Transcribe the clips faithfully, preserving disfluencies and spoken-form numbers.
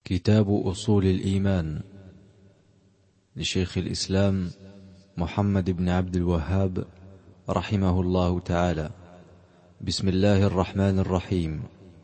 كتاب أصول الإيمان لشيخ الإسلام محمد بن عبد الوهاب رحمه الله تعالى. بسم الله الرحمن الرحيم.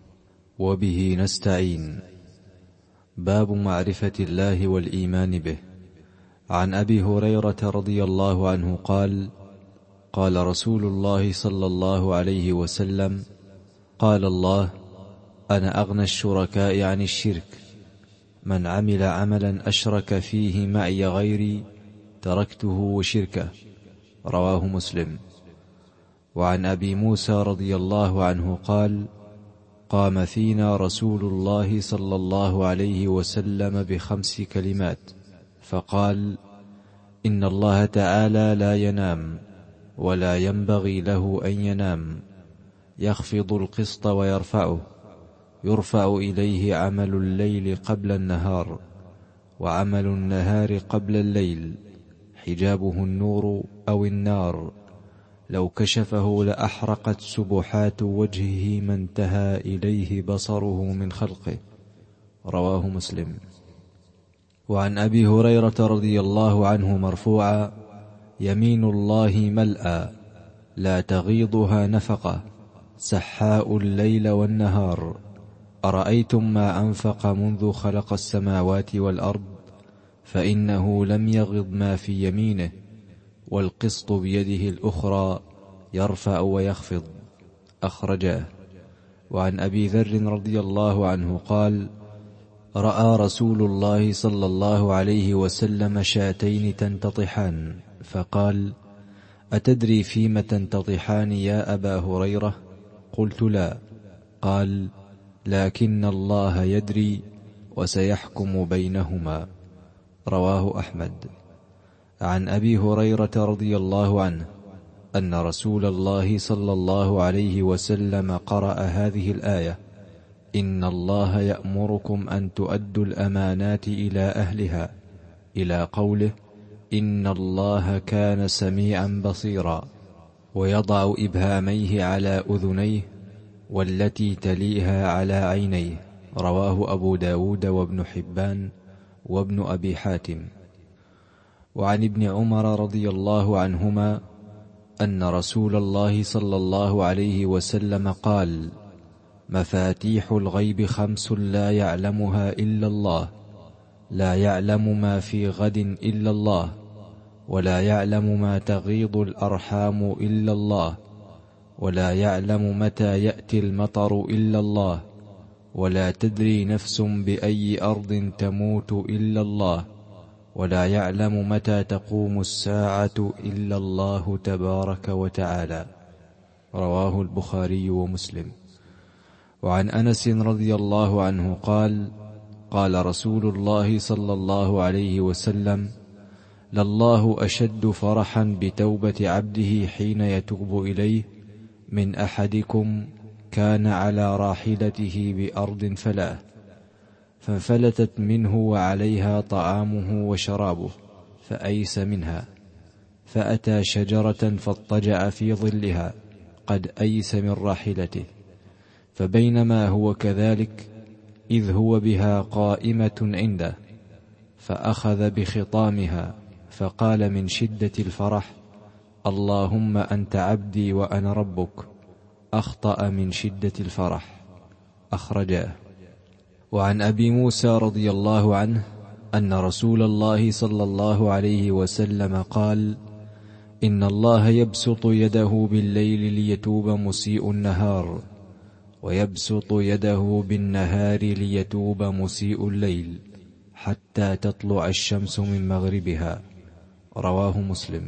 وبه نستعين. باب معرفة الله والإيمان به. عن أبي هريرة رضي الله عنه قال: قال رسول الله صلى الله عليه وسلم: قال الله: أنا أغنى الشركاء عن الشرك، من عمل عملا أشرك فيه معي غيري تركته وشركه. رواه مسلم. وعن أبي موسى رضي الله عنه قال: قام فينا رسول الله صلى الله عليه وسلم بخمس كلمات فقال: إن الله تعالى لا ينام ولا ينبغي له أن ينام، يخفض القسط ويرفعه، يرفع إليه عمل الليل قبل النهار وعمل النهار قبل الليل، حجابه النور أو النار، لو كشفه لأحرقت سبحات وجهه ما انتهى إليه بصره من خلقه. رواه مسلم. وعن أبي هريرة رضي الله عنه مرفوعا: يمين الله ملأى لا تغيضها نفقة، سحاء الليل والنهار، أرأيتم ما أنفق منذ خلق السماوات والأرض، فإنه لم يغض ما في يمينه، والقسط بيده الأخرى يرفع ويخفض. أخرجاه. وعن أبي ذر رضي الله عنه قال: رأى رسول الله صلى الله عليه وسلم شاتين تنتطحان، فقال: أتدري فيم تنتطحان يا أبا هريرة؟ قلت: لا. قال: لكن الله يدري وسيحكم بينهما. رواه أحمد. عن أبي هريرة رضي الله عنه أن رسول الله صلى الله عليه وسلم قرأ هذه الآية: إن الله يأمركم أن تؤدوا الأمانات إلى أهلها، إلى قوله: إن الله كان سميعا بصيرا، ويضع إبهاميه على أذنيه والتي تليها على عينيه. رواه أبو داود وابن حبان وابن أبي حاتم. وعن ابن عمر رضي الله عنهما أن رسول الله صلى الله عليه وسلم قال: مفاتيح الغيب خمس لا يعلمها إلا الله، لا يعلم ما في غد إلا الله، ولا يعلم ما تغيض الأرحام إلا الله، ولا يعلم متى يأتي المطر إلا الله، ولا تدري نفس بأي أرض تموت إلا الله، ولا يعلم متى تقوم الساعة إلا الله تبارك وتعالى. رواه البخاري ومسلم. وعن أنس رضي الله عنه قال: قال رسول الله صلى الله عليه وسلم: لله أشد فرحا بتوبة عبده حين يتوب إليه من أحدكم كان على راحلته بأرض فلاة، فانفلتت منه وعليها طعامه وشرابه، فأيس منها، فأتى شجرة فاضطجع في ظلها قد أيس من راحلته، فبينما هو كذلك إذ هو بها قائمة عنده، فأخذ بخطامها فقال من شدة الفرح: اللهم أنت عبدي وأنا ربك، أخطأ من شدة الفرح. أخرجاه. وعن أبي موسى رضي الله عنه أن رسول الله صلى الله عليه وسلم قال: إن الله يبسط يده بالليل ليتوب مسيء النهار، ويبسط يده بالنهار ليتوب مسيء الليل، حتى تطلع الشمس من مغربها. رواه مسلم.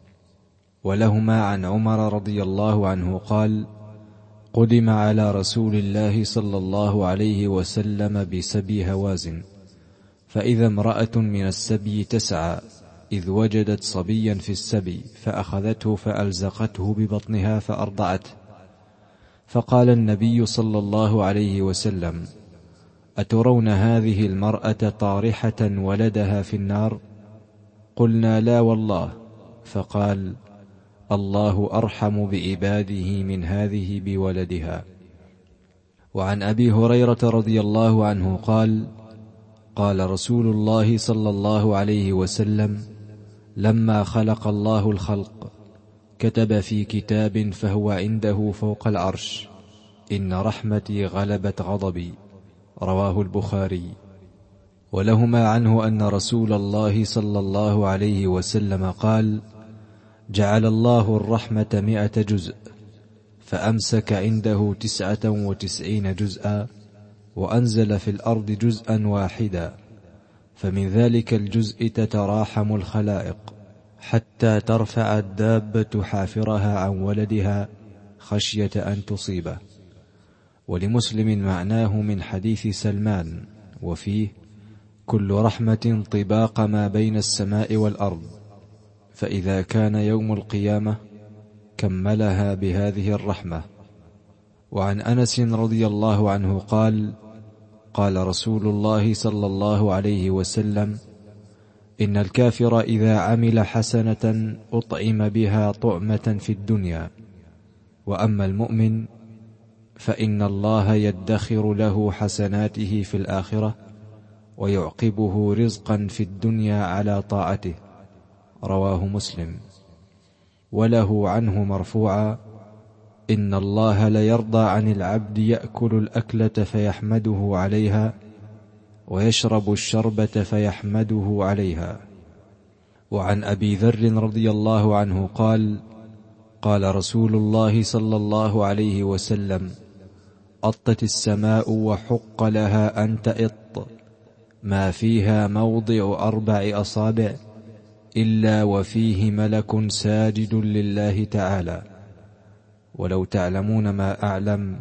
ولهما عن عمر رضي الله عنه قال: قدم على رسول الله صلى الله عليه وسلم بسبي هوازن، فإذا امرأة من السبي تسعى، إذ وجدت صبيا في السبي فأخذته فألزقته ببطنها فأرضعته، فقال النبي صلى الله عليه وسلم: أترون هذه المرأة طارحة ولدها في النار؟ قلنا: لا والله. فقال: الله أرحم بعباده من هذه بولدها. وعن أبي هريرة رضي الله عنه قال: قال رسول الله صلى الله عليه وسلم: لما خلق الله الخلق كتب في كتاب فهو عنده فوق العرش: إن رحمتي غلبت غضبي. رواه البخاري. ولهما عنه أن رسول الله صلى الله عليه وسلم قال: جعل الله الرحمة مئة جزء، فأمسك عنده تسعة وتسعين جزءا، وأنزل في الأرض جزءا واحدا، فمن ذلك الجزء تتراحم الخلائق حتى ترفع الدابة حافرها عن ولدها خشية أن تصيبه. ولمسلم معناه من حديث سلمان، وفيه: كل رحمة طباق ما بين السماء والأرض، فإذا كان يوم القيامة كملها بهذه الرحمة. وعن أنس رضي الله عنه قال: قال رسول الله صلى الله عليه وسلم: إن الكافر إذا عمل حسنة أطعم بها طعمة في الدنيا، وأما المؤمن فإن الله يدخر له حسناته في الآخرة ويعقبه رزقا في الدنيا على طاعته. رواه مسلم. وله عنه مرفوعا: إن الله ليرضى عن العبد يأكل الأكلة فيحمده عليها، ويشرب الشربة فيحمده عليها. وعن أبي ذر رضي الله عنه قال: قال رسول الله صلى الله عليه وسلم: أطت السماء وحق لها أن تئط، ما فيها موضع أربع أصابع إلا وفيه ملك ساجد لله تعالى. ولو تعلمون ما أعلم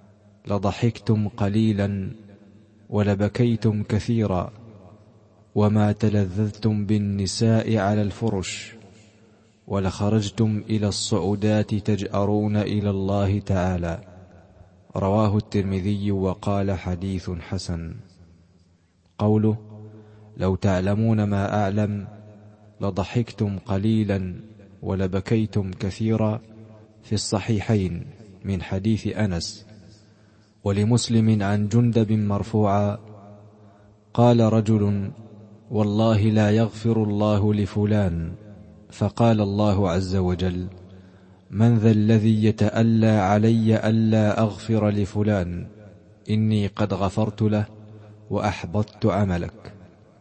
لضحكتم قليلا ولبكيتم كثيرا، وما تلذذتم بالنساء على الفرش، ولخرجتم إلى الصعودات تجأرون إلى الله تعالى. رواه الترمذي وقال: حديث حسن. قوله: لو تعلمون ما أعلم لضحكتم قليلا ولبكيتم كثيرا، في الصحيحين من حديث أنس. ولمسلم عن جندب مرفوعا: قال رجل: والله لا يغفر الله لفلان، فقال الله عز وجل: من ذا الذي يتألى علي ألا أغفر لفلان؟ إني قد غفرت له وأحبطت عملك.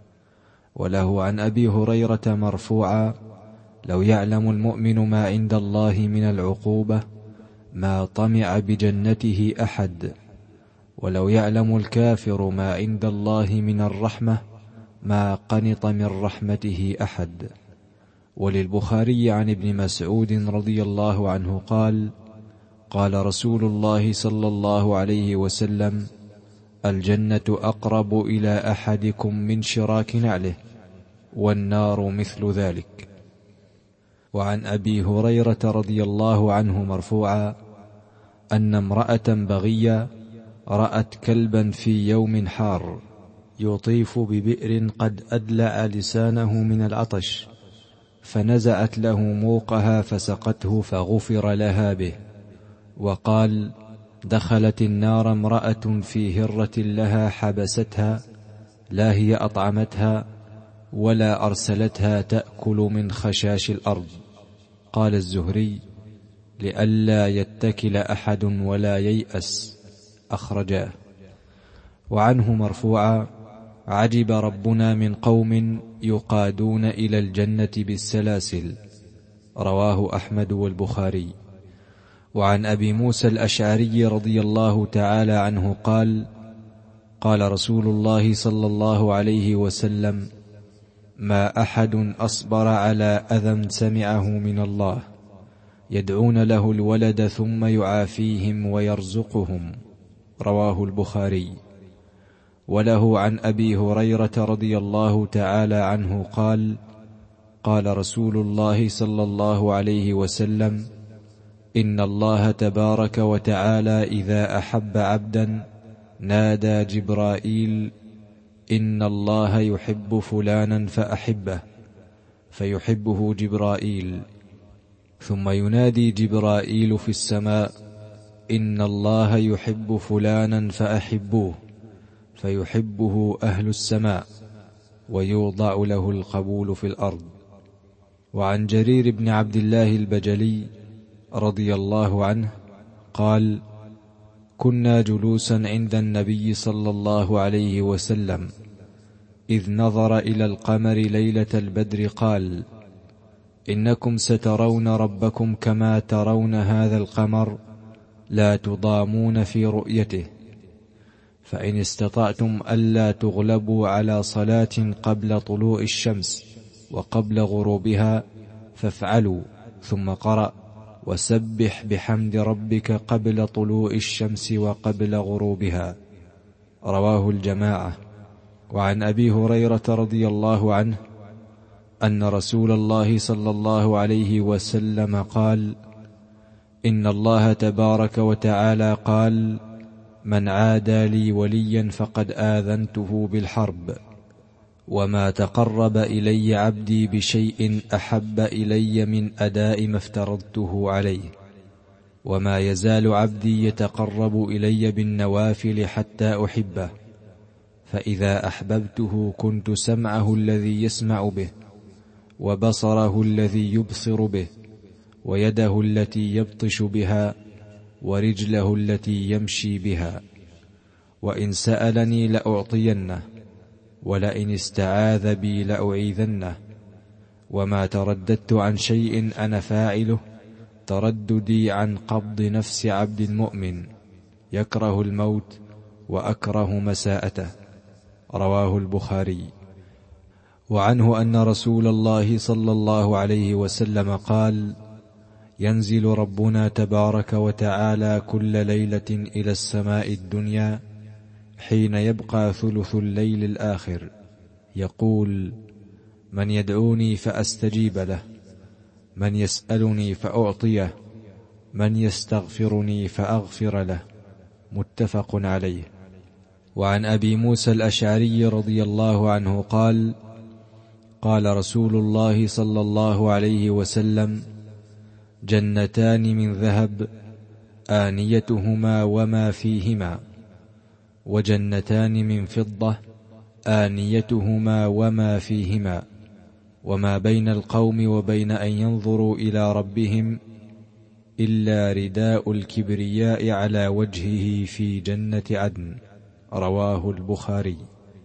وله عن أبي هريرة مرفوعا: لو يعلم المؤمن ما عند الله من العقوبة ما طمع بجنته أحد، ولو يعلم الكافر ما عند الله من الرحمة ما قنط من رحمته أحد. وللبخاري عن ابن مسعود رضي الله عنه قال: قال رسول الله صلى الله عليه وسلم: الجنة أقرب إلى أحدكم من شراك نعله، والنار مثل ذلك. وعن أبي هريرة رضي الله عنه مرفوعا: أن امرأة بغية رأت كلبا في يوم حار يطيف ببئر قد أدلع لسانه من العطش، فنزعت له موقها فسقته فغفر لها به. وقال: دخلت النار امرأة في هرة لها حبستها، لا هي أطعمتها ولا أرسلتها تأكل من خشاش الأرض. قال الزهري: لئلا يتكل أحد ولا ييأس. أخرجاه. وعنه مرفوعا: عجب ربنا من قوم يقادون إلى الجنة بالسلاسل. رواه أحمد والبخاري. وعن أبي موسى الأشعري رضي الله تعالى عنه قال: قال رسول الله صلى الله عليه وسلم: ما أحد أصبر على أذى سمعه من الله، يدعون له الولد ثم يعافيهم ويرزقهم. رواه البخاري. وله عن أبي هريرة رضي الله تعالى عنه قال: قال رسول الله صلى الله عليه وسلم: إن الله تبارك وتعالى إذا أحب عبدا نادى جبرائيل: إن الله يحب فلانا فأحبه، فيحبه جبرائيل. ثم ينادي جبرائيل في السماء: إن الله يحب فلانا فأحبوه، فيحبه أهل السماء ويوضع له القبول في الأرض. وعن جرير بن عبد الله البجلي رضي الله عنه قال: كنا جلوسا عند النبي صلى الله عليه وسلم إذ نظر إلى القمر ليلة البدر قال: إنكم سترون ربكم كما ترون هذا القمر لا تضامون في رؤيته، فإن استطعتم ألا تغلبوا على صلاة قبل طلوع الشمس وقبل غروبها فافعلوا. ثم قرأ: وسبح بحمد ربك قبل طلوع الشمس وقبل غروبها. رواه الجماعة. وعن أبي هريرة رضي الله عنه أن رسول الله صلى الله عليه وسلم قال: إن الله تبارك وتعالى قال: من عادى لي وليا فقد آذنته بالحرب، وما تقرب إلي عبدي بشيء أحب إلي من أداء ما افترضته عليه، وما يزال عبدي يتقرب إلي بالنوافل حتى أحبه، فإذا أحببته كنت سمعه الذي يسمع به، وبصره الذي يبصر به، ويده التي يبطش بها، ورجله التي يمشي بها. وإن سألني لأعطينه، ولئن استعاذ بي لأعيذنه. وما ترددت عن شيء أنا فاعله ترددي عن قبض نفس عبد مؤمن يكره الموت وأكره مساءته. رواه البخاري. وعنه أن رسول الله صلى الله عليه وسلم قال: ينزل ربنا تبارك وتعالى كل ليلة إلى السماء الدنيا حين يبقى ثلث الليل الآخر، يقول: من يدعوني فأستجيب له، من يسألني فأعطيه، من يستغفرني فأغفر له. متفق عليه. وعن أبي موسى الأشعري رضي الله عنه قال: قال رسول الله صلى الله عليه وسلم: جنتان من ذهب آنيتهما وما فيهما، وجنتان من فضة آنيتهما وما فيهما، وما بين القوم وبين أن ينظروا إلى ربهم إلا رداء الكبرياء على وجهه في جنة عدن. رواه البخاري.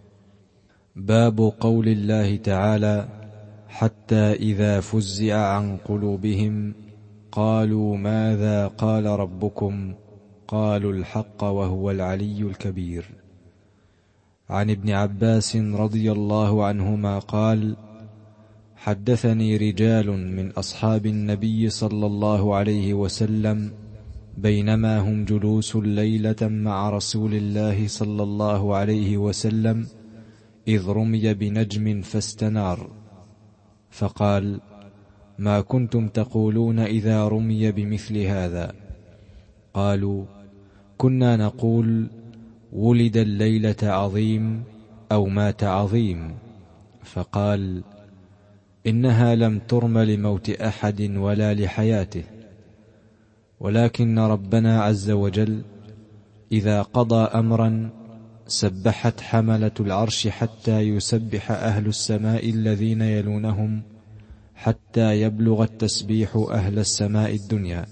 باب قول الله تعالى: حتى إذا فزع عن قلوبهم قالوا ماذا قال ربكم قالوا الحق وهو العلي الكبير. عن ابن عباس رضي الله عنهما قال: حدثني رجال من أصحاب النبي صلى الله عليه وسلم بينما هم جلوس ليلة مع رسول الله صلى الله عليه وسلم إذ رمي بنجم فاستنار، فقال: ما كنتم تقولون إذا رمي بمثل هذا؟ قالوا: كنا نقول ولد الليلة عظيم أو مات عظيم. فقال: إنها لم ترم لموت أحد ولا لحياته، ولكن ربنا عز وجل إذا قضى أمرا سبحت حملة العرش حتى يسبح أهل السماء الذين يلونهم حتى يبلغ التسبيح أهل السماء الدنيا،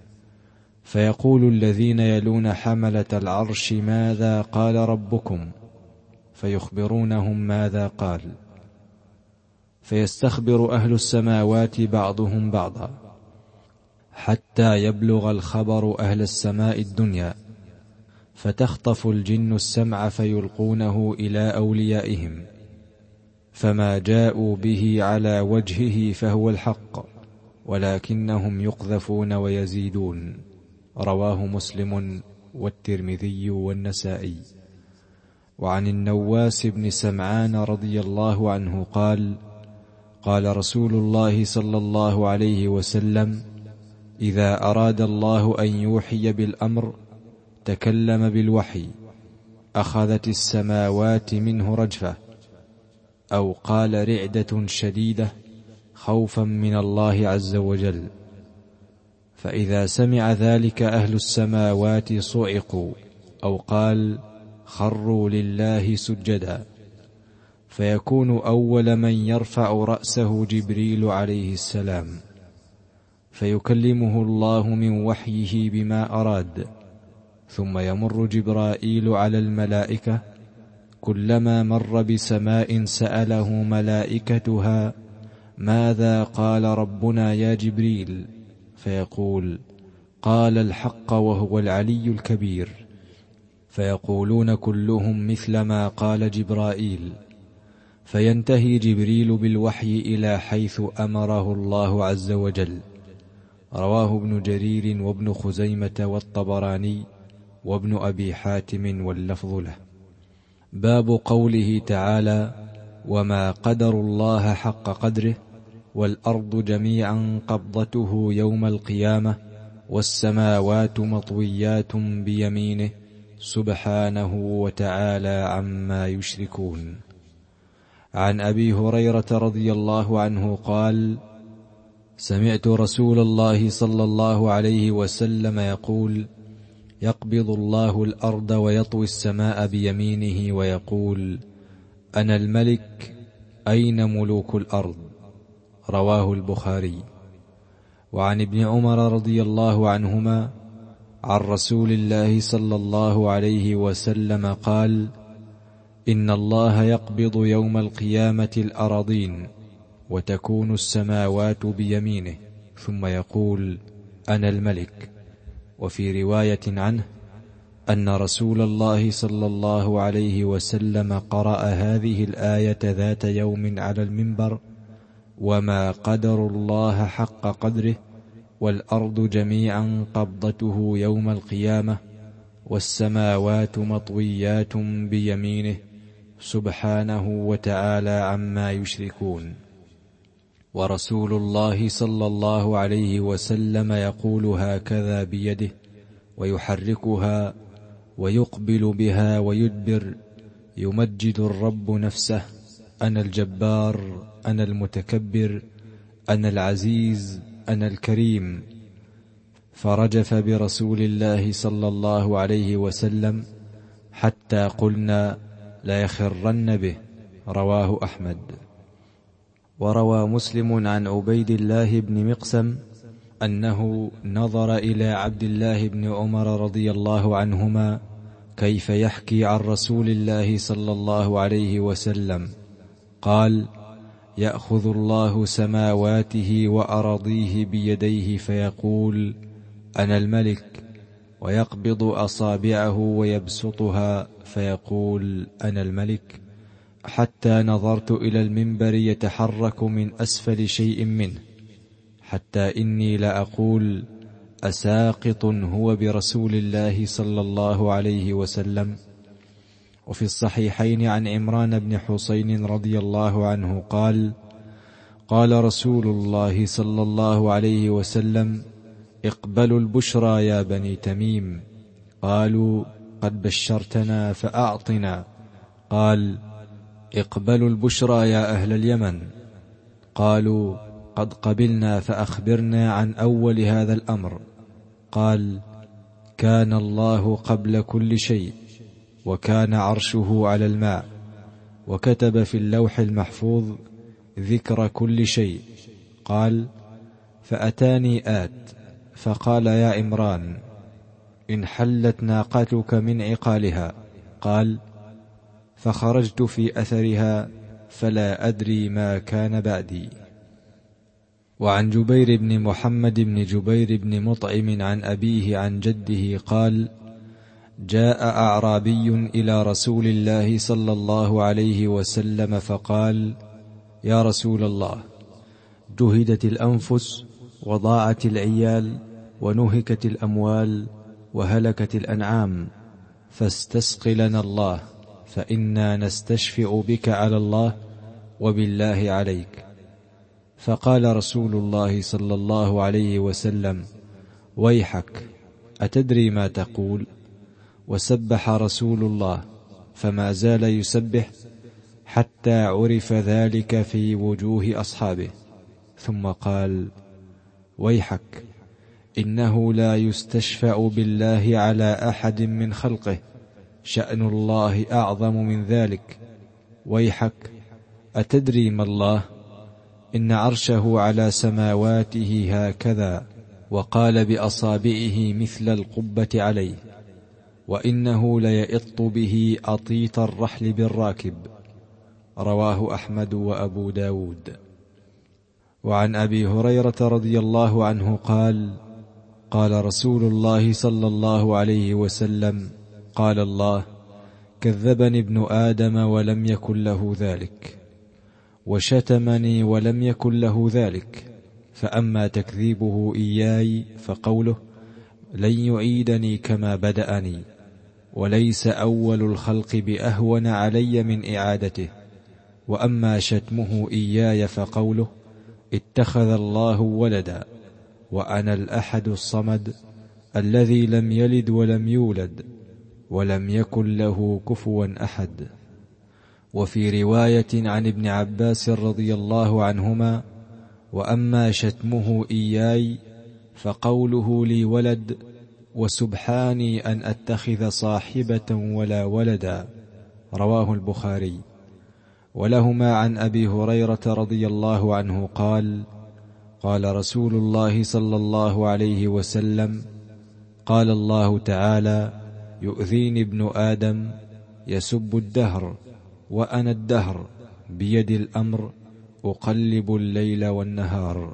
فيقول الذين يلون حملة العرش ماذا قال ربكم؟ فيخبرونهم ماذا قال، فيستخبر أهل السماوات بعضهم بعضا حتى يبلغ الخبر أهل السماء الدنيا، فتخطف الجن السمع فيلقونه إلى أوليائهم، فما جاءوا به على وجهه فهو الحق، ولكنهم يقذفون ويزيدون. رواه مسلم والترمذي والنسائي. وعن النواس بن سمعان رضي الله عنه قال: قال رسول الله صلى الله عليه وسلم: إذا أراد الله أن يوحي بالأمر تكلم بالوحي، أخذت السماوات منه رجفة، أو قال رعدة شديدة خوفا من الله عز وجل، فإذا سمع ذلك أهل السماوات صعقوا، أو قال خروا لله سجدا، فيكون أول من يرفع رأسه جبريل عليه السلام، فيكلمه الله من وحيه بما أراد، ثم يمر جبرائيل على الملائكة، كلما مر بسماء سأله ملائكتها: ماذا قال ربنا يا جبريل؟ فيقول: قال الحق وهو العلي الكبير. فيقولون كلهم مثل ما قال جبرائيل، فينتهي جبريل بالوحي إلى حيث أمره الله عز وجل. رواه ابن جرير وابن خزيمة والطبراني وابن أبي حاتم واللفظ له. باب قوله تعالى: وما قدروا الله حق قدره والأرض جميعا قبضته يوم القيامة والسماوات مطويات بيمينه سبحانه وتعالى عما يشركون. عن أبي هريرة رضي الله عنه قال: سمعت رسول الله صلى الله عليه وسلم يقول: يقبض الله الأرض ويطوي السماء بيمينه ويقول: أنا الملك، أين ملوك الأرض؟ رواه البخاري. وعن ابن عمر رضي الله عنهما عن رسول الله صلى الله عليه وسلم قال: إن الله يقبض يوم القيامة الأراضين وتكون السماوات بيمينه، ثم يقول: أنا الملك. وفي رواية عنه أن رسول الله صلى الله عليه وسلم قرأ هذه الآية ذات يوم على المنبر: وما قدر الله حق قدره والأرض جميعا قبضته يوم القيامة والسماوات مطويات بيمينه سبحانه وتعالى عما يشركون. ورسول الله صلى الله عليه وسلم يقول هكذا بيده ويحركها ويقبل بها ويدبر، يمجد الرب نفسه: أنا الجبار، أنا المتكبر، أنا العزيز، أنا الكريم. فرجف برسول الله صلى الله عليه وسلم حتى قلنا لا يخرن به. رواه أحمد. وروى مسلم عن عبيد الله بن مقسم أنه نظر إلى عبد الله بن عمر رضي الله عنهما كيف يحكي عن رسول الله صلى الله عليه وسلم، قال: يأخذ الله سماواته وأراضيه بيديه فيقول: أنا الملك، ويقبض أصابعه ويبسطها فيقول: أنا الملك، حتى نظرت إلى المنبر يتحرك من أسفل شيء منه، حتى إني لأقول: أساقط هو برسول الله صلى الله عليه وسلم. وفي الصحيحين عن عمران بن حسين رضي الله عنه قال: قال رسول الله صلى الله عليه وسلم: اقبلوا البشرى يا بني تميم. قالوا: قد بشرتنا فأعطنا. قال: اقبلوا البشرى يا أهل اليمن. قالوا: قد قبلنا فأخبرنا عن أول هذا الأمر. قال: كان الله قبل كل شيء، وكان عرشه على الماء، وكتب في اللوح المحفوظ ذكر كل شيء. قال: فأتاني آت فقال: يا عمران، انحلت ناقتك من عقالها. قال: فخرجت في أثرها فلا أدري ما كان بعدي. وعن جبير بن محمد بن جبير بن مطعم عن أبيه عن جده قال: جاء أعرابي إلى رسول الله صلى الله عليه وسلم فقال: يا رسول الله، جهدت الأنفس وضاعت العيال ونهكت الأموال وهلكت الأنعام، فاستسق لنا الله، فإنا نستشفع بك على الله وبالله عليك. فقال رسول الله صلى الله عليه وسلم: ويحك، أتدري ما تقول؟ وسبح رسول الله، فما زال يسبح حتى عرف ذلك في وجوه أصحابه، ثم قال: ويحك، إنه لا يستشفع بالله على أحد من خلقه شأن الله أعظم من ذلك، ويحك أتدري ما الله؟ إن عرشه على سماواته هكذا، وقال بأصابعه مثل القبة عليه، وإنه ليئط به أطيط الرحل بالراكب. رواه أحمد وأبو داود. وعن أبي هريرة رضي الله عنه قال: قال رسول الله صلى الله عليه وسلم: قال الله: كذبني ابن آدم ولم يكن له ذلك، وشتمني ولم يكن له ذلك، فأما تكذيبه إياي فقوله: لن يعيدني كما بدأني، وليس أول الخلق بأهون علي من إعادته. وأما شتمه إياي فقوله: اتخذ الله ولدا، وأنا الأحد الصمد الذي لم يلد ولم يولد ولم يكن له كفوا أحد. وفي رواية عن ابن عباس رضي الله عنهما: وأما شتمه إياي فقوله لي ولد، وسبحاني أن أتخذ صاحبة ولا ولدا. رواه البخاري. ولهما عن أبي هريرة رضي الله عنه قال: قال رسول الله صلى الله عليه وسلم: قال الله تعالى: يؤذيني ابن آدم يسب الدهر، وأنا الدهر بيد الأمر أقلب الليل والنهار.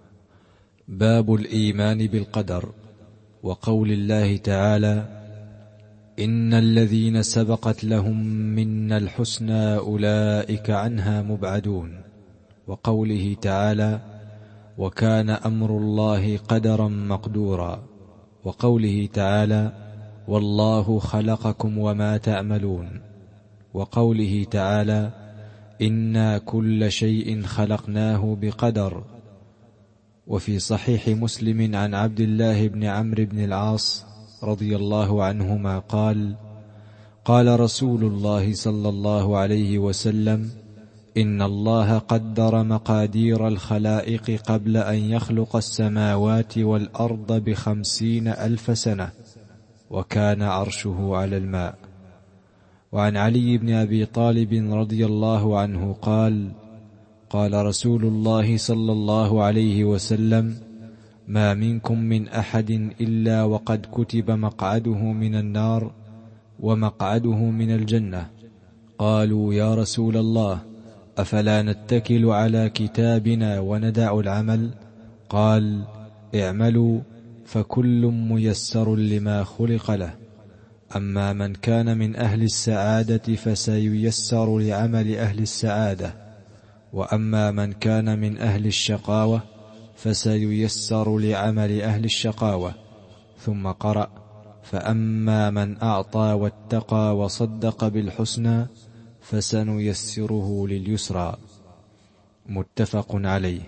باب الإيمان بالقدر. وقول الله تعالى: إن الذين سبقت لهم منا الحسنى أولئك عنها مبعدون. وقوله تعالى: وكان أمر الله قدرا مقدورا. وقوله تعالى: والله خلقكم وما تعملون. وقوله تعالى: إنا كل شيء خلقناه بقدر. وفي صحيح مسلم عن عبد الله بن عمرو بن العاص رضي الله عنهما قال: قال رسول الله صلى الله عليه وسلم: إن الله قدر مقادير الخلائق قبل أن يخلق السماوات والأرض بخمسين ألف سنة، وكان عرشه على الماء. وعن علي بن أبي طالب رضي الله عنه قال: قال رسول الله صلى الله عليه وسلم: ما منكم من أحد إلا وقد كتب مقعده من النار ومقعده من الجنة. قالوا: يا رسول الله، أفلا نتكل على كتابنا وندع العمل؟ قال: اعملوا فكل ميسر لما خلق له. أما من كان من أهل السعادة فسييسر لعمل أهل السعادة، وأما من كان من أهل الشقاوة فسييسر لعمل أهل الشقاوة. ثم قرأ: فأما من أعطى واتقى وصدق بالحسنى فسنيسره لليسرى. متفق عليه.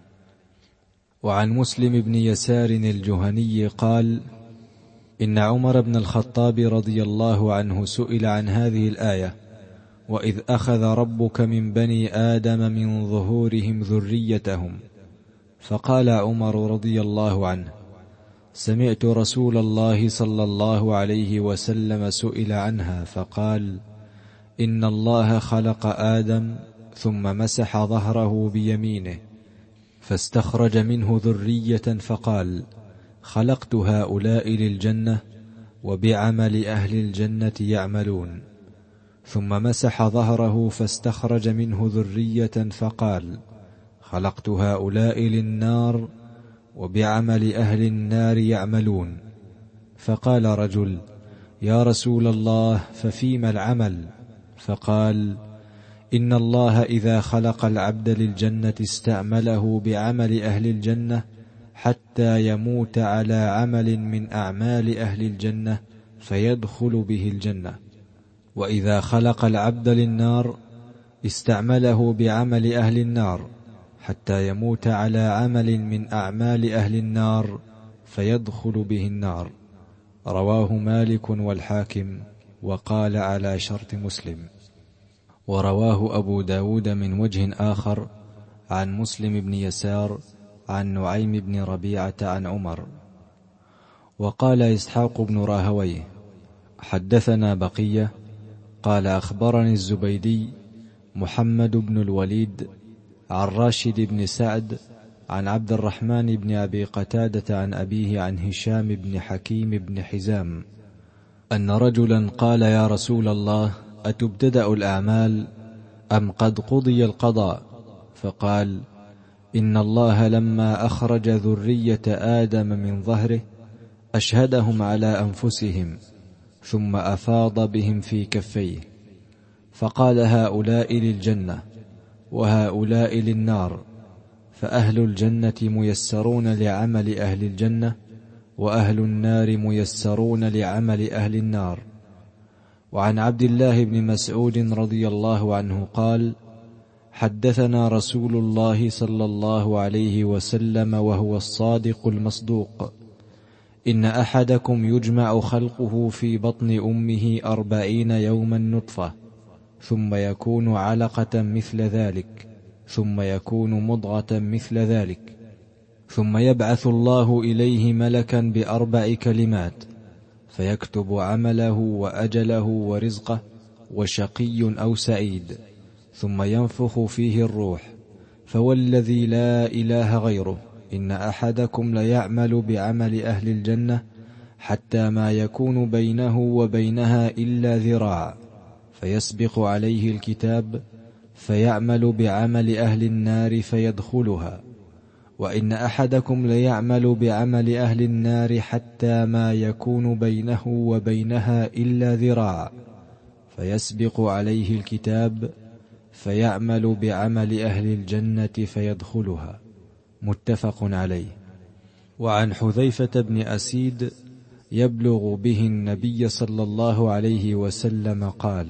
وعن مسلم بن يسار الجهني قال: إن عمر بن الخطاب رضي الله عنه سئل عن هذه الآية: وإذ أخذ ربك من بني آدم من ظهورهم ذريتهم. فقال عمر رضي الله عنه: سمعت رسول الله صلى الله عليه وسلم سئل عنها فقال: إن الله خلق آدم ثم مسح ظهره بيمينه فاستخرج منه ذرية فقال: خلقت هؤلاء للجنة وبعمل أهل الجنة يعملون. ثم مسح ظهره فاستخرج منه ذرية فقال: خلقت هؤلاء للنار وبعمل أهل النار يعملون. فقال رجل: يا رسول الله، ففيما العمل؟ فقال: إن الله إذا خلق العبد للجنة استعمله بعمل أهل الجنة حتى يموت على عمل من أعمال أهل الجنة فيدخل به الجنة، وإذا خلق العبد للنار استعمله بعمل أهل النار حتى يموت على عمل من أعمال أهل النار فيدخل به النار. رواه مالك والحاكم، وقال على شرط مسلم. ورواه أبو داود من وجه آخر عن مسلم بن يسار عن نعيم بن ربيعة عن عمر. وقال إسحاق بن راهويه: حدثنا بقية قال أخبرني الزبيدي محمد بن الوليد عن راشد بن سعد عن عبد الرحمن بن أبي قتادة عن أبيه عن هشام بن حكيم بن حزام أن رجلا قال يا رسول الله أتبتدأ الأعمال أم قد قضي القضاء؟ فقال إن الله لما أخرج ذرية آدم من ظهره أشهدهم على أنفسهم ثم أفاض بهم في كفيه فقال هؤلاء للجنة وهؤلاء للنار، فأهل الجنة ميسرون لعمل أهل الجنة وأهل النار ميسرون لعمل أهل النار. وعن عبد الله بن مسعود رضي الله عنه قال حدثنا رسول الله صلى الله عليه وسلم وهو الصادق المصدوق إن أحدكم يجمع خلقه في بطن أمه أربعين يوما نطفة ثم يكون علقة مثل ذلك ثم يكون مضغة مثل ذلك ثم يبعث الله إليه ملكا بأربع كلمات فيكتب عمله وأجله ورزقه وشقي أو سعيد ثم ينفخ فيه الروح فوالذي لا إله غيره إن أحدكم ليعمل بعمل أهل الجنة حتى ما يكون بينه وبينها إلا ذراع فيسبق عليه الكتاب فيعمل بعمل أهل النار فيدخلها، وإن أحدكم ليعمل بعمل أهل النار حتى ما يكون بينه وبينها إلا ذراع فيسبق عليه الكتاب فيعمل بعمل أهل الجنة فيدخلها. متفق عليه. وعن حذيفة بن أسيد يبلغ به النبي صلى الله عليه وسلم قال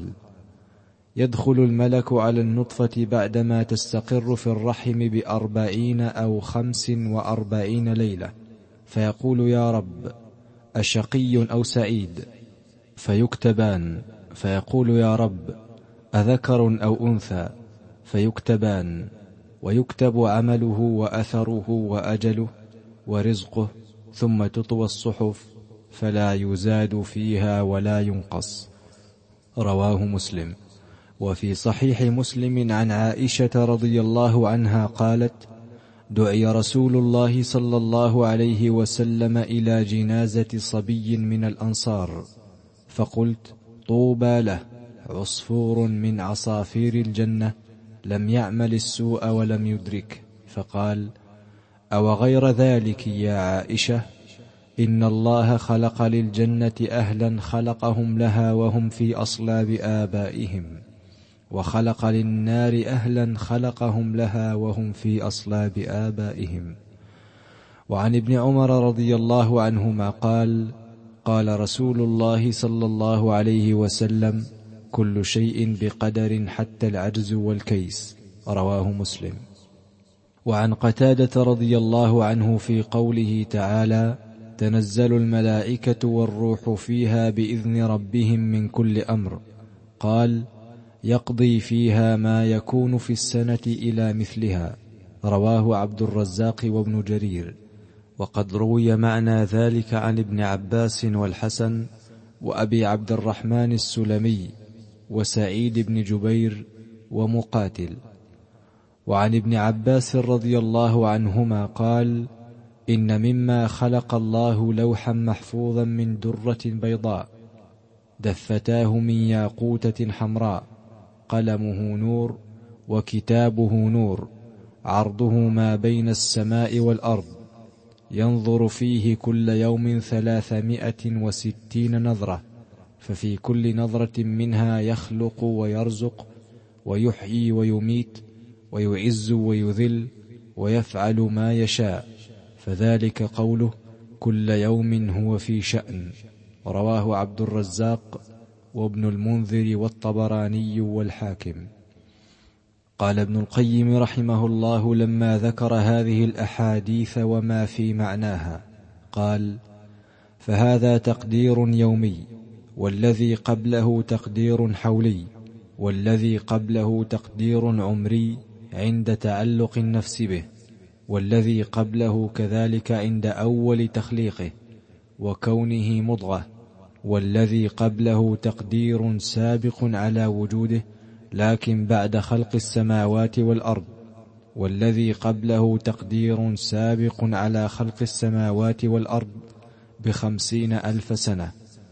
يدخل الملك على النطفة بعدما تستقر في الرحم بأربعين أو خمس وأربعين ليلة فيقول يا رب أشقي أو سعيد؟ فيكتبان، فيقول يا رب أذكر أو أنثى؟ فيكتبان، ويكتب عمله وأثره وأجله ورزقه ثم تطوى الصحف فلا يزاد فيها ولا ينقص. رواه مسلم. وفي صحيح مسلم عن عائشة رضي الله عنها قالت دعي رسول الله صلى الله عليه وسلم إلى جنازة صبي من الأنصار فقلت طوبى له عصفور من عصافير الجنة لم يعمل السوء ولم يدرك. فقال أو غير ذلك يا عائشة إن الله خلق للجنة أهلا خلقهم لها وهم في أصلاب آبائهم وخلق للنار أهلا خلقهم لها وهم في أصلاب آبائهم. وعن ابن عمر رضي الله عنهما قال قال رسول الله صلى الله عليه وسلم كل شيء بقدر حتى العجز والكيس. رواه مسلم. وعن قتادة رضي الله عنه في قوله تعالى تنزل الملائكة والروح فيها بإذن ربهم من كل أمر قال يقضي فيها ما يكون في السنة إلى مثلها. رواه عبد الرزاق وابن جرير. وقد روي معنى ذلك عن ابن عباس والحسن وأبي عبد الرحمن السلمي وسعيد بن جبير ومقاتل. وعن ابن عباس رضي الله عنهما قال إن مما خلق الله لوحا محفوظا من درة بيضاء دفتاه من ياقوتة حمراء قلمه نور وكتابه نور عرضه ما بين السماء والأرض ينظر فيه كل يوم ثلاثمائة وستين نظرة ففي كل نظرة منها يخلق ويرزق ويحيي ويميت ويعز ويذل ويفعل ما يشاء فذلك قوله كل يوم هو في شأن. رواه عبد الرزاق وابن المنذر والطبراني والحاكم. قال ابن القيم رحمه الله لما ذكر هذه الأحاديث وما في معناها قال فهذا تقدير يومي والذي قبله تقدير حولي والذي قبله تقدير عمري عند تعلق النفس به والذي قبله كذلك عند أول تخليقه وكونه مضغة والذي قبله تقدير سابق على وجوده لكن بعد خلق السماوات والأرض، والذي قبله تقدير سابق على خلق السماوات والأرض بخمسين ألف سنة،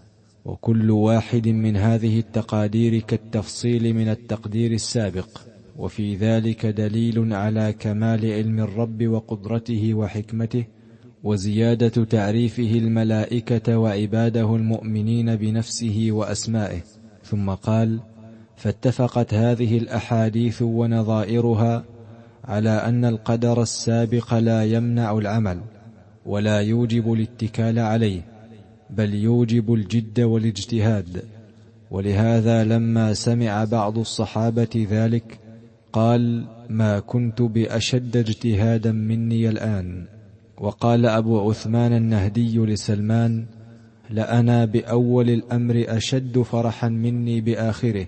وكل واحد من هذه التقادير كالتفصيل من التقدير السابق، وفي ذلك دليل على كمال علم الرب وقدرته وحكمته وزيادة تعريفه الملائكة وعباده المؤمنين بنفسه وأسمائه. ثم قال: فاتفقت هذه الأحاديث ونظائرها على أن القدر السابق لا يمنع العمل ولا يوجب الاتكال عليه، بل يوجب الجد والاجتهاد. ولهذا لما سمع بعض الصحابة ذلك قال: ما كنت بأشد اجتهادا مني الآن. وقال أبو عثمان النهدي لسلمان: لأنا بأول الأمر أشد فرحا مني بآخره،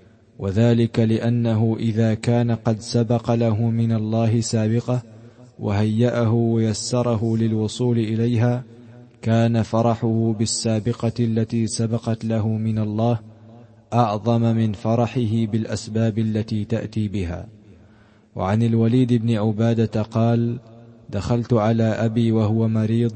وذلك لأنه إذا كان قد سبق له من الله سابقة وهيأه ويسره للوصول إليها، كان فرحه بالسابقة التي سبقت له من الله أعظم من فرحه بالأسباب التي تأتي بها. وعن الوليد بن عبادة قال: دخلت على أبي وهو مريض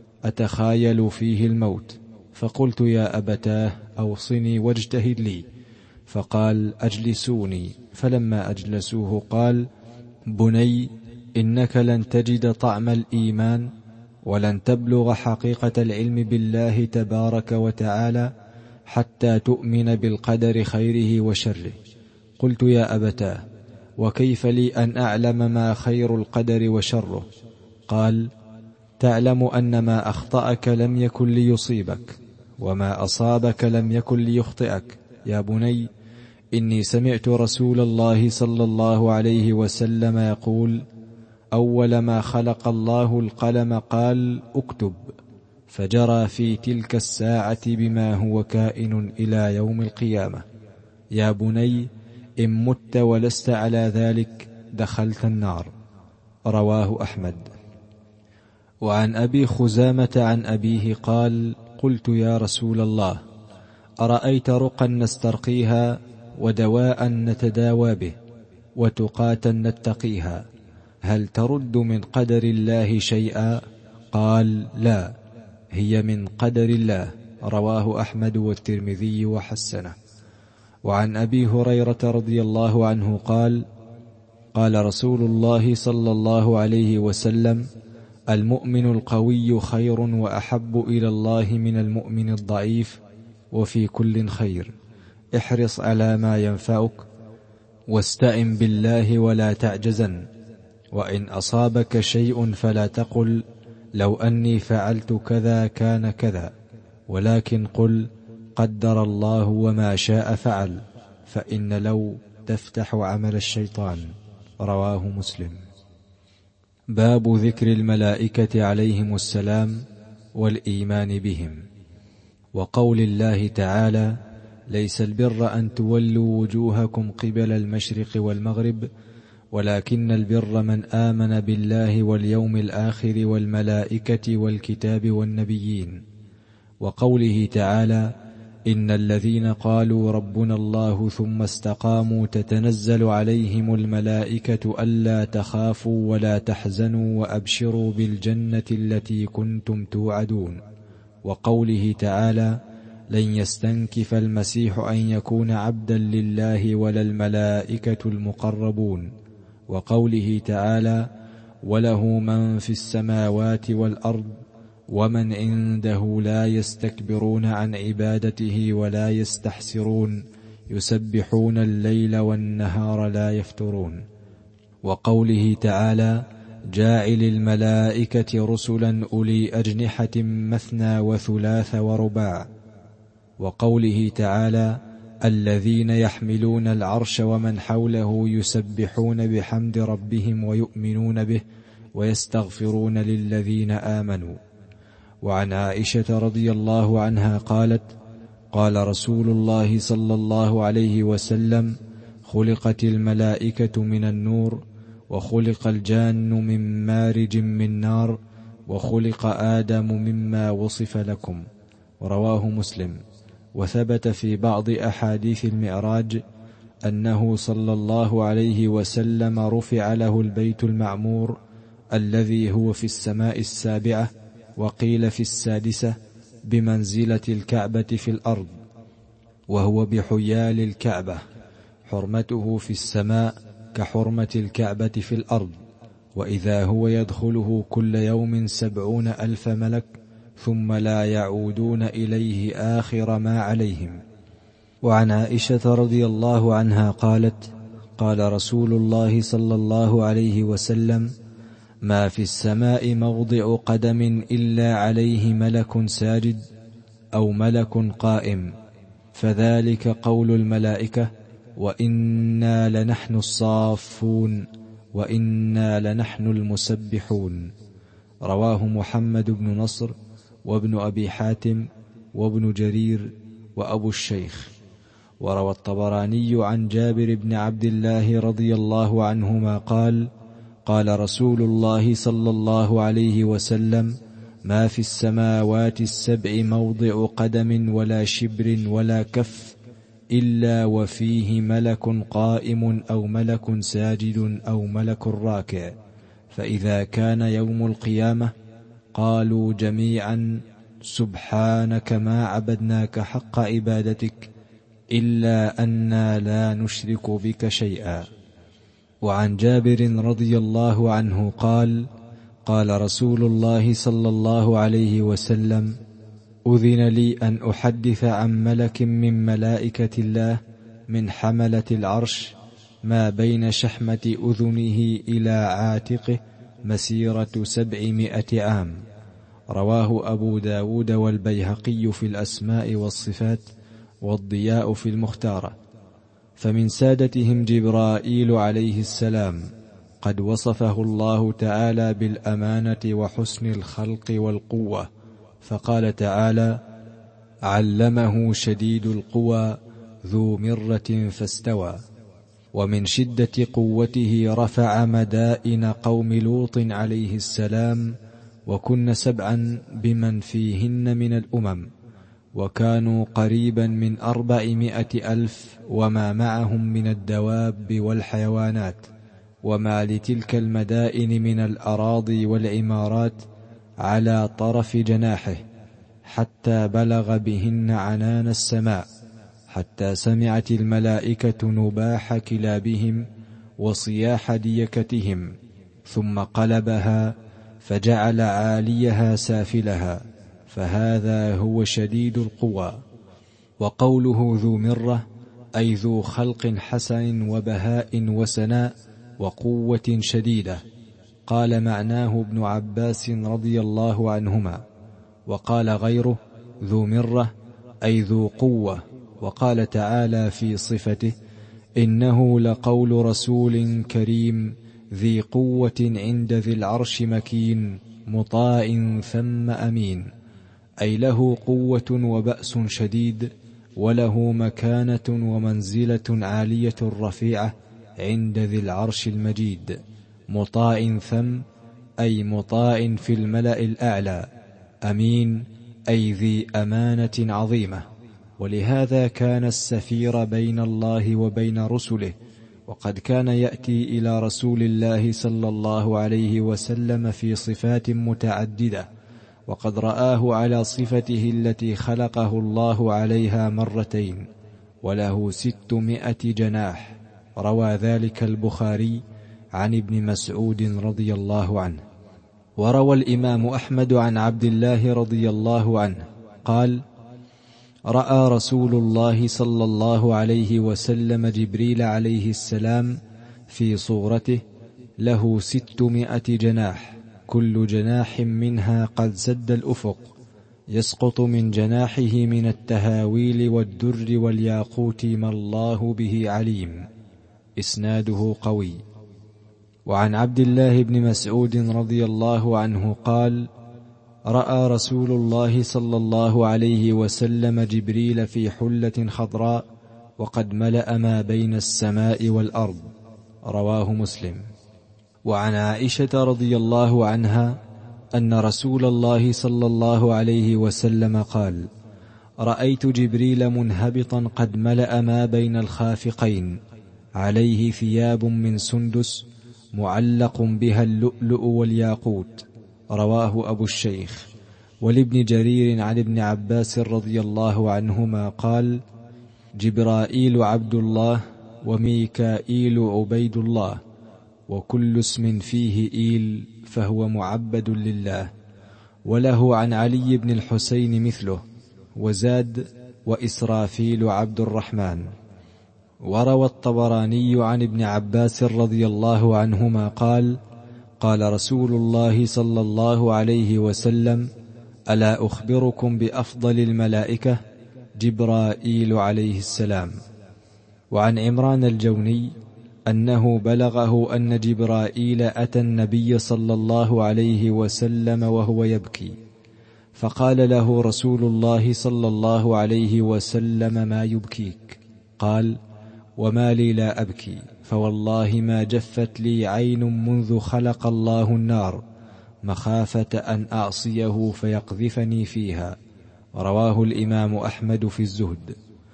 أتخايل فيه الموت، فقلت: يا أبتاه أوصني واجتهد لي. فقال: أجلسوني. فلما أجلسوه قال: بني، إنك لن تجد طعم الإيمان ولن تبلغ حقيقة العلم بالله تبارك وتعالى حتى تؤمن بالقدر خيره وشره. قلت: يا أبتاه، وكيف لي أن أعلم ما خير القدر وشره؟ قال: تعلم أن ما أخطأك لم يكن ليصيبك، وما أصابك لم يكن ليخطئك. يا بني، إني سمعت رسول الله صلى الله عليه وسلم يقول: أول ما خلق الله القلم قال: اكتب، فجرى في تلك الساعة بما هو كائن إلى يوم القيامة. يا بني، إن مت ولست على ذلك دخلت النار. رواه أحمد. وعن أبي خزامة عن أبيه قال: قلت: يا رسول الله، أرأيت رقا نسترقيها ودواء نتداوى به وتقاة نتقيها، هل ترد من قدر الله شيئا؟ قال: لا، هي من قدر الله. رواه أحمد والترمذي وحسنه. وعن أبي هريرة رضي الله عنه قال: قال رسول الله صلى الله عليه وسلم: المؤمن القوي خير وأحب إلى الله من المؤمن الضعيف، وفي كل خير. احرص على ما ينفعك واستعن بالله ولا تعجزن، وإن أصابك شيء فلا تقل لو أني فعلت كذا كان كذا، ولكن قل قدر الله وما شاء فعل، فإن لو تفتح عمل الشيطان. رواه مسلم. باب ذكر الملائكة عليهم السلام والإيمان بهم. وقول الله تعالى: ليس البر أن تولوا وجوهكم قبل المشرق والمغرب، ولكن البر من آمن بالله واليوم الآخر والملائكة والكتاب والنبيين. وقوله تعالى: إن الذين قالوا ربنا الله ثم استقاموا تتنزل عليهم الملائكة ألا تخافوا ولا تحزنوا وأبشروا بالجنة التي كنتم توعدون. وقوله تعالى: لن يستنكف المسيح أن يكون عبدا لله ولا الملائكة المقربون. وقوله تعالى: وله من في السماوات والأرض ومن عنده لا يستكبرون عن عبادته ولا يستحسرون يسبحون الليل والنهار لا يفترون. وقوله تعالى: جاعل الملائكة رسلا أولي أجنحة مثنى وثلاث ورباع. وقوله تعالى: الذين يحملون العرش ومن حوله يسبحون بحمد ربهم ويؤمنون به ويستغفرون للذين آمنوا. وعن عائشة رضي الله عنها قالت: قال رسول الله صلى الله عليه وسلم: خلقت الملائكة من النور، وخلق الجان من مارج من نار، وخلق آدم مما وصف لكم. رواه مسلم. وثبت في بعض أحاديث المعراج أنه صلى الله عليه وسلم رفع له البيت المعمور الذي هو في السماء السابعة، وقيل في السادسة، بمنزلة الكعبة في الأرض، وهو بحيال الكعبة، حرمته في السماء كحرمة الكعبة في الأرض. وإذا هو يدخله كل يوم سبعون ألف ملك ثم لا يعودون إليه آخر ما عليهم. وعن عائشة رضي الله عنها قالت: قال رسول الله صلى الله عليه وسلم: ما في السماء موضع قدم إلا عليه ملك ساجد أو ملك قائم، فذلك قول الملائكة: وإنا لنحن الصافون وإنا لنحن المسبحون. رواه محمد بن نصر وابن أبي حاتم وابن جرير وأبو الشيخ. وروى الطبراني عن جابر بن عبد الله رضي الله عنهما قال: قال رسول الله صلى الله عليه وسلم: ما في السماوات السبع موضع قدم ولا شبر ولا كف إلا وفيه ملك قائم أو ملك ساجد أو ملك راكع، فإذا كان يوم القيامة قالوا جميعا: سبحانك ما عبدناك حق عبادتك إلا أننا لا نشرك بك شيئا. وعن جابر رضي الله عنه قال: قال رسول الله صلى الله عليه وسلم: أذن لي أن أحدث عن ملك من ملائكة الله من حملة العرش ما بين شحمة أذنه إلى عاتقه مسيرة سبعمائة عام. رواه أبو داود والبيهقي في الأسماء والصفات، والضياء في المختارة. فمن سادتهم جبرائيل عليه السلام، قد وصفه الله تعالى بالأمانة وحسن الخلق والقوة، فقال تعالى: علمه شديد القوى ذو مرة فاستوى. ومن شدة قوته رفع مدائن قوم لوط عليه السلام، وكن سبعا بمن فيهن من الأمم، وكانوا قريبا من أربعمائة ألف وما معهم من الدواب والحيوانات، وما لتلك المدائن من الأراضي والعمارات على طرف جناحه، حتى بلغ بهن عنان السماء، حتى سمعت الملائكة نباح كلابهم وصياح ديكتهم، ثم قلبها فجعل عاليها سافلها، فهذا هو شديد القوى. وقوله ذو مرة أي ذو خلق حسن وبهاء وسناء وقوة شديدة. قال معناه ابن عباس رضي الله عنهما. وقال غيره ذو مرة أي ذو قوة. وقال تعالى في صفته: إنه لقول رسول كريم ذي قوة عند ذي العرش مكين مطاع ثم أمين، أي له قوة وبأس شديد، وله مكانة ومنزلة عالية رفيعة عند ذي العرش المجيد. مطاع ثم أي مطاع في الملأ الأعلى، أمين أي ذي أمانة عظيمة. ولهذا كان السفير بين الله وبين رسله، وقد كان يأتي إلى رسول الله صلى الله عليه وسلم في صفات متعددة، وقد رآه على صفته التي خلقه الله عليها مرتين، وله ستمائة جناح. روى ذلك البخاري عن ابن مسعود رضي الله عنه. وروى الإمام أحمد عن عبد الله رضي الله عنه قال: رأى رسول الله صلى الله عليه وسلم جبريل عليه السلام في صورته له ستمائة جناح، كل جناح منها قد سد الأفق، يسقط من جناحه من التهاويل والدر والياقوت ما الله به عليم. إسناده قوي. وعن عبد الله بن مسعود رضي الله عنه قال: رأى رسول الله صلى الله عليه وسلم جبريل في حلة خضراء، وقد ملأ ما بين السماء والأرض. رواه مسلم. وعن عائشة رضي الله عنها أن رسول الله صلى الله عليه وسلم قال: رأيت جبريل منهبطا قد ملأ ما بين الخافقين، عليه ثياب من سندس معلق بها اللؤلؤ والياقوت. رواه أبو الشيخ. ولابن جرير عن ابن عباس رضي الله عنهما قال: جبرائيل عبد الله، وميكائيل عبيد الله، وكل اسم فيه إيل فهو معبد لله. وله عن علي بن الحسين مثله، وزاد: وإسرافيل عبد الرحمن. وروى الطبراني عن ابن عباس رضي الله عنهما قال: قال رسول الله صلى الله عليه وسلم: ألا أخبركم بأفضل الملائكة؟ جبرائيل عليه السلام. وعن عمران الجوني أنه بلغه أن جبرائيل أتى النبي صلى الله عليه وسلم وهو يبكي، فقال له رسول الله صلى الله عليه وسلم: ما يبكيك؟ قال: وما لي لا أبكي، فوالله ما جفت لي عين منذ خلق الله النار مخافة أن أعصيه فيقذفني فيها. رواه الإمام أحمد في الزهد.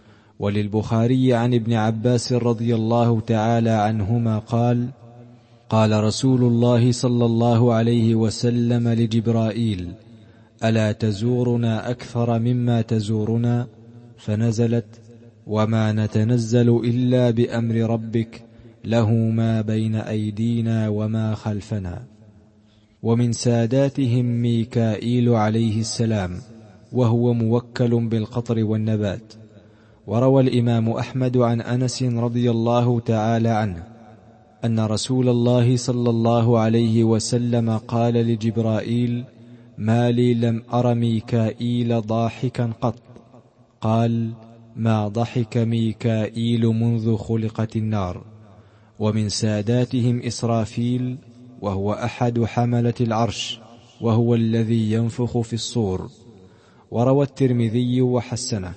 وللبخاري عن ابن عباس رضي الله تعالى عنهما قال: قال رسول الله صلى الله عليه وسلم لجبرائيل: ألا تزورنا أكثر مما تزورنا؟ فنزلت: وما نتنزل إلا بأمر ربك له ما بين أيدينا وما خلفنا. ومن ساداتهم ميكائيل عليه السلام، وهو موكل بالقطر والنبات. وروى الإمام أحمد عن أنس رضي الله تعالى عنه أن رسول الله صلى الله عليه وسلم قال لجبرائيل: ما لي لم أر ميكائيل ضاحكا قط. قال: ما ضحك ميكائيل منذ خلقت النار. ومن ساداتهم إسرافيل، وهو أحد حملة العرش، وهو الذي ينفخ في الصور. وروى الترمذي وحسنه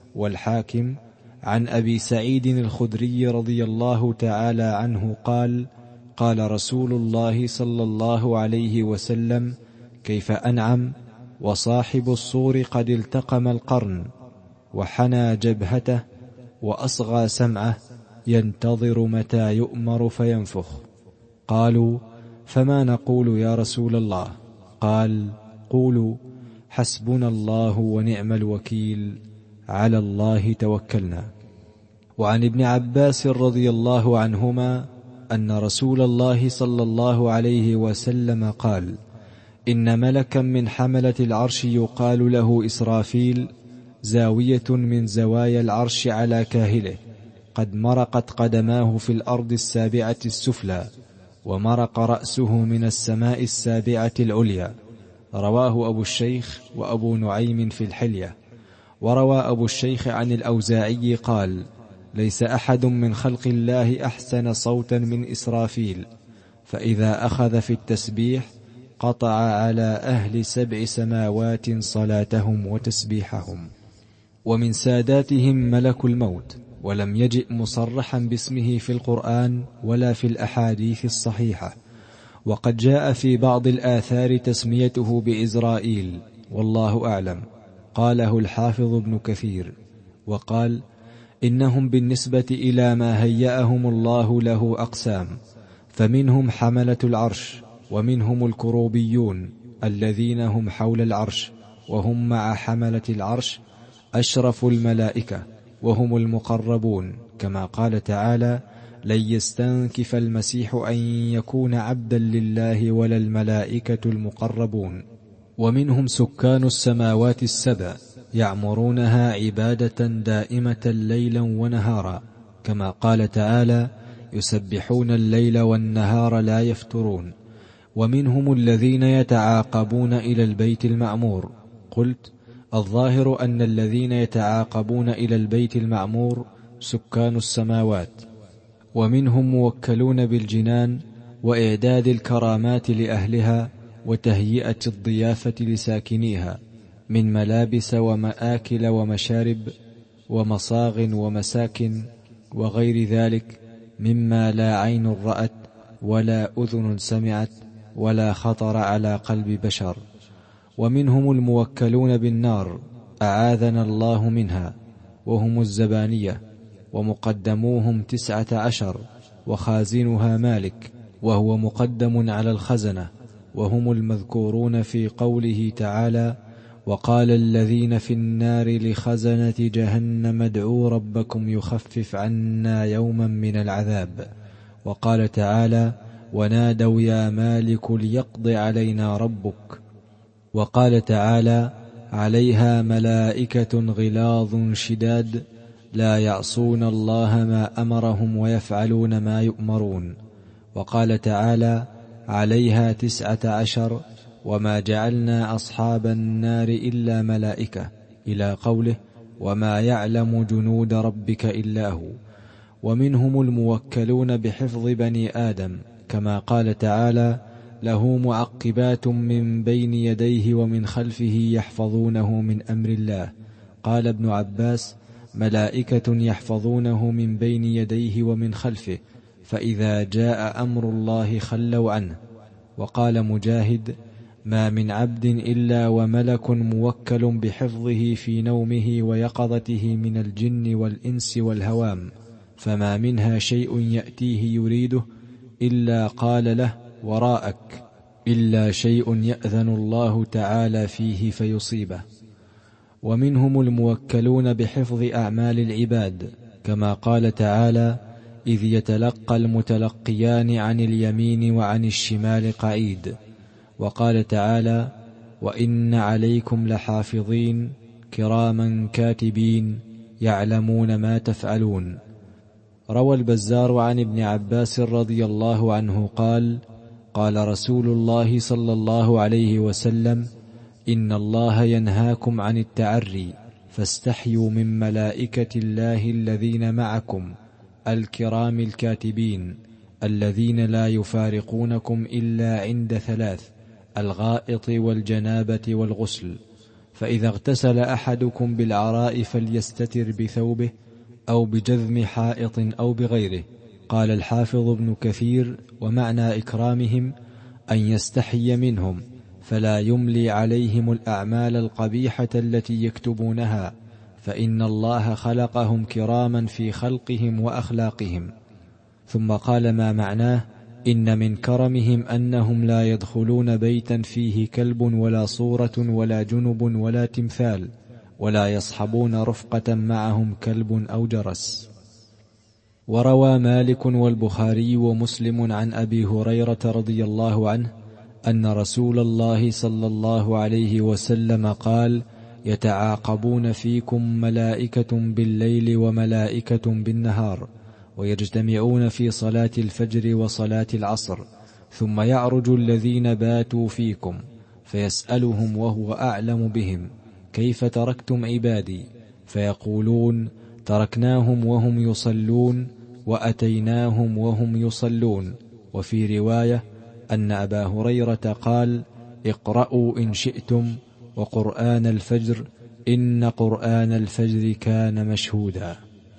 والحاكم عن أبي سعيد الخدري رضي الله تعالى عنه قال: قال رسول الله صلى الله عليه وسلم: كيف أنعم وصاحب الصور قد التقم القرن وحنى جبهته وأصغى سمعه ينتظر متى يؤمر فينفخ. قالوا: فما نقول يا رسول الله؟ قال: قولوا: حسبنا الله ونعم الوكيل، على الله توكلنا. وعن ابن عباس رضي الله عنهما أن رسول الله صلى الله عليه وسلم قال: إن ملكا من حملة العرش يقال له إسرافيل زاوية من زوايا العرش على كاهله، قد مرقت قدماه في الأرض السابعة السفلى، ومرق رأسه من السماء السابعة العليا. رواه أبو الشيخ وأبو نعيم في الحلية. وروى أبو الشيخ عن الأوزاعي قال: ليس أحد من خلق الله أحسن صوتا من إسرافيل، فإذا أخذ في التسبيح قطع على أهل سبع سماوات صلاتهم وتسبيحهم. ومن ساداتهم ملك الموت، ولم يجئ مصرحا باسمه في القرآن ولا في الأحاديث الصحيحة، وقد جاء في بعض الآثار تسميته بإزرائيل، والله أعلم. قاله الحافظ ابن كثير. وقال: إنهم بالنسبة إلى ما هيأهم الله له أقسام، فمنهم حملة العرش، ومنهم الكروبيون الذين هم حول العرش، وهم مع حملة العرش أشرف الملائكة، وهم المقربون، كما قال تعالى: لن يستنكف المسيح أن يكون عبدا لله ولا الملائكة المقربون. ومنهم سكان السماوات السبع يعمرونها عبادة دائمة ليلا ونهارا، كما قال تعالى: يسبحون الليل والنهار لا يفترون. ومنهم الذين يتعاقبون إلى البيت المعمور. قلت: الظاهر أن الذين يتعاقبون إلى البيت المعمور سكان السماوات. ومنهم موكلون بالجنان وإعداد الكرامات لأهلها وتهيئة الضيافة لساكنيها من ملابس ومآكل ومشارب ومصاغ ومساكن وغير ذلك مما لا عين رأت ولا أذن سمعت ولا خطر على قلب بشر. ومنهم الموكلون بالنار أعاذنا الله منها، وهم الزبانية، ومقدموهم تسعة عشر، وخازنها مالك وهو مقدم على الخزنة، وهم المذكورون في قوله تعالى: وقال الذين في النار لخزنة جهنم ادعوا ربكم يخفف عنا يوما من العذاب. وقال تعالى: ونادوا يا مالك ليقض علينا ربك. وقال تعالى: عليها ملائكة غلاظ شداد لا يعصون الله ما أمرهم ويفعلون ما يؤمرون. وقال تعالى: عليها تسعة عشر، وما جعلنا أصحاب النار إلا ملائكة، إلى قوله: وما يعلم جنود ربك إلا هو. ومنهم الموكلون بحفظ بني آدم، كما قال تعالى: له معقبات من بين يديه ومن خلفه يحفظونه من أمر الله. قال ابن عباس: ملائكة يحفظونه من بين يديه ومن خلفه، فإذا جاء أمر الله خلوا عنه. وقال مجاهد: ما من عبد إلا وملك موكل بحفظه في نومه ويقظته من الجن والإنس والهوام، فما منها شيء يأتيه يريده إلا قال له: وراءك، إلا شيء يأذن الله تعالى فيه فيصيبه. ومنهم الموكلون بحفظ أعمال العباد، كما قال تعالى: إذ يتلقى المتلقيان عن اليمين وعن الشمال قعيد. وقال تعالى: وإن عليكم لحافظين كراما كاتبين يعلمون ما تفعلون. روى البزار عن ابن عباس رضي الله عنه قال: قال رسول الله صلى الله عليه وسلم: إن الله ينهاكم عن التعري، فاستحيوا من ملائكة الله الذين معكم الكرام الكاتبين الذين لا يفارقونكم إلا عند ثلاث: الغائط والجنابة والغسل. فإذا اغتسل أحدكم بالعراء فليستتر بثوبه أو بجذم حائط أو بغيره. قال الحافظ ابن كثير: ومعنى إكرامهم أن يستحي منهم، فلا يملي عليهم الأعمال القبيحة التي يكتبونها، فإن الله خلقهم كراما في خلقهم وأخلاقهم. ثم قال ما معناه: إن من كرمهم أنهم لا يدخلون بيتا فيه كلب ولا صورة ولا جنب ولا تمثال، ولا يصحبون رفقة معهم كلب أو جرس. وروى مالك والبخاري ومسلم عن أبي هريرة رضي الله عنه أن رسول الله صلى الله عليه وسلم قال: يتعاقبون فيكم ملائكة بالليل وملائكة بالنهار، ويجتمعون في صلاة الفجر وصلاة العصر، ثم يعرج الذين باتوا فيكم فيسألهم وهو أعلم بهم: كيف تركتم عبادي؟ فيقولون: تركناهم وهم يصلون وأتيناهم وهم يصلون. وفي رواية أن أبا هريرة قال: اقرأوا إن شئتم، وقرآن الفجر إن قرآن الفجر كان مشهودا.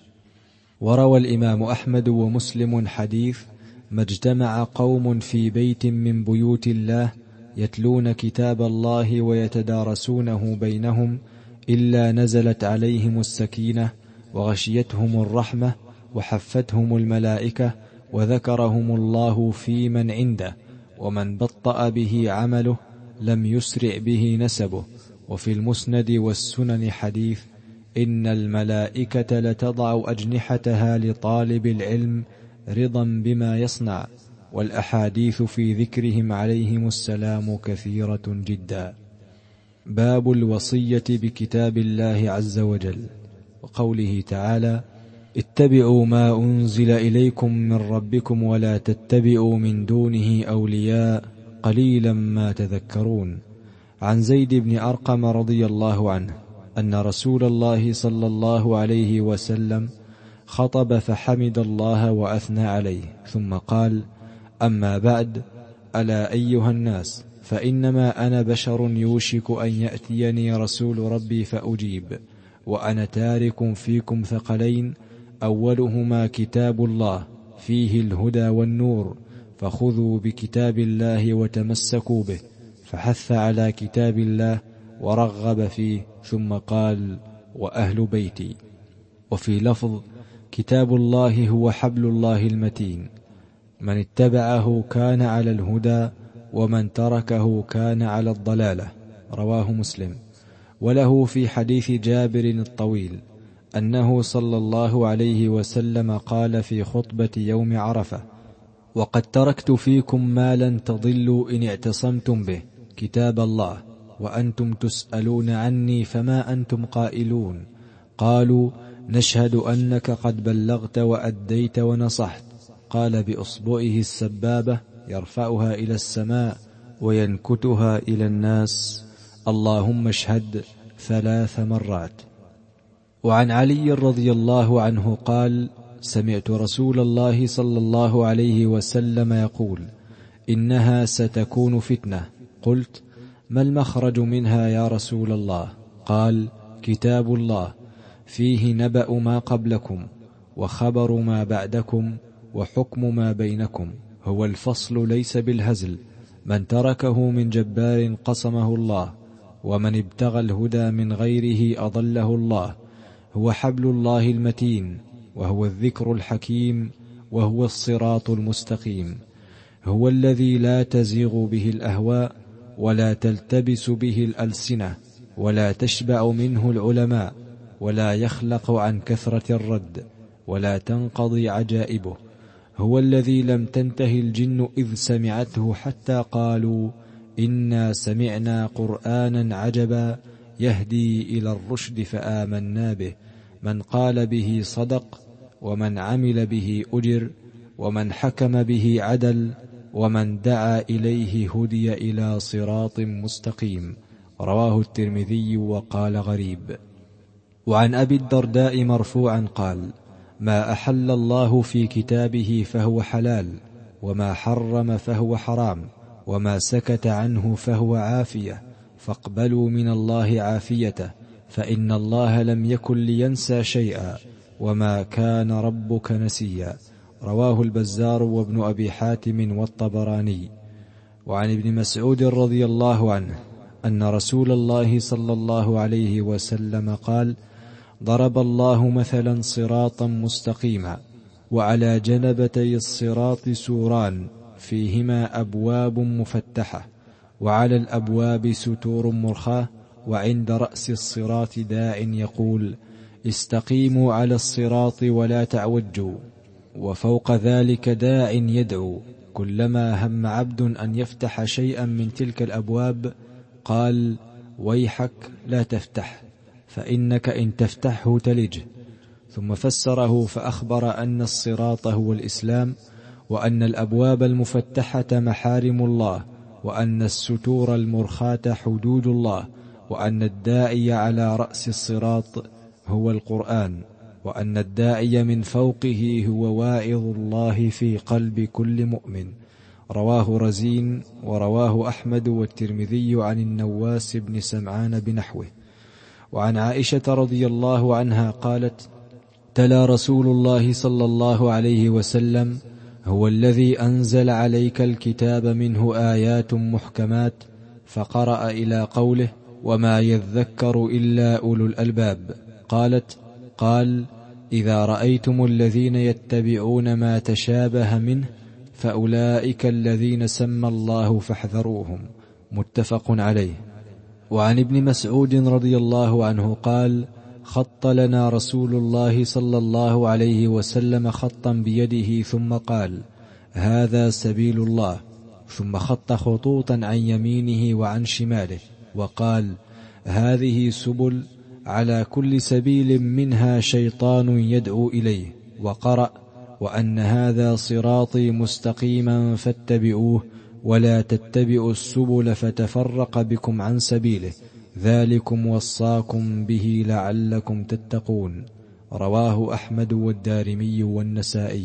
وروى الإمام أحمد ومسلم حديث: ما اجتمع قوم في بيت من بيوت الله يتلون كتاب الله ويتدارسونه بينهم إلا نزلت عليهم السكينة وغشيتهم الرحمة وحفتهم الملائكة وذكرهم الله في من عنده، ومن بطأ به عمله لم يسرع به نسبه. وفي المسند والسنن حديث: إن الملائكة لتضع أجنحتها لطالب العلم رضا بما يصنع. والأحاديث في ذكرهم عليهم السلام كثيرة جدا. باب الوصية بكتاب الله عز وجل، وقوله تعالى: اتبعوا ما أنزل إليكم من ربكم ولا تتبعوا من دونه أولياء قليلا ما تذكرون. عن زيد بن أرقم رضي الله عنه أن رسول الله صلى الله عليه وسلم خطب فحمد الله وأثنى عليه، ثم قال: أما بعد، ألا أيها الناس، فإنما أنا بشر يوشك أن يأتيني رسول ربي فأجيب، وأنا تارك فيكم ثقلين، أولهما كتاب الله فيه الهدى والنور، فخذوا بكتاب الله وتمسكوا به. فحث على كتاب الله ورغب فيه، ثم قال: وأهل بيتي. وفي لفظ: كتاب الله هو حبل الله المتين، من اتبعه كان على الهدى ومن تركه كان على الضلالة. رواه مسلم. وله في حديث جابر الطويل أنه صلى الله عليه وسلم قال في خطبة يوم عرفة: وقد تركت فيكم ما لن تضلوا إن اعتصمتم به، كتاب الله، وأنتم تسألون عني فما أنتم قائلون؟ قالوا: نشهد أنك قد بلغت وأديت ونصحت. قال بأصبعه السبابة يرفعها إلى السماء وينكتها إلى الناس: اللهم اشهد، ثلاث مرات. وعن علي رضي الله عنه قال: سمعت رسول الله صلى الله عليه وسلم يقول: إنها ستكون فتنة. قلت: ما المخرج منها يا رسول الله؟ قال: كتاب الله فيه نبأ ما قبلكم وخبر ما بعدكم وحكم ما بينكم، هو الفصل ليس بالهزل، من تركه من جبار قصمه الله، ومن ابتغى الهدى من غيره أضله الله، هو حبل الله المتين، وهو الذكر الحكيم، وهو الصراط المستقيم، هو الذي لا تزيغ به الأهواء ولا تلتبس به الألسنة ولا تشبع منه العلماء ولا يخلق عن كثرة الرد ولا تنقضي عجائبه، هو الذي لم تنته الجن إذ سمعته حتى قالوا: إنا سمعنا قرآنا عجبا يهدي إلى الرشد فآمنا به، من قال به صدق، ومن عمل به أجر، ومن حكم به عدل، ومن دعا إليه هدي إلى صراط مستقيم. رواه الترمذي وقال غريب. وعن أبي الدرداء مرفوعا قال: ما أحل الله في كتابه فهو حلال، وما حرم فهو حرام، وما سكت عنه فهو عافية، فاقبلوا من الله عافيته، فإن الله لم يكن لينسى شيئا، وما كان ربك نسيا. رواه البزار وابن أبي حاتم والطبراني. وعن ابن مسعود رضي الله عنه أن رسول الله صلى الله عليه وسلم قال: ضرب الله مثلا صراطا مستقيما، وعلى جنبتي الصراط سوران فيهما أبواب مفتحة، وعلى الأبواب ستور مرخاة، وعند رأس الصراط داع يقول: استقيموا على الصراط ولا تعوجوا، وفوق ذلك داع يدعو: كلما هم عبد أن يفتح شيئا من تلك الأبواب قال: ويحك لا تفتح، فإنك إن تفتحه تلجه. ثم فسره فأخبر أن الصراط هو الإسلام، وأن الأبواب المفتحة محارم الله، وأن الستور المرخاة حدود الله، وأن الداعي على رأس الصراط هو القرآن، وأن الداعي من فوقه هو واعظ الله في قلب كل مؤمن. رواه رزين ورواه أحمد والترمذي عن النواس بن سمعان بنحوه. وعن عائشة رضي الله عنها قالت: تلا رسول الله صلى الله عليه وسلم: هو الذي أنزل عليك الكتاب منه آيات محكمات، فقرأ إلى قوله: وما يذكر إلا أولو الألباب. قالت: قال: إذا رأيتم الذين يتبعون ما تشابه منه فأولئك الذين سمى الله فاحذروهم. متفق عليه. وعن ابن مسعود رضي الله عنه قال: خط لنا رسول الله صلى الله عليه وسلم خطا بيده ثم قال: هذا سبيل الله، ثم خط خطوطا عن يمينه وعن شماله وقال: هذه سبل، على كل سبيل منها شيطان يدعو إليه، وقرأ: وأن هذا صراطي مستقيما فاتبعوه ولا تتبعوا السبل فتفرق بكم عن سبيله، ذلكم وصاكم به لعلكم تتقون. رواه أحمد والدارمي والنسائي.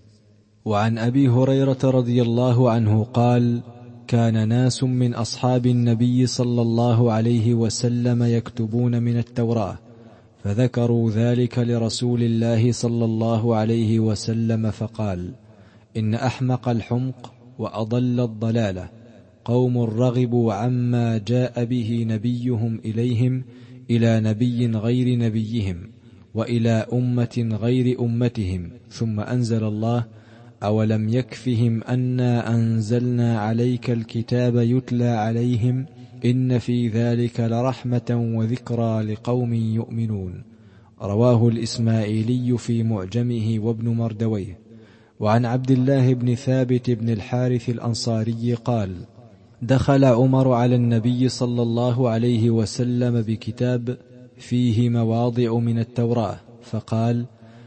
وعن أبي هريرة رضي الله عنه قال: كان ناس من أصحاب النبي صلى الله عليه وسلم يكتبون من التوراة، فذكروا ذلك لرسول الله صلى الله عليه وسلم فقال: إن أحمق الحمق وأضل الضلالة. قوم رغبوا عما جاء به نبيهم إليهم إلى نبي غير نبيهم وإلى أمة غير أمتهم، ثم أنزل الله: أولم يكفهم أنا أنزلنا عليك الكتاب يتلى عليهم إن في ذلك لرحمة وذكرى لقوم يؤمنون. رواه الإسماعيلي في معجمه وابن مردويه. وعن عبد الله بن ثابت بن الحارث الأنصاري قال: دخل عمر على النبي صلى الله عليه وسلم بكتاب فيه مواضع من التوراة، فقال: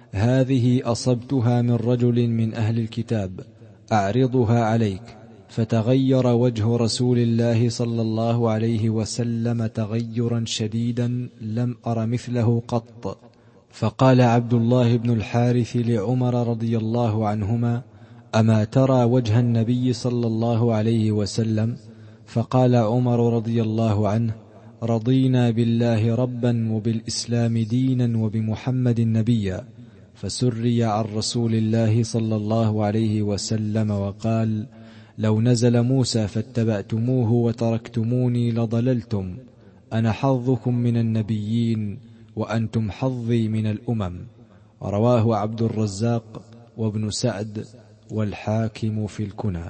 هذه أصبتها من رجل من أهل الكتاب، أعرضها عليك. فتغير وجه رسول الله صلى الله عليه وسلم تغيرا شديدا لم أر مثله قط. فقال عبد الله بن الحارث لعمر رضي الله عنهما: أما ترى وجه النبي صلى الله عليه وسلم؟ فقال عمر رضي الله عنه: رضينا بالله ربا وبالإسلام دينا وبمحمد نبيا. فسري عن رسول الله صلى الله عليه وسلم وقال: لو نزل موسى فاتبعتموه وتركتموني لضللتم، أنا حظكم من النبيين وأنتم حظي من الأمم. رواه عبد الرزاق وابن سعد والحاكم في الكنى.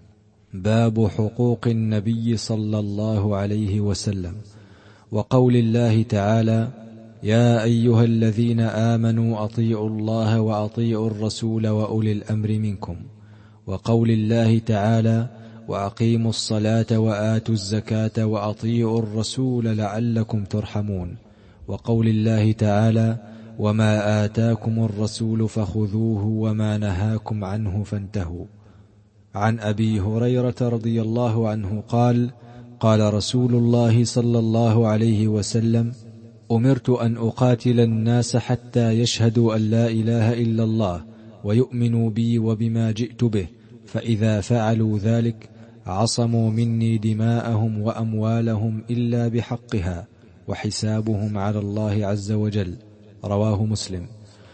باب حقوق النبي صلى الله عليه وسلم. وقول الله تعالى: يا أيها الذين آمنوا أطيعوا الله وأطيعوا الرسول وأولي الأمر منكم. وقول الله تعالى: وأقيموا الصلاة وآتوا الزكاة وأطيعوا الرسول لعلكم ترحمون. وقول الله تعالى: وما آتاكم الرسول فخذوه وما نهاكم عنه فانتهوا. عن أبي هريرة رضي الله عنه قال: قال رسول الله صلى الله عليه وسلم: أمرت أن أقاتل الناس حتى يشهدوا أن لا إله إلا الله ويؤمنوا بي وبما جئت به، فإذا فعلوا ذلك عصموا مني دماءهم وأموالهم إلا بحقها وحسابهم على الله عز وجل. رواه مسلم.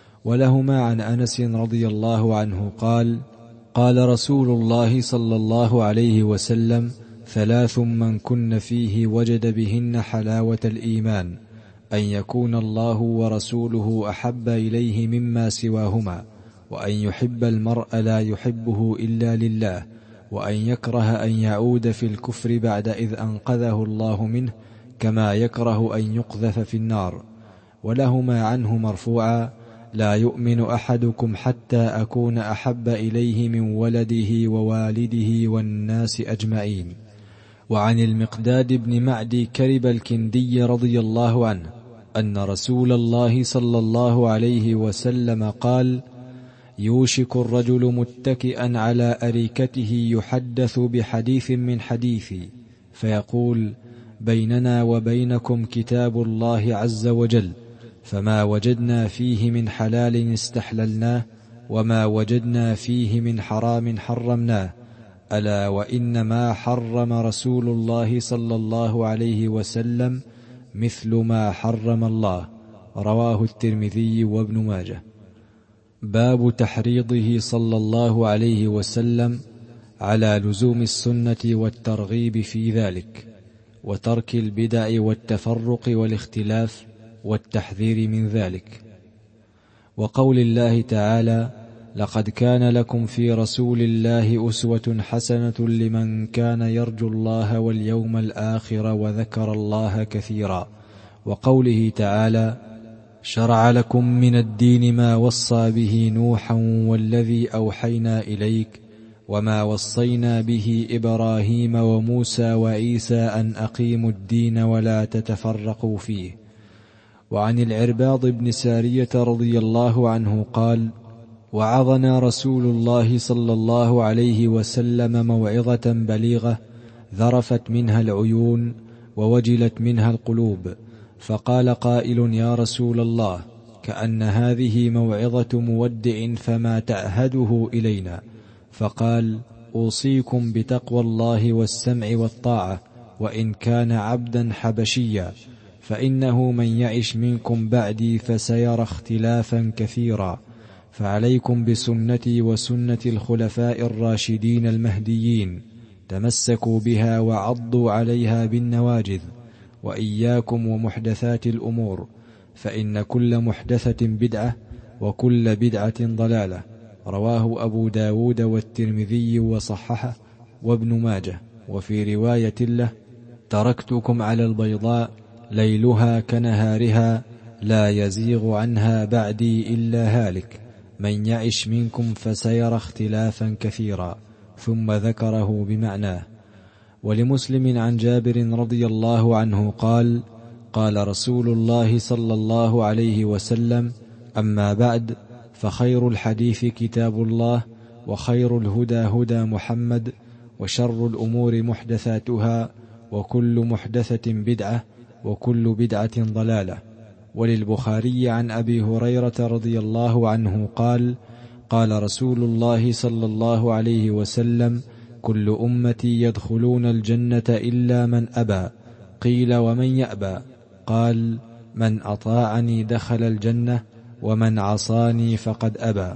ولهما عن أنس رضي الله عنه قال: قال رسول الله صلى الله عليه وسلم: ثلاث من كن فيه وجد بهن حلاوة الإيمان: أن يكون الله ورسوله أحب إليه مما سواهما، وأن يحب المرء لا يحبه إلا لله، وأن يكره أن يعود في الكفر بعد إذ أنقذه الله منه، كما يكره أن يقذف في النار. ولهما عنه مرفوعا: لا يؤمن أحدكم حتى أكون أحب إليه من ولده ووالده والناس أجمعين. وعن المقداد بن معدي كرب الكندي رضي الله عنه أن رسول الله صلى الله عليه وسلم قال: يوشك الرجل متكئا على أريكته يحدث بحديث من حديثي، فيقول: بيننا وبينكم كتاب الله عز وجل، فما وجدنا فيه من حلال استحللناه، وما وجدنا فيه من حرام حرمناه. ألا وإن ما حرم رسول الله صلى الله عليه وسلم مثل ما حرم الله. رواه الترمذي وابن ماجه. باب تحريضه صلى الله عليه وسلم على لزوم السنة والترغيب في ذلك، وترك البدع والتفرق والاختلاف والتحذير من ذلك. وقول الله تعالى: لقد كان لكم في رسول الله أسوة حسنة لمن كان يرجو الله واليوم الآخر وذكر الله كثيرا. وقوله تعالى: شرع لكم من الدين ما وصى به نوحا والذي أوحينا إليك وما وصينا به إبراهيم وموسى وعيسى أن أقيموا الدين ولا تتفرقوا فيه. وعن العرباض بن سارية رضي الله عنه قال: وعظنا رسول الله صلى الله عليه وسلم موعظة بليغة ذرفت منها العيون ووجلت منها القلوب، فقال قائل: يا رسول الله، كأن هذه موعظة مودع فما تعهده إلينا؟ فقال: أوصيكم بتقوى الله والسمع والطاعة، وإن كان عبدا حبشيا، فإنه من يعش منكم بعدي فسيرى اختلافا كثيرا، فعليكم بسنتي وسنة الخلفاء الراشدين المهديين، تمسكوا بها وعضوا عليها بالنواجذ، وإياكم ومحدثات الأمور، فإن كل محدثة بدعة وكل بدعة ضلالة. رواه أبو داود والترمذي وصححه وابن ماجه. وفي رواية له: تركتكم على البيضاء ليلها كنهارها لا يزيغ عنها بعدي إلا هالك، من يعش منكم فسيرى اختلافا كثيرا، ثم ذكره بمعناه. ولمسلم عن جابر رضي الله عنه قال: قال رسول الله صلى الله عليه وسلم: أما بعد، فخير الحديث كتاب الله، وخير الهدى هدى محمد، وشر الأمور محدثاتها، وكل محدثة بدعة، وكل بدعة ضلالة. وللبخاري عن أبي هريرة رضي الله عنه قال: قال رسول الله صلى الله عليه وسلم: كل أمتي يدخلون الجنة إلا من أبى. قيل: ومن يأبى؟ قال: من أطاعني دخل الجنة، ومن عصاني فقد أبى.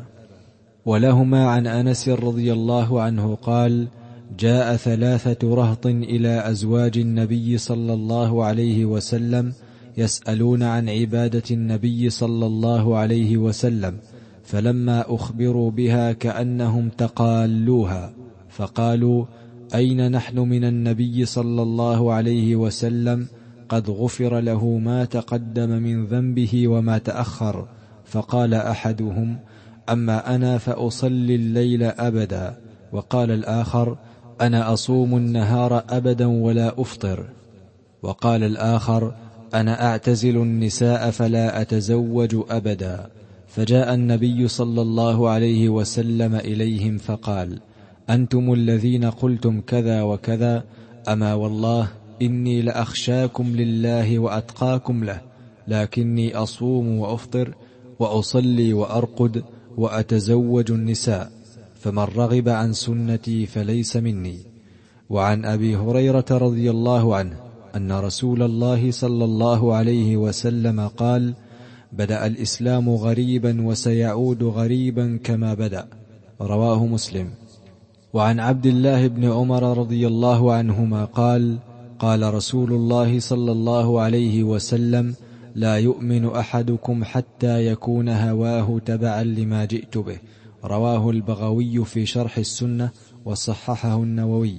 ولهما عن أنس رضي الله عنه قال: جاء ثلاثة رهط إلى أزواج النبي صلى الله عليه وسلم يسألون عن عبادة النبي صلى الله عليه وسلم، فلما أخبروا بها كأنهم تقالوها، فقالوا: أين نحن من النبي صلى الله عليه وسلم؟ قد غفر له ما تقدم من ذنبه وما تأخر. فقال أحدهم: أما أنا فأصلي الليل أبدا. وقال الآخر: أنا أصوم النهار أبدا ولا أفطر. وقال الآخر: أنا أعتزل النساء فلا أتزوج أبدا. فجاء النبي صلى الله عليه وسلم إليهم فقال: أنتم الذين قلتم كذا وكذا، أما والله إني لأخشاكم لله وأتقاكم له، لكني أصوم وأفطر وأصلي وأرقد وأتزوج النساء، فمن رغب عن سنتي فليس مني. وعن أبي هريرة رضي الله عنه أن رسول الله صلى الله عليه وسلم قال: بدأ الإسلام غريبا وسيعود غريبا كما بدأ. رواه مسلم. وعن عبد الله بن عمر رضي الله عنهما قال: قال رسول الله صلى الله عليه وسلم: لا يؤمن أحدكم حتى يكون هواه تبعا لما جئت به. رواه البغوي في شرح السنة وصححه النووي.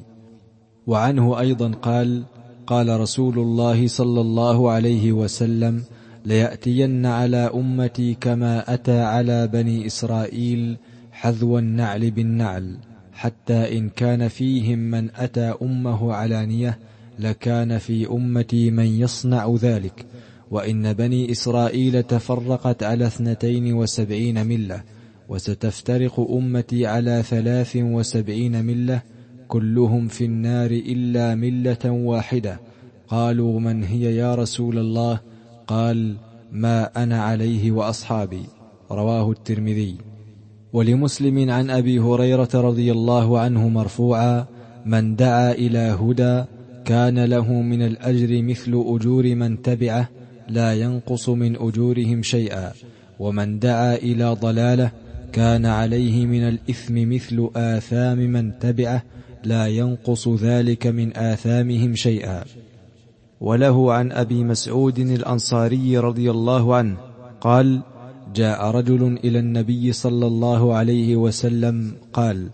وعنه أيضا قال: قال رسول الله صلى الله عليه وسلم: ليأتين على أمتي كما أتى على بني إسرائيل حذو النعل بالنعل، حتى إن كان فيهم من أتى أمه علانية لكان في أمتي من يصنع ذلك. وإن بني إسرائيل تفرقت على اثنتين وسبعين ملة، وستفترق أمتي على ثلاث وسبعين ملة، كلهم في النار إلا ملة واحدة. قالوا: من هي يا رسول الله؟ قال: ما أنا عليه وأصحابي. رواه الترمذي. ولمسلم عن أبي هريرة رضي الله عنه مرفوعا: من دعا إلى هدى كان له من الأجر مثل أجور من تبعه لا ينقص من أجورهم شيئا، ومن دعا إلى ضلالة كان عليه من الإثم مثل آثام من تبعه لا ينقص ذلك من آثامهم شيئا. وله عن أبي مسعود الأنصاري رضي الله عنه قال: جاء رجل إلى النبي صلى الله عليه وسلم قال: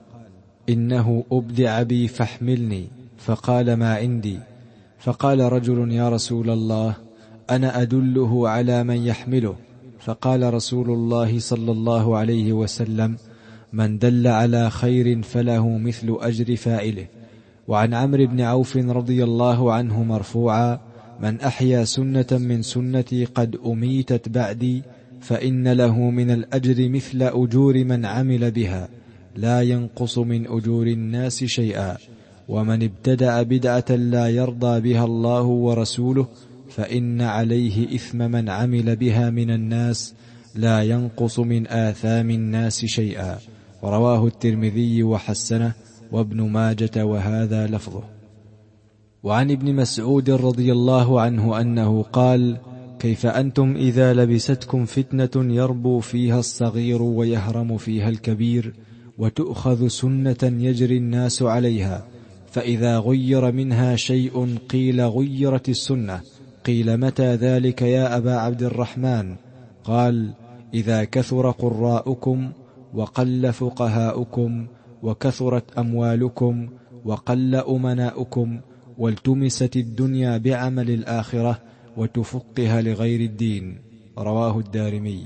إنه أبدع بي فاحملني. فقال: ما عندي. فقال رجل: يا رسول الله، أنا أدله على من يحمله. فقال رسول الله صلى الله عليه وسلم: من دل على خير فله مثل أجر فاعله. وعن عمرو بن عوف رضي الله عنه مرفوعا: من أحيا سنة من سنتي قد أميتت بعدي فإن له من الأجر مثل أجور من عمل بها لا ينقص من أجور الناس شيئا. ومن ابتدع بدعة لا يرضى بها الله ورسوله فإن عليه إثم من عمل بها من الناس لا ينقص من آثام الناس شيئا. رواه الترمذي وحسنه وابن ماجة وهذا لفظه. وعن ابن مسعود رضي الله عنه أنه قال: كيف أنتم إذا لبستكم فتنة يربو فيها الصغير ويهرم فيها الكبير، وتؤخذ سنة يجري الناس عليها، فإذا غير منها شيء قيل غيرت السنة. قيل متى ذلك يا أبا عبد الرحمن؟ قال إذا كثر قراؤكم وقل فقهاؤكم وكثرت أموالكم وقل أمناؤكم والتمست الدنيا بعمل الآخرة وتفقها لغير الدين. رواه الدارمي.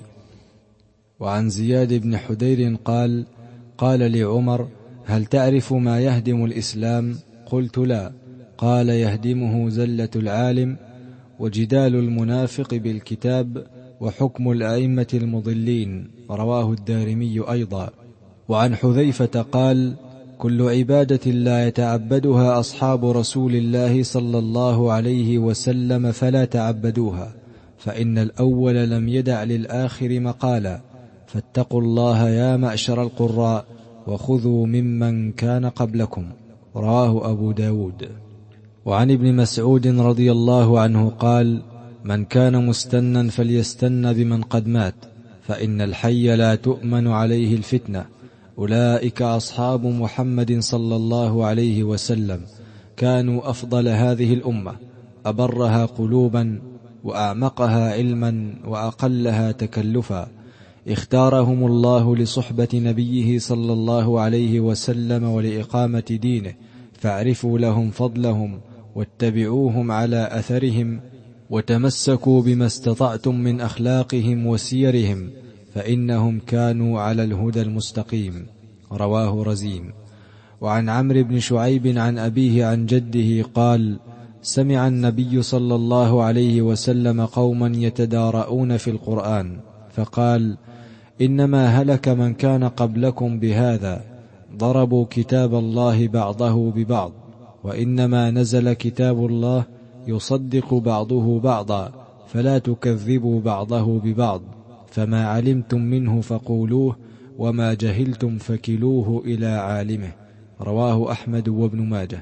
وعن زياد بن حدير قال قال لعمر هل تعرف ما يهدم الإسلام؟ قلت لا. قال يهدمه زلة العالم وجدال المنافق بالكتاب وحكم الأئمة المضلين. رواه الدارمي أيضا. وعن حذيفة قال كل عبادة لا يتعبدها أصحاب رسول الله صلى الله عليه وسلم فلا تعبدوها، فإن الأول لم يدع للآخر مقالا، فاتقوا الله يا معشر القراء وخذوا ممن كان قبلكم. رواه أبو داود. وعن ابن مسعود رضي الله عنه قال من كان مستنا فليستن بمن قد مات، فإن الحي لا تؤمن عليه الفتنة. أولئك أصحاب محمد صلى الله عليه وسلم، كانوا أفضل هذه الأمة، أبرها قلوبا وأعمقها علما وأقلها تكلفا. اختارهم الله لصحبة نبيه صلى الله عليه وسلم ولإقامة دينه، فاعرفوا لهم فضلهم واتبعوهم على أثرهم وتمسكوا بما استطعتم من أخلاقهم وسيرهم، فإنهم كانوا على الهدى المستقيم. رواه رزين. وعن عمرو بن شعيب عن أبيه عن جده قال سمع النبي صلى الله عليه وسلم قوما يتدارؤون في القرآن فقال إنما هلك من كان قبلكم بهذا، ضربوا كتاب الله بعضه ببعض، وإنما نزل كتاب الله يصدق بعضه بعضا، فلا تكذبوا بعضه ببعض، فما علمتم منه فقولوه، وما جهلتم فكلوه إلى عالمه. رواه أحمد وابن ماجه.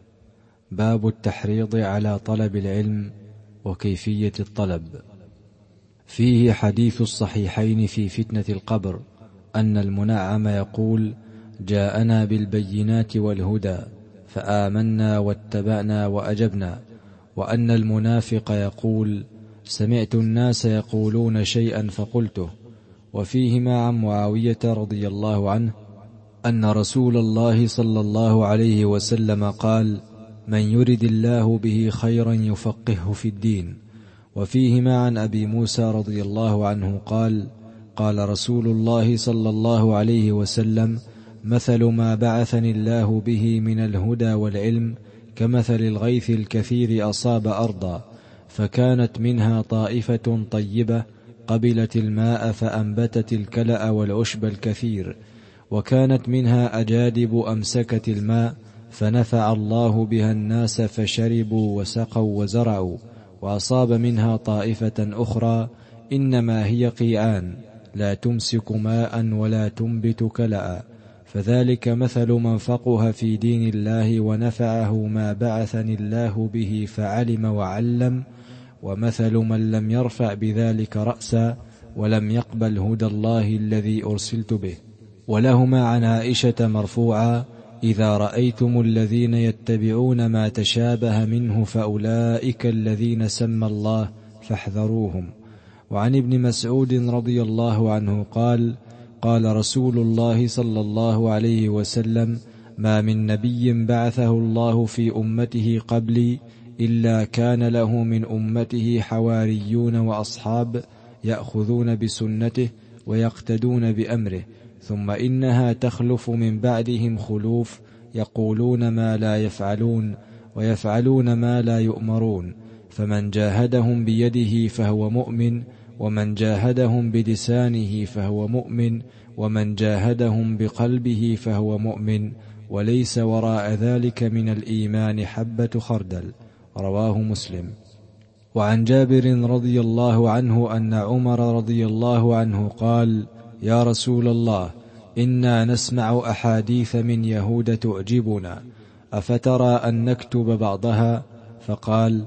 باب التحريض على طلب العلم وكيفية الطلب. فيه حديث الصحيحين في فتنة القبر أن المنعم يقول جاءنا بالبينات والهدى فآمنا واتبعنا وأجبنا، وأن المنافق يقول سمعت الناس يقولون شيئا فقلته. وفيهما عن معاوية رضي الله عنه أن رسول الله صلى الله عليه وسلم قال من يرد الله به خيرا يفقهه في الدين. وفيهما عن أبي موسى رضي الله عنه قال قال رسول الله صلى الله عليه وسلم مثل ما بعثني الله به من الهدى والعلم كمثل الغيث الكثير أصاب أرضا، فكانت منها طائفة طيبة قبلت الماء فأنبتت الكلأ والعشب الكثير، وكانت منها أجادب أمسكت الماء فنفع الله بها الناس فشربوا وسقوا وزرعوا. وأصاب منها طائفة أخرى إنما هي قيعان لا تمسك ماء ولا تنبت كلأ، فذلك مثل من فقه في دين الله ونفعه ما بعثني الله به فعلم وعلم، ومثل من لم يرفع بذلك رأسا ولم يقبل هدى الله الذي أرسلت به. ولهما عن عائشة مرفوعا إذا رأيتم الذين يتبعون ما تشابه منه فأولئك الذين سمى الله فاحذروهم. وعن ابن مسعود رضي الله عنه قال قال رسول الله صلى الله عليه وسلم ما من نبي بعثه الله في أمته قبلي إلا كان له من أمته حواريون وأصحاب يأخذون بسنته ويقتدون بأمره، ثم إنها تخلف من بعدهم خلوف يقولون ما لا يفعلون ويفعلون ما لا يؤمرون، فمن جاهدهم بيده فهو مؤمن، ومن جاهدهم بلسانه فهو مؤمن، ومن جاهدهم بقلبه فهو مؤمن، وليس وراء ذلك من الإيمان حبة خردل. رواه مسلم. وعن جابر رضي الله عنه أن عمر رضي الله عنه قال يا رسول الله إنا نسمع أحاديث من يهود تعجبنا، أفترى أن نكتب بعضها؟ فقال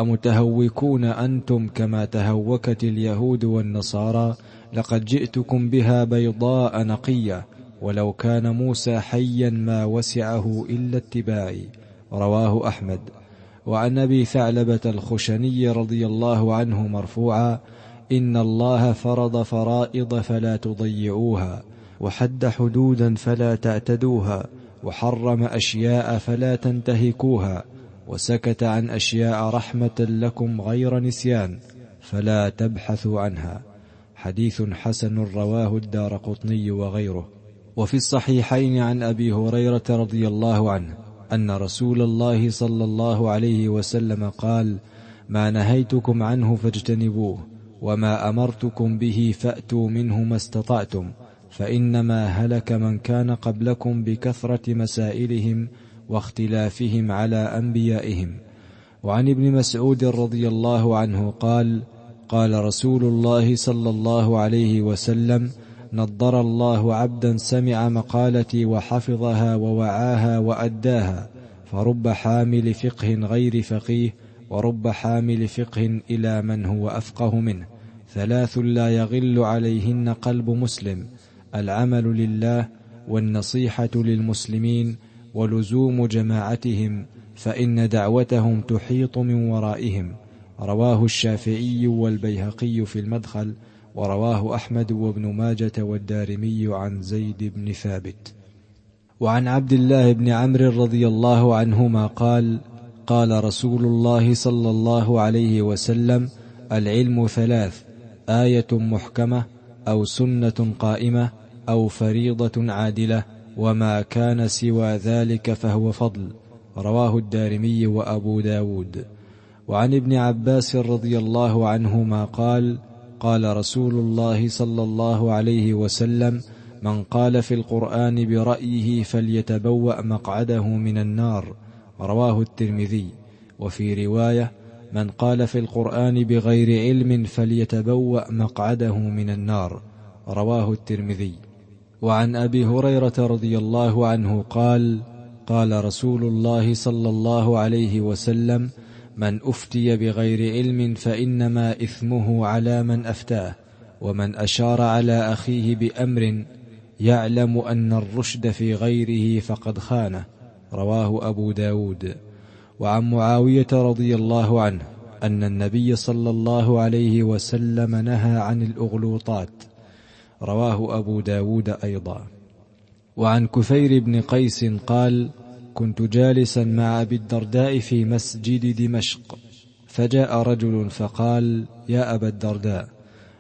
أمتهوكون أنتم كما تهوكت اليهود والنصارى؟ لقد جئتكم بها بيضاء نقية ولو كان موسى حيا ما وسعه إلا اتباعي. رواه أحمد. وعن أبي ثعلبة الخشني رضي الله عنه مرفوعا: إن الله فرض فرائض فلا تضيعوها، وحد حدودا فلا تعتدوها، وحرم أشياء فلا تنتهكوها، وسكت عن أشياء رحمة لكم غير نسيان فلا تبحثوا عنها. حديث حسن رواه الدارقطني وغيره. وفي الصحيحين عن أبي هريرة رضي الله عنه أن رسول الله صلى الله عليه وسلم قال: ما نهيتكم عنه فاجتنبوه، وما أمرتكم به فأتوا منه ما استطعتم، فإنما هلك من كان قبلكم بكثرة مسائلهم واختلافهم على أنبيائهم. وعن ابن مسعود رضي الله عنه قال: قال رسول الله صلى الله عليه وسلم: نضر الله عبدا سمع مقالتي وحفظها ووعاها وأداها، فرب حامل فقه غير فقيه، ورب حامل فقه إلى من هو أفقه منه. ثلاث لا يغل عليهن قلب مسلم: العمل لله، والنصيحة للمسلمين، ولزوم جماعتهم، فإن دعوتهم تحيط من ورائهم. رواه الشافعي والبيهقي في المدخل، ورواه أحمد وابن ماجة والدارمي عن زيد بن ثابت. وعن عبد الله بن عمرو رضي الله عنهما قال: قال رسول الله صلى الله عليه وسلم: العلم ثلاث: آية محكمة، أو سنة قائمة، أو فريضة عادلة، وما كان سوى ذلك فهو فضل. رواه الدارمي وأبو داود. وعن ابن عباس رضي الله عنهما قال: قال رسول الله صلى الله عليه وسلم: من قال في القرآن برأيه فليتبوأ مقعده من النار. رواه الترمذي. وفي رواية: من قال في القرآن بغير علم فليتبوأ مقعده من النار. رواه الترمذي. وعن أبي هريرة رضي الله عنه قال: قال رسول الله صلى الله عليه وسلم: من أفتي بغير علم فإنما إثمه على من أفتاه، ومن أشار على أخيه بأمر يعلم أن الرشد في غيره فقد خانه. رواه أبو داود. وعن معاوية رضي الله عنه أن النبي صلى الله عليه وسلم نهى عن الأغلوطات. رواه أبو داود أيضا. وعن كثير بن قيس قال: كنت جالسا مع أبي الدرداء في مسجد دمشق، فجاء رجل فقال: يا أبا الدرداء،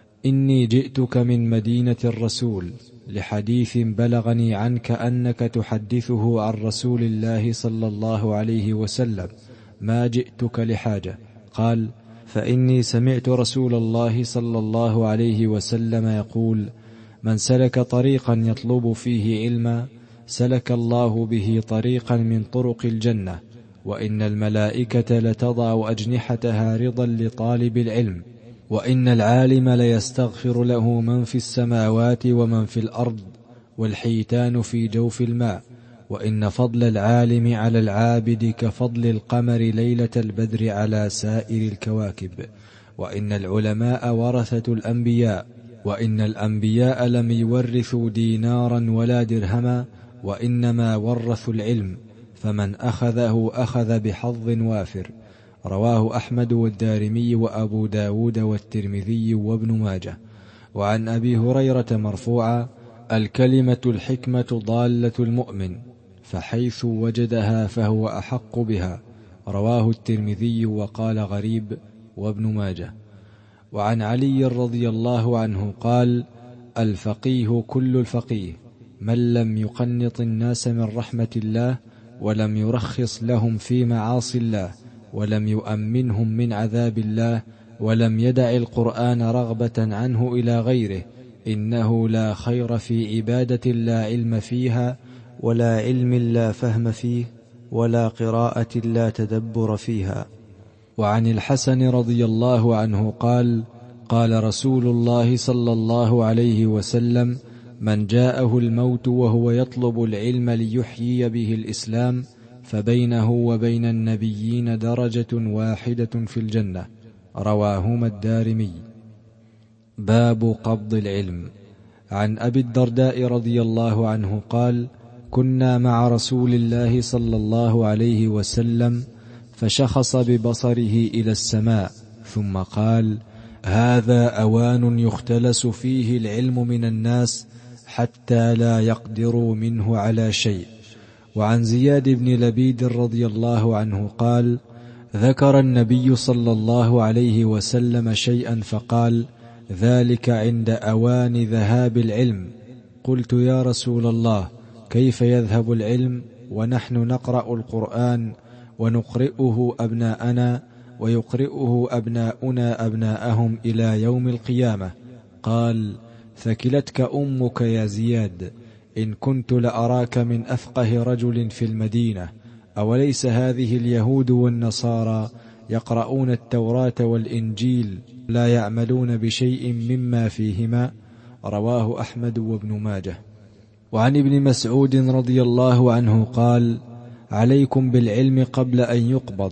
إني جئتك من مدينة الرسول لحديث بلغني عنك أنك تحدثه عن رسول الله صلى الله عليه وسلم، ما جئتك لحاجة. قال: فإني سمعت رسول الله صلى الله عليه وسلم يقول: من سلك طريقا يطلب فيه علما سلك الله به طريقا من طرق الجنة، وإن الملائكة لتضع أجنحتها رضا لطالب العلم، وإن العالم ليستغفر له من في السماوات ومن في الأرض، والحيتان في جوف الماء، وإن فضل العالم على العابد كفضل القمر ليلة البدر على سائر الكواكب، وإن العلماء ورثة الأنبياء، وإن الأنبياء لم يورثوا دينارا ولا درهما، وإنما ورثوا العلم، فمن أخذه أخذ بحظ وافر. رواه أحمد والدارمي وأبو داود والترمذي وابن ماجه. وعن أبي هريرة مرفوعا: الكلمة الحكمة ضالة المؤمن، فحيث وجدها فهو أحق بها. رواه الترمذي وقال غريب وابن ماجه. وعن علي رضي الله عنه قال: الفقيه كل الفقيه من لم يقنط الناس من رحمة الله، ولم يرخص لهم في معاصي الله، ولم يؤمنهم من عذاب الله، ولم يدع القرآن رغبة عنه إلى غيره، إنه لا خير في عبادة لا علم فيها، ولا علم لا فهم فيه، ولا قراءة لا تدبر فيها. وعن الحسن رضي الله عنه قال: قال رسول الله صلى الله عليه وسلم: من جاءه الموت وهو يطلب العلم ليحيي به الإسلام، فبينه وبين النبيين درجة واحدة في الجنة. رواهما الدارمي. باب قبض العلم. عن أبي الدرداء رضي الله عنه قال: كنا مع رسول الله صلى الله عليه وسلم فشخص ببصره إلى السماء ثم قال: هذا أوان يختلس فيه العلم من الناس حتى لا يقدروا منه على شيء. وعن زياد بن لبيد رضي الله عنه قال: ذكر النبي صلى الله عليه وسلم شيئا فقال: ذلك عند أوان ذهاب العلم. قلت: يا رسول الله، كيف يذهب العلم ونحن نقرأ القرآن ونقرئه أبناءنا ويقرئه أبناؤنا أبناءهم إلى يوم القيامة؟ قال: ثكلتك أمك يا زياد، إن كنت لأراك من أفقه رجل في المدينة. أوليس هذه اليهود والنصارى يقرؤون التوراة والإنجيل لا يعملون بشيء مما فيهما؟ رواه أحمد وابن ماجه. وعن ابن مسعود رضي الله عنه قال: عليكم بالعلم قبل أن يقبض،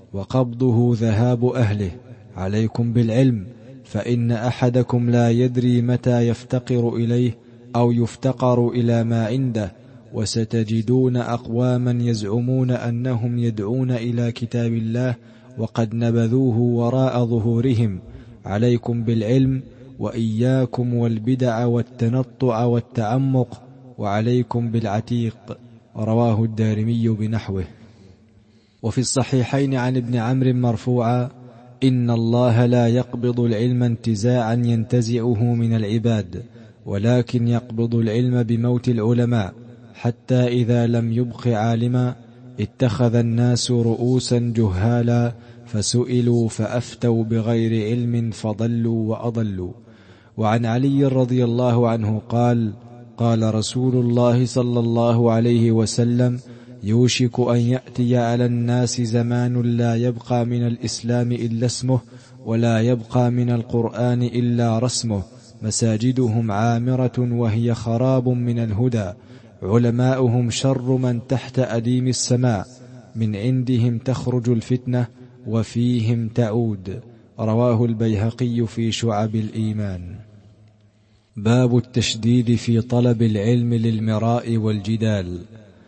وقبضه ذهاب أهله. عليكم بالعلم، فإن أحدكم لا يدري متى يفتقر إليه أو يفتقر إلى ما عنده. وستجدون أقواما يزعمون أنهم يدعون إلى كتاب الله وقد نبذوه وراء ظهورهم. عليكم بالعلم، وإياكم والبدع والتنطع والتعمق، وعليكم بالعتيق. رواه الدارمي بنحوه. وفي الصحيحين عن ابن عمرو مرفوعا: إن الله لا يقبض العلم انتزاعا ينتزعه من العباد، ولكن يقبض العلم بموت العلماء، حتى إذا لم يبق عالما اتخذ الناس رؤوسا جهالا فسئلوا فأفتوا بغير علم فضلوا وأضلوا. وعن علي رضي الله عنه قال: قال رسول الله صلى الله عليه وسلم: يوشك أن يأتي على الناس زمان لا يبقى من الإسلام إلا اسمه، ولا يبقى من القرآن إلا رسمه، مساجدهم عامرة وهي خراب من الهدى، علماؤهم شر من تحت أديم السماء، من عندهم تخرج الفتنة وفيهم تعود. رواه البيهقي في شعب الإيمان. باب التشديد في طلب العلم للمراء والجدال.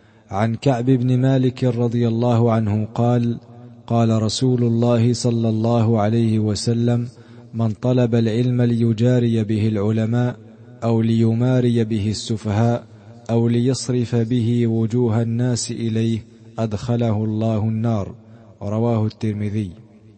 عن كعب بن مالك رضي الله عنه قال: قال رسول الله صلى الله عليه وسلم: من طلب العلم ليجاري به العلماء أو ليماري به السفهاء أو ليصرف به وجوه الناس إليه أدخله الله النار. رواه الترمذي.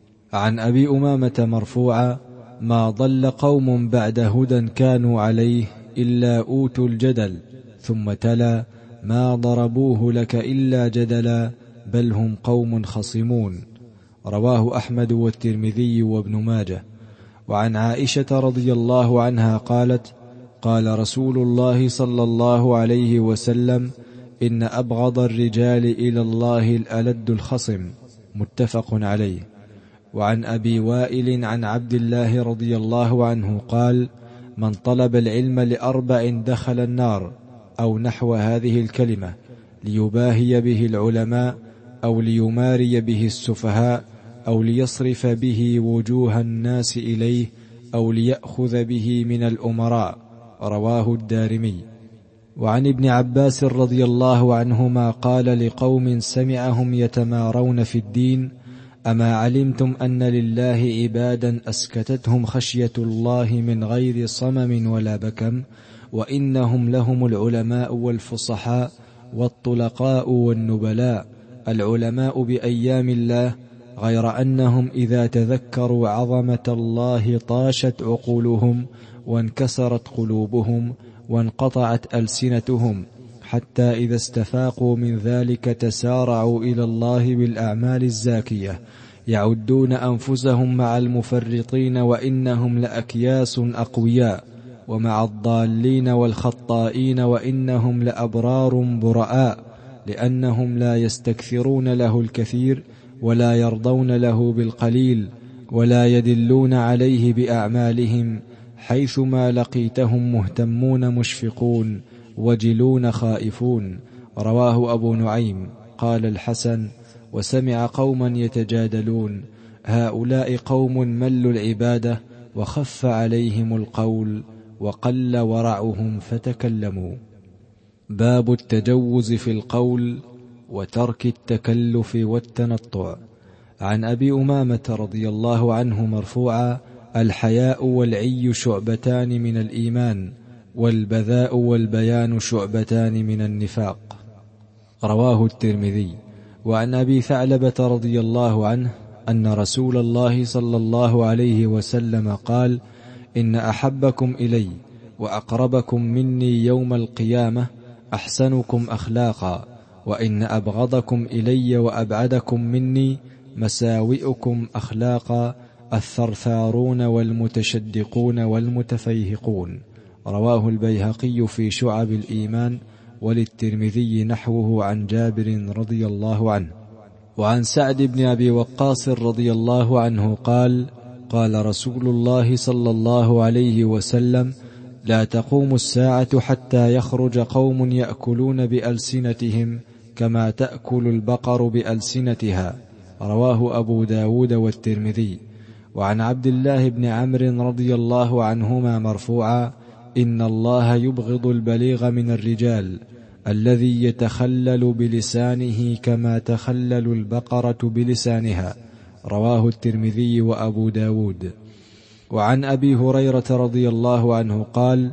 عن أبي أمامة مرفوعا: ما ضل قوم بعد هدى كانوا عليه إلا أوتوا الجدل. ثم تلا: ما ضربوه لك إلا جدلا بل هم قوم خصمون. رواه أحمد والترمذي وابن ماجه. وعن عائشة رضي الله عنها قالت: قال رسول الله صلى الله عليه وسلم: إن أبغض الرجال إلى الله الألد الخصم. متفق عليه. وعن أبي وائل عن عبد الله رضي الله عنه قال: من طلب العلم لأربع دخل النار، أو نحو هذه الكلمة: ليباهي به العلماء أو ليماري به السفهاء أو ليصرف به وجوه الناس إليه أو ليأخذ به من الأمراء. رواه الدارمي. وعن ابن عباس رضي الله عنهما قال لقوم سمعهم يتمارون في الدين: أما علمتم أن لله عبادا أسكتتهم خشية الله من غير صمم ولا بكم، وإنهم لهم العلماء والفصحاء والطلقاء والنبلاء، العلماء بأيام الله، غير أنهم إذا تذكروا عظمة الله طاشت عقولهم وانكسرت قلوبهم وانقطعت ألسنتهم، حتى إذا استفاقوا من ذلك تسارعوا إلى الله بالأعمال الزاكية، يعدون أنفسهم مع المفرطين وإنهم لأكياس أقوياء، ومع الضالين والخطائين وإنهم لأبرار برآء، لأنهم لا يستكثرون له الكثير ولا يرضون له بالقليل ولا يدلون عليه بأعمالهم، حيثما لقيتهم مهتمون مشفقون وجلون خائفون. رواه أبو نعيم. قال الحسن: وسمع قوما يتجادلون: هؤلاء قوم ملوا العبادة وخف عليهم القول وقل ورعهم فتكلموا. باب التجوز في القول وترك التكلف والتنطع. عن أبي أمامة رضي الله عنه مرفوعا: الحياء والعي شعبتان من الإيمان، والبذاء والبيان شعبتان من النفاق. رواه الترمذي. وعن أبي ثعلبة رضي الله عنه أن رسول الله صلى الله عليه وسلم قال: إن أحبكم إلي وأقربكم مني يوم القيامة أحسنكم أخلاقا، وإن أبغضكم إلي وأبعدكم مني مساوئكم أخلاقا، الثرثارون والمتشدقون والمتفيهقون. رواه البيهقي في شعب الإيمان، وللترمذي نحوه عن جابر رضي الله عنه. وعن سعد بن أبي وقاص رضي الله عنه قال: قال رسول الله صلى الله عليه وسلم: لا تقوم الساعة حتى يخرج قوم يأكلون بألسنتهم كما تأكل البقر بألسنتها. رواه أبو داود والترمذي. وعن عبد الله بن عمرو رضي الله عنهما مرفوعا: إن الله يبغض البليغ من الرجال الذي يتخلل بلسانه كما تخلل البقرة بلسانها. رواه الترمذي وأبو داود. وعن أبي هريرة رضي الله عنه قال: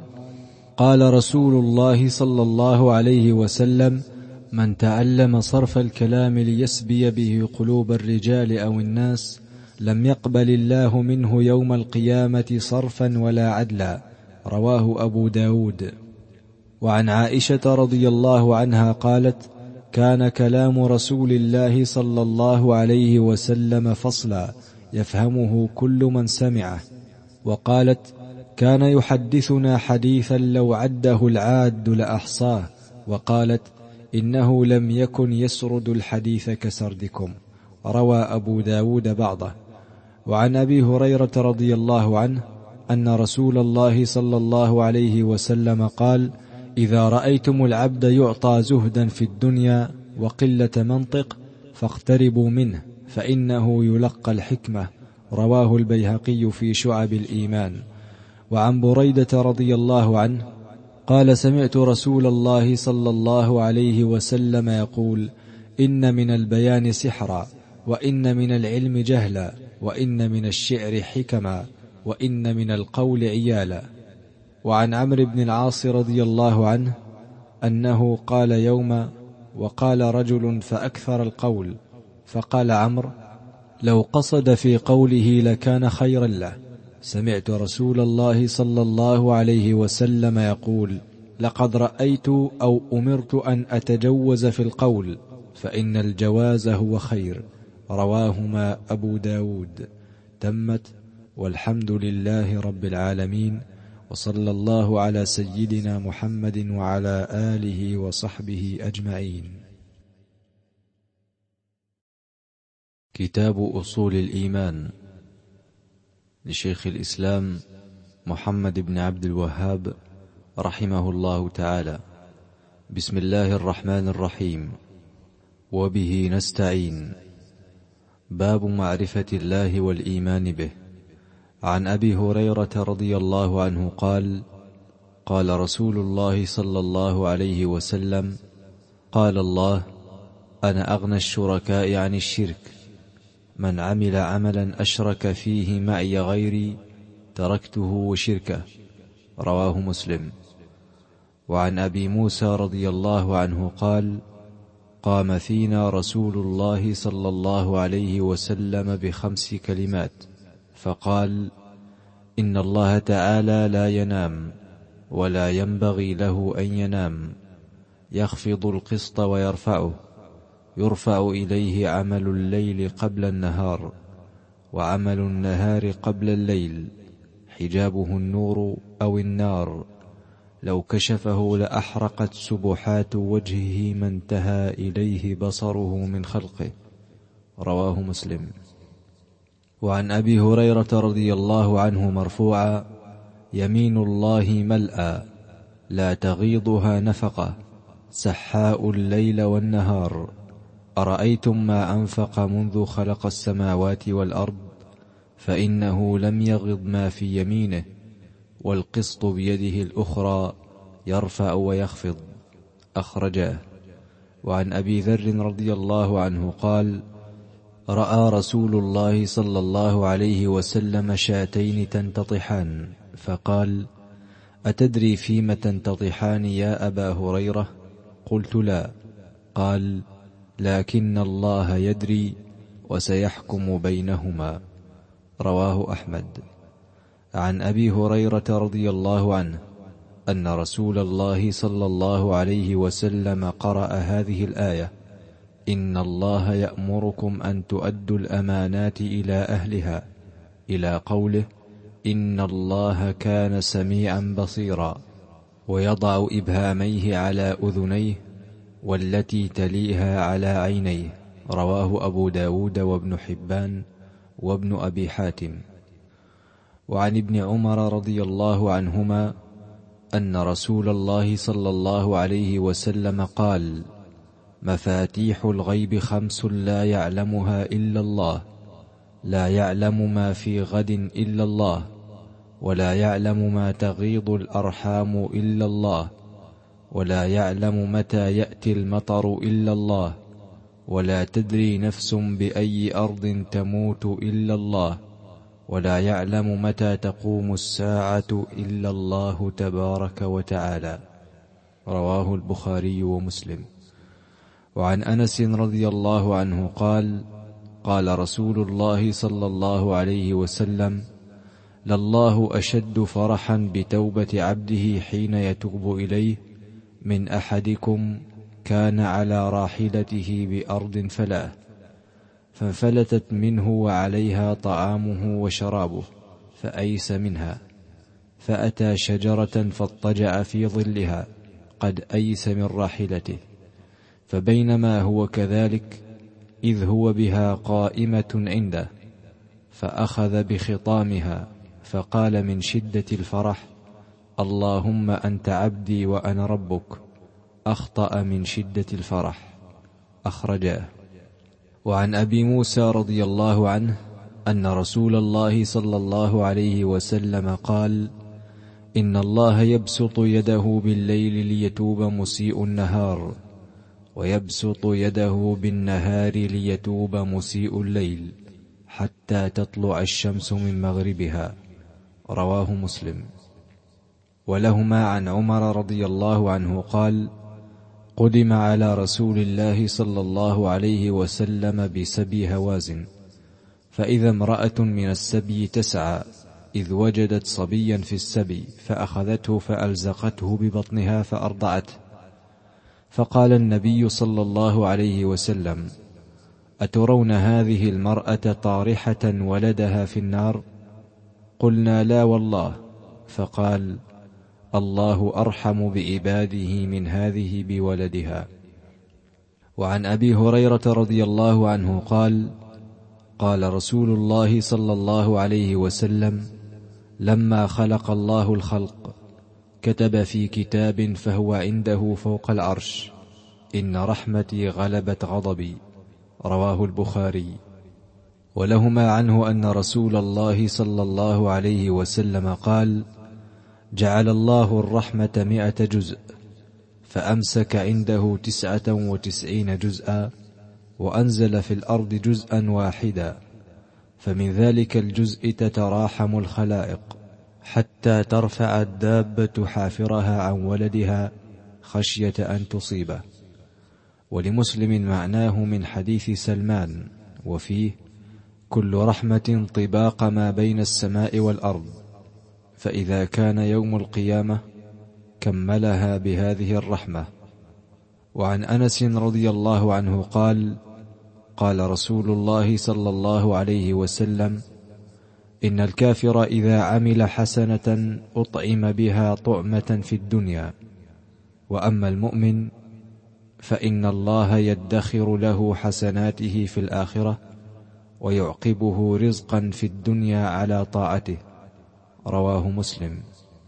قال رسول الله صلى الله عليه وسلم: من تعلم صرف الكلام ليسبي به قلوب الرجال أو الناس لم يقبل الله منه يوم القيامة صرفا ولا عدلا. رواه أبو داود. وعن عائشة رضي الله عنها قالت: كان كلام رسول الله صلى الله عليه وسلم فصلا يفهمه كل من سمعه. وقالت: كان يحدثنا حديثا لو عده العاد لأحصاه. وقالت: إنه لم يكن يسرد الحديث كسردكم. روى أبو داود بعضه. وعن أبي هريرة رضي الله عنه أن رسول الله صلى الله عليه وسلم قال: إذا رأيتم العبد يعطى زهدا في الدنيا وقلة منطق فاقتربوا منه فإنه يلقى الحكمة. رواه البيهقي في شعب الإيمان. وعن بريدة رضي الله عنه قال: سمعت رسول الله صلى الله عليه وسلم يقول: إن من البيان سحرا، وإن من العلم جهلا، وإن من الشعر حكما، وإن من القول عيالا. وعن عمرو بن العاص رضي الله عنه أنه قال يوما: وقال رجل فأكثر القول، فقال عمرو: لو قصد في قوله لكان خيرا له. سمعت رسول الله صلى الله عليه وسلم يقول: لقد رأيت أو أمرت أن أتجوز في القول، فإن الجواز هو خير. رواهما أبو داود. تمت، والحمد لله رب العالمين، وصلى الله على سيدنا محمد وعلى آله وصحبه أجمعين. كتاب أصول الإيمان لشيخ الإسلام محمد بن عبد الوهاب رحمه الله تعالى. بسم الله الرحمن الرحيم، وبه نستعين. باب معرفة الله والإيمان به. عن أبي هريرة رضي الله عنه قال: قال رسول الله صلى الله عليه وسلم: قال الله: أنا أغنى الشركاء عن الشرك، من عمل عملا أشرك فيه معي غيري تركته وشركه. رواه مسلم. وعن أبي موسى رضي الله عنه قال: قام فينا رسول الله صلى الله عليه وسلم بخمس كلمات فقال: إن الله تعالى لا ينام ولا ينبغي له أن ينام، يخفض القسط ويرفعه، يرفع إليه عمل الليل قبل النهار، وعمل النهار قبل الليل، حجابه النور أو النار، لو كشفه لأحرقت سبحات وجهه ما انتهى إليه بصره من خلقه. رواه مسلم. وعن أبي هريرة رضي الله عنه مرفوعا: يمين الله ملأى لا تغيضها نفقة، سحاء الليل والنهار، أرأيتم ما أنفق منذ خلق السماوات والأرض، فإنه لم يغض ما في يمينه، والقسط بيده الأخرى يرفع ويخفض. أخرجاه. وعن أبي ذر رضي الله عنه قال: رأى رسول الله صلى الله عليه وسلم شاتين تنتطحان، فقال: أتدري فيم تنتطحان يا أبا هريرة؟ قلت: لا. قال: لكن الله يدري وسيحكم بينهما. رواه أحمد. عن أبي هريرة رضي الله عنه أن رسول الله صلى الله عليه وسلم قرأ هذه الآية: إن الله يأمركم أن تؤدوا الأمانات إلى أهلها، إلى قوله: إن الله كان سميعا بصيرا، ويضع إبهاميه على أذنيه والتي تليها على عينيه. رواه أبو داود وابن حبان وابن أبي حاتم. وعن ابن عمر رضي الله عنهما أن رسول الله صلى الله عليه وسلم قال: مفاتيح الغيب خمس لا يعلمها إلا الله، لا يعلم ما في غد إلا الله، ولا يعلم ما تغيض الأرحام إلا الله، ولا يعلم متى يأتي المطر إلا الله، ولا تدري نفس بأي أرض تموت إلا الله، ولا يعلم متى تقوم الساعة إلا الله تبارك وتعالى. رواه البخاري ومسلم. وعن أنس رضي الله عنه قال: قال رسول الله صلى الله عليه وسلم: لله أشد فرحا بتوبة عبده حين يتوب إليه من أحدكم كان على راحلته بأرض فلاة، فانفلتت منه وعليها طعامه وشرابه، فأيس منها، فأتى شجرة فاضطجع في ظلها قد أيس من راحلته، فبينما هو كذلك إذ هو بها قائمة عنده، فأخذ بخطامها فقال من شدة الفرح: اللهم أنت عبدي وأنا ربك. أخطأ من شدة الفرح. أخرجاه. وعن أبي موسى رضي الله عنه أن رسول الله صلى الله عليه وسلم قال: إن الله يبسط يده بالليل ليتوب مسيء النهار، ويبسط يده بالنهار ليتوب مسيء الليل، حتى تطلع الشمس من مغربها. رواه مسلم. ولهما عن عمر رضي الله عنه قال: قدم على رسول الله صلى الله عليه وسلم بسبي هوازن، فإذا امرأة من السبي تسعى، إذ وجدت صبيا في السبي فأخذته فألزقته ببطنها فأرضعته، فقال النبي صلى الله عليه وسلم: أترون هذه المرأة طارحة ولدها في النار؟ قلنا: لا والله. فقال: الله أرحم بعباده من هذه بولدها. وعن أبي هريرة رضي الله عنه قال: قال رسول الله صلى الله عليه وسلم: لما خلق الله الخلق كتب في كتاب فهو عنده فوق العرش: إن رحمتي غلبت غضبي. رواه البخاري. ولهما عنه أن رسول الله صلى الله عليه وسلم قال: جعل الله الرحمة مئة جزء، فأمسك عنده تسعة وتسعين جزءا، وأنزل في الأرض جزءا واحدا، فمن ذلك الجزء تتراحم الخلائق، حتى ترفع الدابة حافرها عن ولدها خشية أن تصيبه. ولمسلم معناه من حديث سلمان، وفيه: كل رحمة طباق ما بين السماء والأرض، فإذا كان يوم القيامة كملها بهذه الرحمة. وعن أنس رضي الله عنه قال: قال رسول الله صلى الله عليه وسلم: إن الكافر إذا عمل حسنة أطعم بها طعمة في الدنيا، وأما المؤمن فإن الله يدخر له حسناته في الآخرة، ويعقبه رزقا في الدنيا على طاعته. رواه مسلم.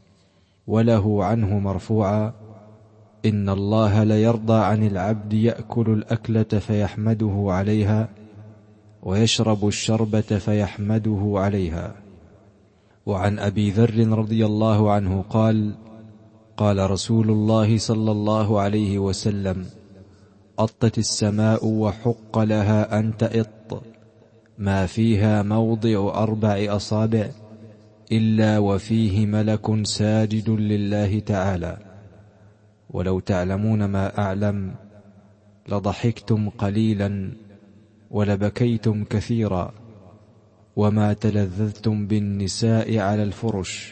وله عنه مرفوعا: إن الله ليرضى عن العبد يأكل الأكلة فيحمده عليها، ويشرب الشربة فيحمده عليها. وعن أبي ذر رضي الله عنه قال: قال رسول الله صلى الله عليه وسلم: أطت السماء وحق لها أن تئط، ما فيها موضع أربع أصابع إلا وفيه ملك ساجد لله تعالى. ولو تعلمون ما أعلم لضحكتم قليلا ولبكيتم كثيرا، وما تلذذتم بالنساء على الفرش،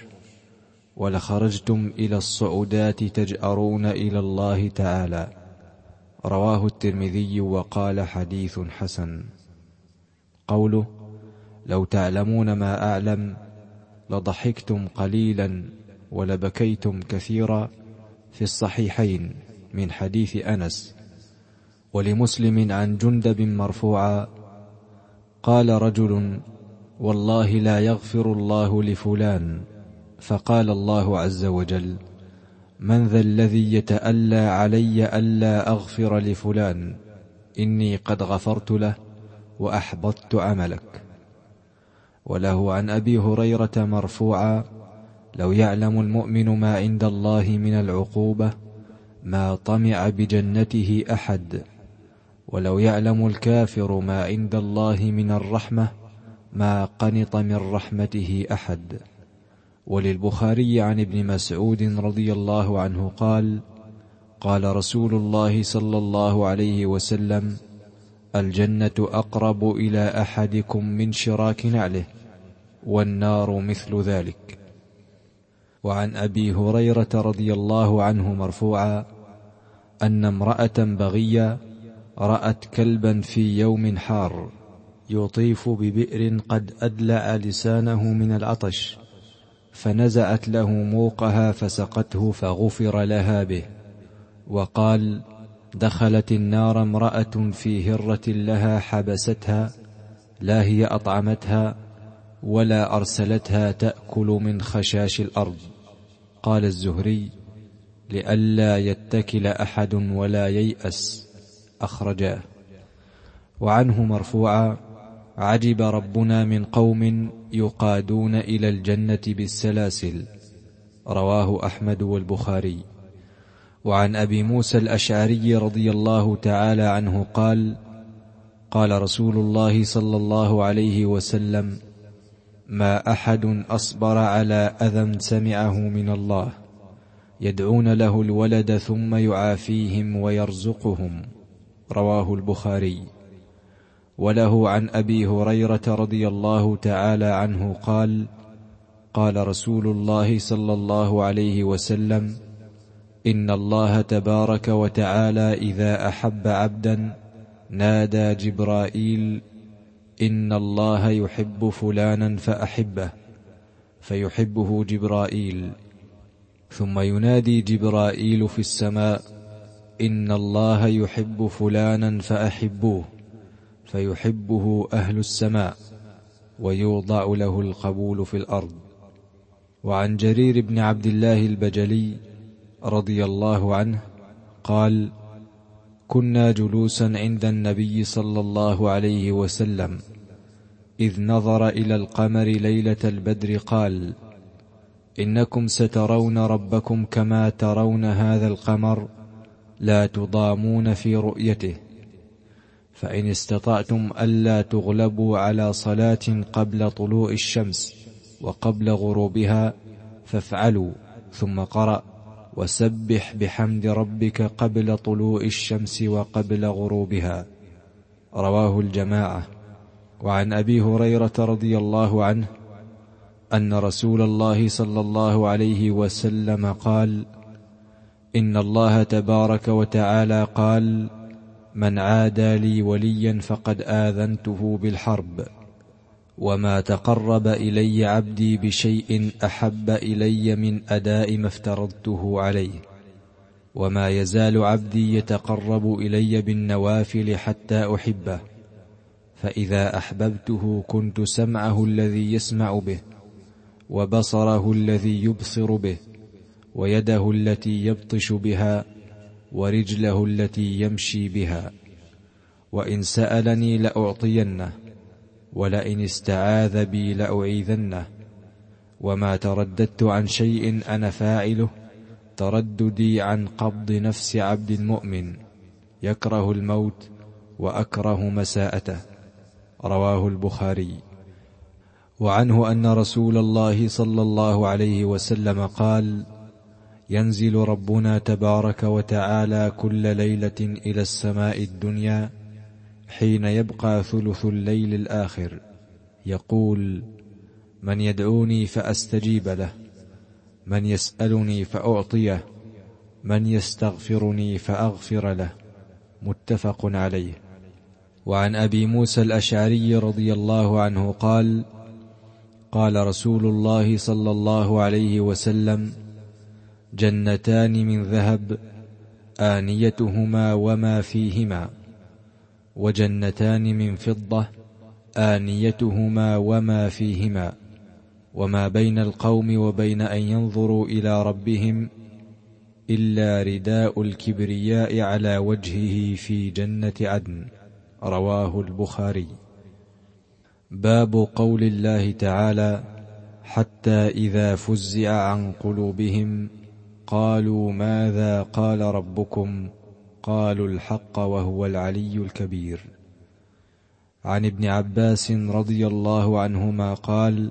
ولخرجتم إلى الصعودات تجأرون إلى الله تعالى. رواه الترمذي وقال: حديث حسن. قوله: لو تعلمون ما أعلم لضحكتم قليلا ولبكيتم كثيرا، في الصحيحين من حديث أنس. ولمسلم عن جندب مرفوعا: قال رجل: والله لا يغفر الله لفلان. فقال الله عز وجل: من ذا الذي يتألى علي ألا أغفر لفلان؟ إني قد غفرت له وأحبطت عملك. وله عن أبي هريرة مرفوعا: لو يعلم المؤمن ما عند الله من العقوبة ما طمع بجنته أحد، ولو يعلم الكافر ما عند الله من الرحمة ما قنط من رحمته أحد. وللبخاري عن ابن مسعود رضي الله عنه قال: قال رسول الله صلى الله عليه وسلم: الجنة أقرب إلى أحدكم من شراك نعله، والنار مثل ذلك. وعن أبي هريرة رضي الله عنه مرفوعا: أن امرأة بغية رأت كلبا في يوم حار يطيف ببئر قد أدلع لسانه من العطش، فنزعت له موقها فسقته فغفر لها به. وقال: دخلت النار امرأة في هرة لها حبستها، لا هي أطعمتها ولا أرسلتها تأكل من خشاش الأرض. قال الزهري: لئلا يتكل أحد ولا ييأس. أخرجاه. وعنه مرفوعا: عجب ربنا من قوم يقادون إلى الجنة بالسلاسل. رواه أحمد والبخاري. وعن أبي موسى الأشعري رضي الله تعالى عنه قال: قال رسول الله صلى الله عليه وسلم: ما أحد أصبر على أذى سمعه من الله، يدعون له الولد ثم يعافيهم ويرزقهم. رواه البخاري. وله عن أبي هريرة رضي الله تعالى عنه قال: قال رسول الله صلى الله عليه وسلم: إن الله تبارك وتعالى إذا أحب عبدا نادى جبرائيل: إن الله يحب فلانا فأحبه، فيحبه جبرائيل. ثم ينادي جبرائيل في السماء: إن الله يحب فلانا فأحبوه، فيحبه أهل السماء، ويوضع له القبول في الأرض. وعن جرير بن عبد الله البجلي رضي الله عنه قال: كنا جلوسا عند النبي صلى الله عليه وسلم إذ نظر إلى القمر ليلة البدر قال: إنكم سترون ربكم كما ترون هذا القمر، لا تضامون في رؤيته، فإن استطعتم ألا تغلبوا على صلاة قبل طلوع الشمس وقبل غروبها فافعلوا. ثم قرأ: وسبح بحمد ربك قبل طلوع الشمس وقبل غروبها. رواه الجماعة. وعن أبي هريرة رضي الله عنه أن رسول الله صلى الله عليه وسلم قال: إن الله تبارك وتعالى قال: من عادى لي وليا فقد آذنته بالحرب، وما تقرب إلي عبدي بشيء أحب إلي من أداء ما افترضته عليه، وما يزال عبدي يتقرب إلي بالنوافل حتى أحبه، فإذا أحببته كنت سمعه الذي يسمع به، وبصره الذي يبصر به، ويده التي يبطش بها، ورجله التي يمشي بها. وإن سألني لأعطينه، ولئن استعاذ بي لأعيذنه، وما ترددت عن شيء أنا فاعله ترددي عن قبض نفس عبد مؤمن يكره الموت وأكره مساءته. رواه البخاري. وعنه أن رسول الله صلى الله عليه وسلم قال: ينزل ربنا تبارك وتعالى كل ليلة إلى السماء الدنيا حين يبقى ثلث الليل الآخر يقول: من يدعوني فأستجيب له، من يسألني فأعطيه، من يستغفرني فأغفر له. متفق عليه. وعن أبي موسى الأشعري رضي الله عنه قال: قال رسول الله صلى الله عليه وسلم: جنتان من ذهب آنيتهما وما فيهما، وجنتان من فضة آنيتهما وما فيهما، وما بين القوم وبين أن ينظروا إلى ربهم إلا رداء الكبرياء على وجهه في جنة عدن. رواه البخاري. باب قول الله تعالى: حتى إذا فزع عن قلوبهم قالوا ماذا قال ربكم قالوا الحق وهو العلي الكبير. عن ابن عباس رضي الله عنهما قال: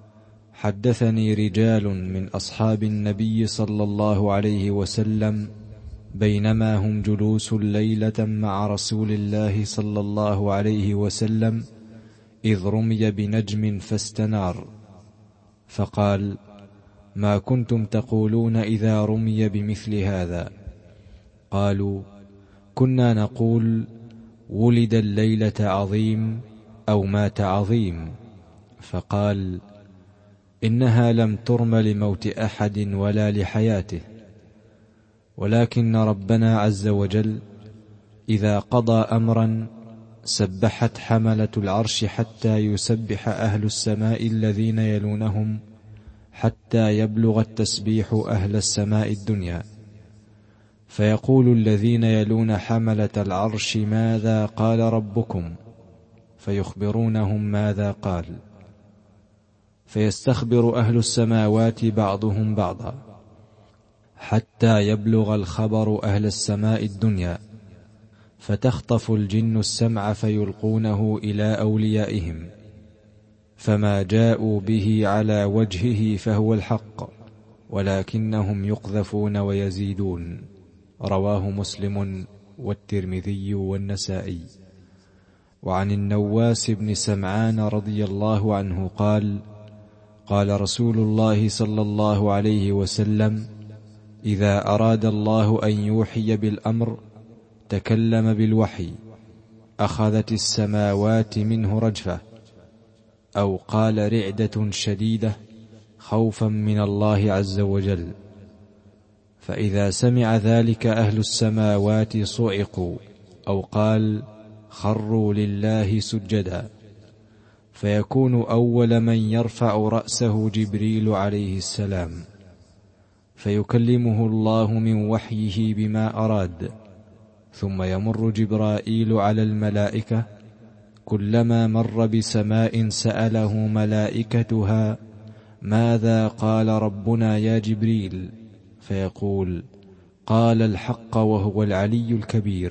حدثني رجال من أصحاب النبي صلى الله عليه وسلم بينما هم جلوس ليلة مع رسول الله صلى الله عليه وسلم إذ رمي بنجم فاستنار، فقال: ما كنتم تقولون إذا رمي بمثل هذا؟ قالوا: كنا نقول ولد الليلة عظيم أو مات عظيم. فقال: إنها لم ترم لموت أحد ولا لحياته، ولكن ربنا عز وجل إذا قضى أمرا سبحت حملة العرش حتى يسبح أهل السماء الذين يلونهم حتى يبلغ التسبيح أهل السماء الدنيا، فيقول الذين يلون حملة العرش ماذا قال ربكم؟ فيخبرونهم ماذا قال، فيستخبر أهل السماوات بعضهم بعضا حتى يبلغ الخبر أهل السماء الدنيا، فتخطف الجن السمع فيلقونه إلى أوليائهم، فما جاءوا به على وجهه فهو الحق، ولكنهم يقذفون ويزيدون. رواه مسلم والترمذي والنسائي. وعن النواس بن سمعان رضي الله عنه قال: قال رسول الله صلى الله عليه وسلم: إذا أراد الله أن يوحي بالأمر تكلم بالوحي أخذت السماوات منه رجفة، أو قال رعدة شديدة خوفا من الله عز وجل، فإذا سمع ذلك أهل السماوات صعقوا، أو قال خروا لله سجدا، فيكون أول من يرفع رأسه جبريل عليه السلام، فيكلمه الله من وحيه بما أراد، ثم يمر جبرائيل على الملائكة، كلما مر بسماء سأله ملائكتها ماذا قال ربنا يا جبريل؟ فيقول قال الحق وهو العلي الكبير،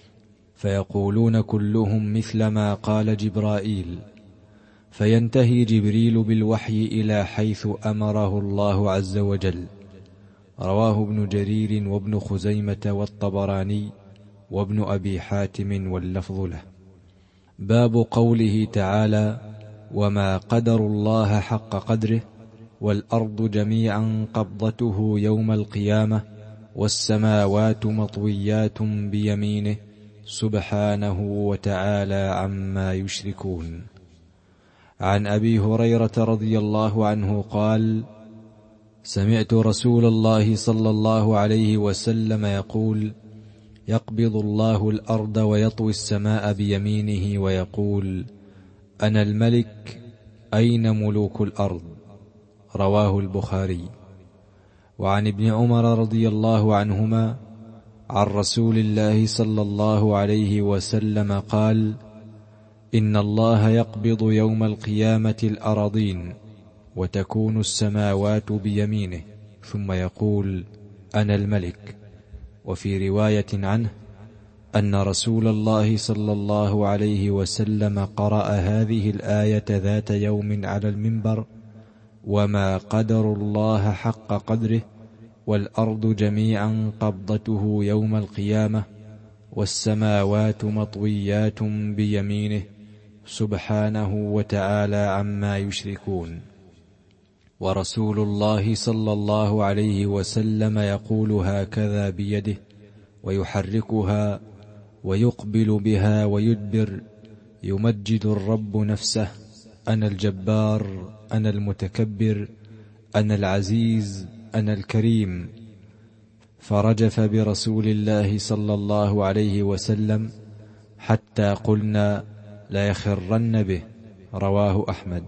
فيقولون كلهم مثل ما قال جبرائيل، فينتهي جبريل بالوحي إلى حيث أمره الله عز وجل. رواه ابن جرير وابن خزيمة والطبراني وابن أبي حاتم واللفظ له. باب قوله تعالى: وما قدر الله حق قدره والأرض جميعا قبضته يوم القيامة والسماوات مطويات بيمينه سبحانه وتعالى عما يشركون. عن أبي هريرة رضي الله عنه قال: سمعت رسول الله صلى الله عليه وسلم يقول: يقبض الله الأرض ويطوي السماء بيمينه ويقول: أنا الملك أين ملوك الأرض؟ رواه البخاري. وعن ابن عمر رضي الله عنهما عن رسول الله صلى الله عليه وسلم قال: إن الله يقبض يوم القيامة الأراضين وتكون السماوات بيمينه، ثم يقول: أنا الملك. وفي رواية عنه أن رسول الله صلى الله عليه وسلم قرأ هذه الآية ذات يوم على المنبر: وما قدر الله حق قدره، والأرض جميعا قبضته يوم القيامة، والسماوات مطويات بيمينه، سبحانه وتعالى عما يشركون. ورسول الله صلى الله عليه وسلم يقول هكذا بيده، ويحركها ويقبل بها ويدبر، يمجد الرب نفسه: أنا الجبار، أنا المتكبر، أنا العزيز، أنا الكريم. فرجف برسول الله صلى الله عليه وسلم حتى قلنا ليخرن به. رواه أحمد.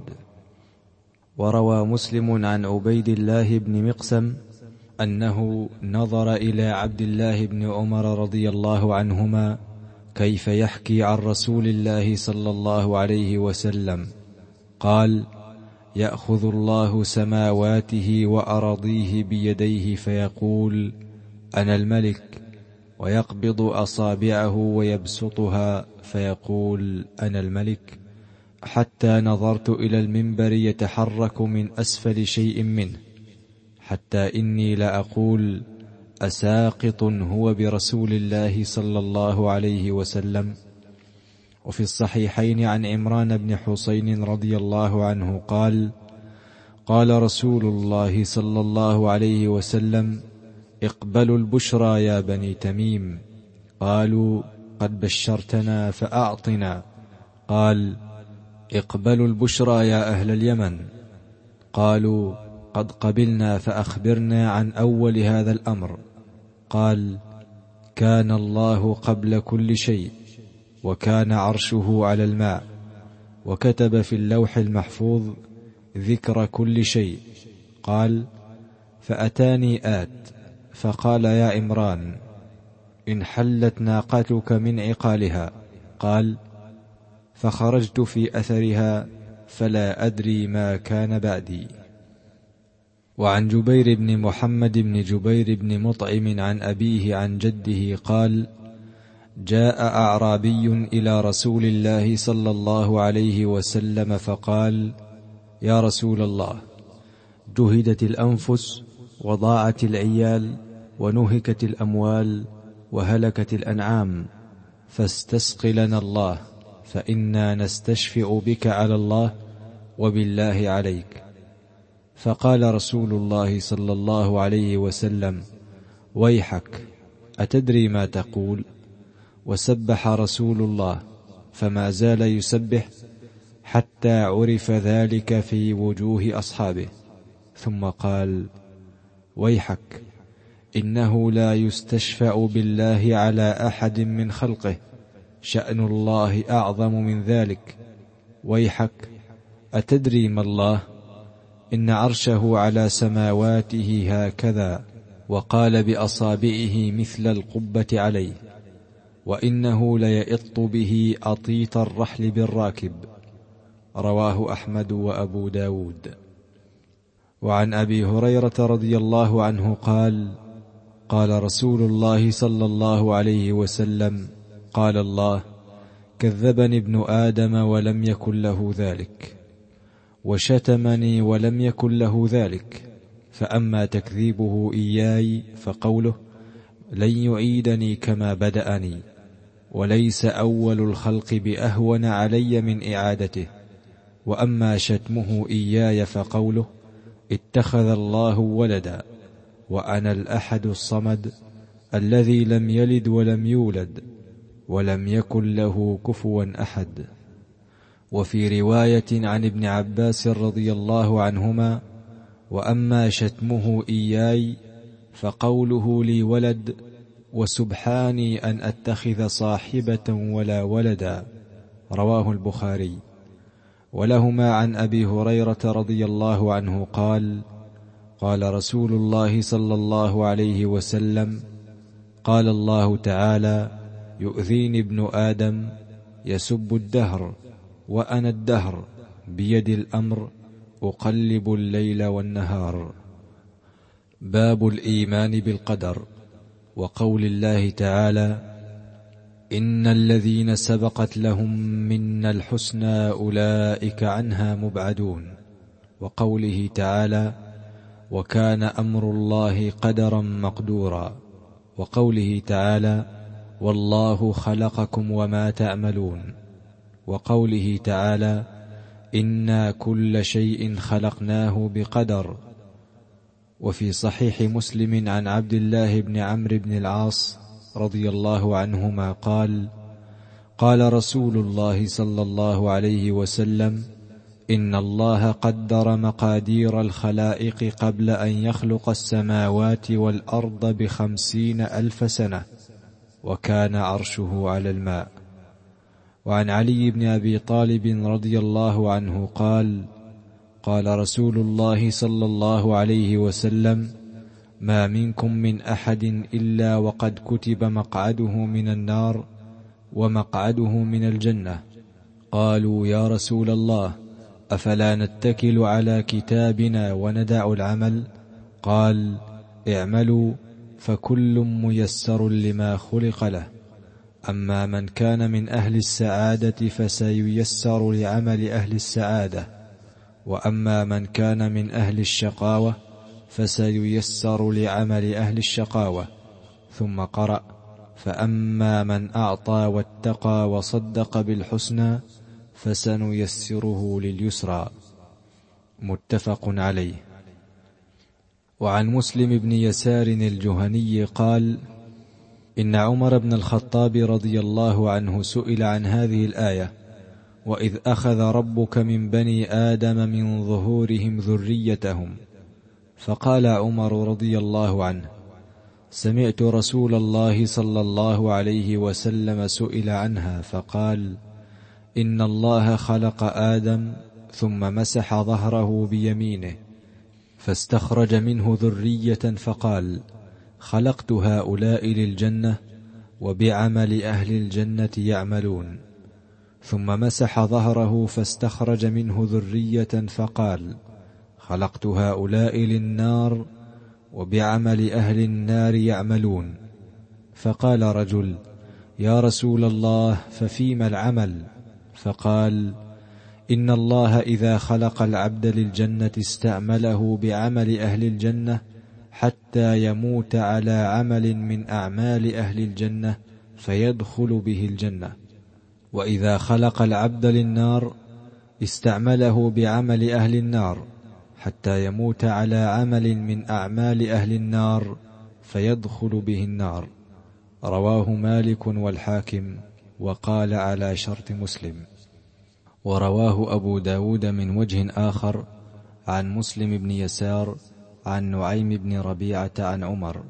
وروى مسلم عن عبيد الله بن مقسم أنه نظر إلى عبد الله بن عمر رضي الله عنهما كيف يحكي عن رسول الله صلى الله عليه وسلم، قال: يأخذ الله سماواته وأراضيه بيديه فيقول: أنا الملك، ويقبض أصابعه ويبسطها فيقول: أنا الملك، حتى نظرت إلى المنبر يتحرك من أسفل شيء منه، حتى إني لأقول: أساقط هو برسول الله صلى الله عليه وسلم. وفي الصحيحين عن عمران بن حسين رضي الله عنه قال: قال رسول الله صلى الله عليه وسلم: اقبلوا البشرى يا بني تميم. قالوا: قد بشرتنا فأعطنا. قال: اقبلوا البشرى يا أهل اليمن. قالوا: قد قبلنا فأخبرنا عن أول هذا الأمر. قال: كان الله قبل كل شيء، وكان عرشه على الماء، وكتب في اللوح المحفوظ ذكر كل شيء. قال: فأتاني آت فقال: يا عمران، انحلت ناقتك من عقالها. قال: فخرجت في أثرها فلا أدري ما كان بعدي. وعن جبير بن محمد بن جبير بن مطعم عن أبيه عن جده قال: جاء أعرابي إلى رسول الله صلى الله عليه وسلم فقال: يا رسول الله، جهدت الأنفس، وضاعت العيال، ونهكت الأموال، وهلكت الأنعام، فاستسق لنا الله، فإنا نستشفئ بك على الله وبالله عليك. فقال رسول الله صلى الله عليه وسلم: ويحك، أتدري ما تقول؟ وسبح رسول الله، فما زال يسبح حتى عرف ذلك في وجوه أصحابه، ثم قال: ويحك، إنه لا يستشفأ بالله على أحد من خلقه، شأن الله أعظم من ذلك. ويحك، أتدري ما الله؟ إن عرشه على سماواته هكذا، وقال بأصابعه مثل القبة عليه، وإنه ليئط به أطيط الرحل بالراكب. رواه أحمد وأبو داود. وعن أبي هريرة رضي الله عنه قال: قال رسول الله صلى الله عليه وسلم: قال الله: كذبني ابن آدم ولم يكن له ذلك، وشتمني ولم يكن له ذلك، فأما تكذيبه إياي فقوله: لن يعيدني كما بدأني، وليس أول الخلق بأهون علي من إعادته. وأما شتمه إياي فقوله: اتخذ الله ولدا، وأنا الأحد الصمد الذي لم يلد ولم يولد، ولم يكن له كفوا أحد. وفي رواية عن ابن عباس رضي الله عنهما: وأما شتمه إياي فقوله: لي ولد، وسبحاني أن أتخذ صاحبة ولا ولدا. رواه البخاري. ولهما عن أبي هريرة رضي الله عنه قال: قال رسول الله صلى الله عليه وسلم: قال الله تعالى: يؤذيني ابن آدم، يسب الدهر، وأنا الدهر، بيد الأمر، أقلب الليل والنهار. باب الإيمان بالقدر، وقول الله تعالى: إن الذين سبقت لهم منا الحسنى أولئك عنها مبعدون، وقوله تعالى: وكان أمر الله قدرا مقدورا، وقوله تعالى: والله خلقكم وما تعملون، وقوله تعالى: إنا كل شيء خلقناه بقدر. وفي صحيح مسلم عن عبد الله بن عمرو بن العاص رضي الله عنهما قال: قال رسول الله صلى الله عليه وسلم: إن الله قدر مقادير الخلائق قبل أن يخلق السماوات والأرض بخمسين ألف سنة، وكان عرشه على الماء. وعن علي بن أبي طالب رضي الله عنه قال: قال رسول الله صلى الله عليه وسلم: ما منكم من أحد إلا وقد كتب مقعده من النار ومقعده من الجنة. قالوا: يا رسول الله، أفلا نتكل على كتابنا وندع العمل؟ قال: اعملوا فكل ميسر لما خلق له، أما من كان من أهل السعادة فسييسر لعمل أهل السعادة، وأما من كان من أهل الشقاوة فسييسر لعمل أهل الشقاوة. ثم قرأ: فأما من أعطى واتقى وصدق بالحسنى فسنيسره لليسرى. متفق عليه. وعن مسلم بن يسار الجهني قال: إن عمر بن الخطاب رضي الله عنه سئل عن هذه الآية: وإذ أخذ ربك من بني آدم من ظهورهم ذريتهم، فقال عمر رضي الله عنه: سمعت رسول الله صلى الله عليه وسلم سئل عنها فقال: إن الله خلق آدم ثم مسح ظهره بيمينه فاستخرج منه ذرية فقال: خلقت هؤلاء للجنة وبعمل أهل الجنة يعملون. ثم مسح ظهره فاستخرج منه ذرية فقال: خلقت هؤلاء للنار وبعمل أهل النار يعملون. فقال رجل: يا رسول الله، ففيما العمل؟ فقال: إن الله إذا خلق العبد للجنة استعمله بعمل أهل الجنة حتى يموت على عمل من أعمال أهل الجنة فيدخل به الجنة، وإذا خلق العبد للنار استعمله بعمل أهل النار حتى يموت على عمل من أعمال أهل النار فيدخل به النار. رواه مالك والحاكم، وقال على شرط مسلم. ورواه أبو داود من وجه آخر عن مسلم بن يسار عن نعيم بن ربيعة عن عمر.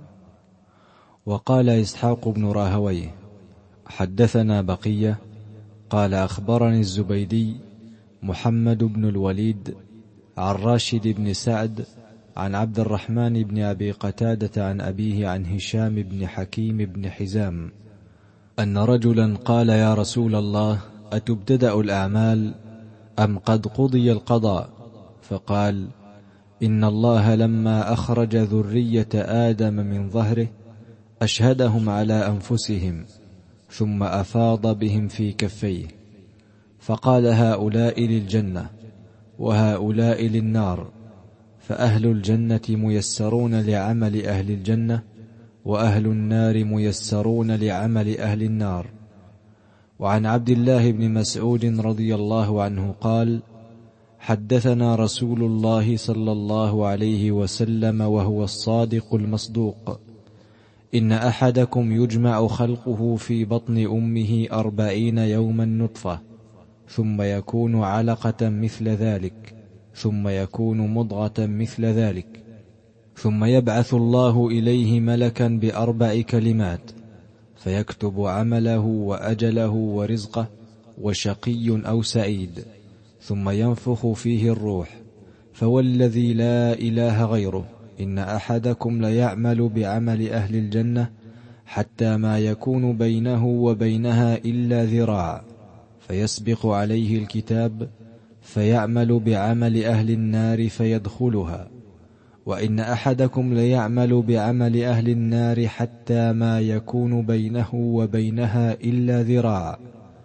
وقال إسحاق بن راهويه: حدثنا بقية قال أخبرني الزبيدي محمد بن الوليد عن راشد بن سعد عن عبد الرحمن بن أبي قتادة عن أبيه عن هشام بن حكيم بن حزام أن رجلا قال: يا رسول الله، أتبتدأ الأعمال أم قد قضي القضاء؟ فقال: إن الله لما أخرج ذرية آدم من ظهره أشهدهم على أنفسهم ثم أفاض بهم في كفيه فقال: هؤلاء للجنة وهؤلاء للنار، فأهل الجنة ميسرون لعمل أهل الجنة وأهل النار ميسرون لعمل أهل النار. وعن عبد الله بن مسعود رضي الله عنه قال: حدثنا رسول الله صلى الله عليه وسلم وهو الصادق المصدوق: إن أحدكم يجمع خلقه في بطن أمه أربعين يوما نطفة، ثم يكون علقة مثل ذلك، ثم يكون مضغة مثل ذلك، ثم يبعث الله إليه ملكا بأربع كلمات فيكتب عمله وأجله ورزقه وشقي أو سعيد، ثم ينفخ فيه الروح. فوالذي لا إله غيره إن أحدكم ليعمل بعمل أهل الجنة حتى ما يكون بينه وبينها إلا ذراع، فيسبق عليه الكتاب فيعمل بعمل أهل النار فيدخلها، وإن أحدكم ليعمل بعمل أهل النار حتى ما يكون بينه وبينها إلا ذراع،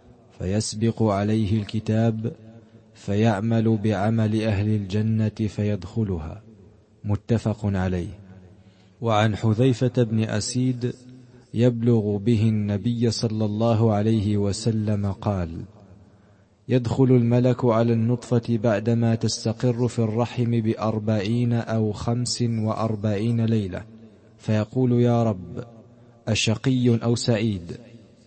فيسبق عليه الكتاب فيعمل بعمل أهل الجنة فيدخلها. متفق عليه. وعن حذيفة بن أسيد يبلغ به النبي صلى الله عليه وسلم قال: يدخل الملك على النطفة بعدما تستقر في الرحم بأربعين أو خمس وأربعين ليلة، فيقول: يا رب، أشقي أو سعيد؟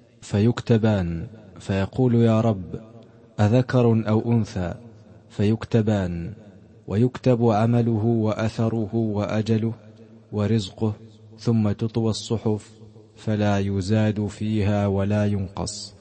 فيكتبان. فيقول: يا رب، أذكر أو أنثى؟ فيكتبان. ويكتب عمله وأثره وأجله ورزقه، ثم تطوى الصحف فلا يزاد فيها ولا ينقص.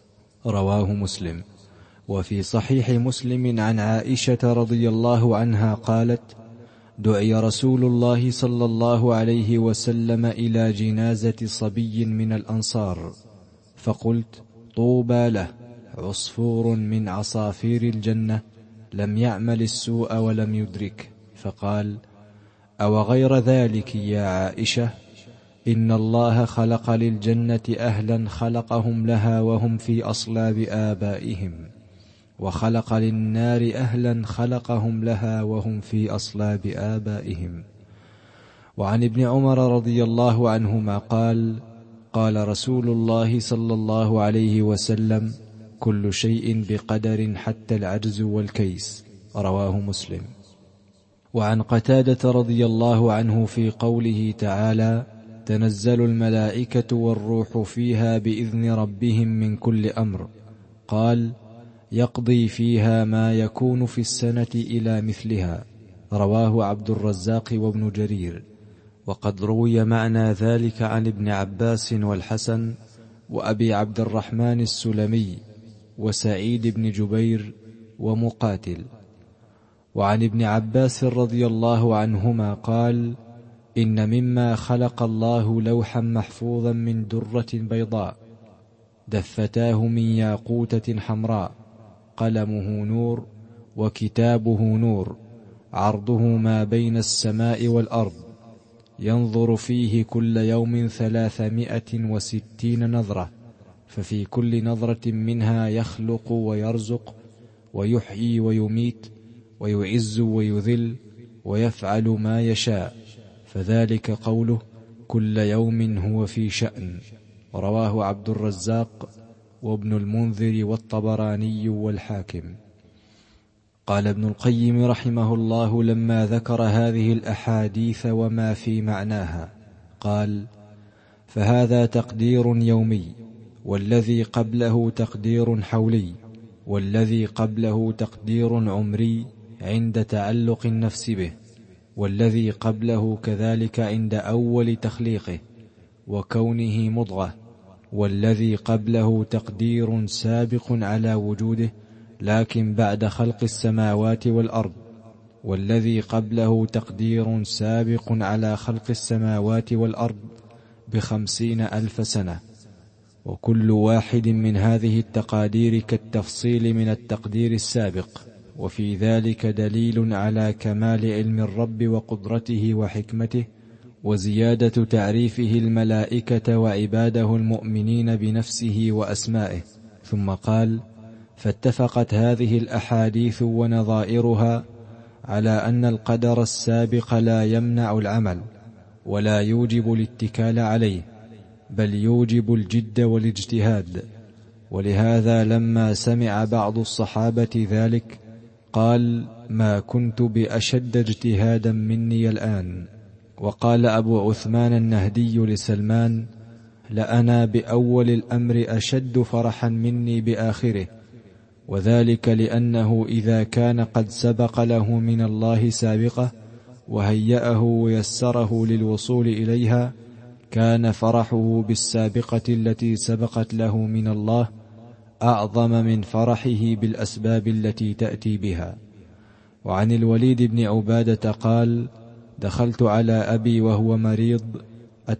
رواه مسلم. وفي صحيح مسلم عن عائشة رضي الله عنها قالت: دعي رسول الله صلى الله عليه وسلم إلى جنازة صبي من الأنصار، فقلت: طوبى له، عصفور من عصافير الجنة لم يعمل السوء ولم يدرك. فقال: أو غير ذلك يا عائشة؟ إن الله خلق للجنة أهلا خلقهم لها وهم في أصلاب آبائهم، وخلق للنار أهلا خلقهم لها وهم في أصلاب آبائهم. وعن ابن عمر رضي الله عنهما قال: قال رسول الله صلى الله عليه وسلم: كل شيء بقدر حتى العجز والكيس. رواه مسلم. وعن قتادة رضي الله عنه في قوله تعالى: تنزل الملائكة والروح فيها بإذن ربهم من كل أمر، قال: يقضي فيها ما يكون في السنة إلى مثلها. رواه عبد الرزاق وابن جرير. وقد روي معنى ذلك عن ابن عباس والحسن وأبي عبد الرحمن السلمي وسعيد بن جبير ومقاتل. وعن ابن عباس رضي الله عنهما قال: إن مما خلق الله لوحا محفوظا من درة بيضاء، دفتاه من ياقوتة حمراء، قلمه نور وكتابه نور، عرضه ما بين السماء والأرض، ينظر فيه كل يوم ثلاثمائة وستين نظرة، ففي كل نظرة منها يخلق ويرزق ويحيي ويميت ويعز ويذل ويفعل ما يشاء، فذلك قوله: كل يوم هو في شأن. رواه عبد الرزاق وابن المنذر والطبراني والحاكم. قال ابن القيم رحمه الله لما ذكر هذه الأحاديث وما في معناها، قال: فهذا تقدير يومي، والذي قبله تقدير حولي، والذي قبله تقدير عمري عند تعلق النفس به، والذي قبله كذلك عند أول تخليقه وكونه مضغة، والذي قبله تقدير سابق على وجوده لكن بعد خلق السماوات والأرض، والذي قبله تقدير سابق على خلق السماوات والأرض بخمسين ألف سنة. وكل واحد من هذه التقادير كالتفصيل من التقدير السابق، وفي ذلك دليل على كمال علم الرب وقدرته وحكمته، وزيادة تعريفه الملائكة وعباده المؤمنين بنفسه وأسمائه. ثم قال: فاتفقت هذه الأحاديث ونظائرها على أن القدر السابق لا يمنع العمل ولا يوجب الاتكال عليه، بل يوجب الجد والاجتهاد. ولهذا لما سمع بعض الصحابة ذلك قال: ما كنت بأشد اجتهادا مني الآن. وقال أبو عثمان النهدي لسلمان: لأنا بأول الأمر أشد فرحا مني بآخره، وذلك لأنه إذا كان قد سبق له من الله سابقة وهيأه ويسره للوصول إليها، كان فرحه بالسابقة التي سبقت له من الله أعظم من فرحه بالأسباب التي تأتي بها. وعن الوليد بن عبادة قال: دخلت على أبي وهو مريض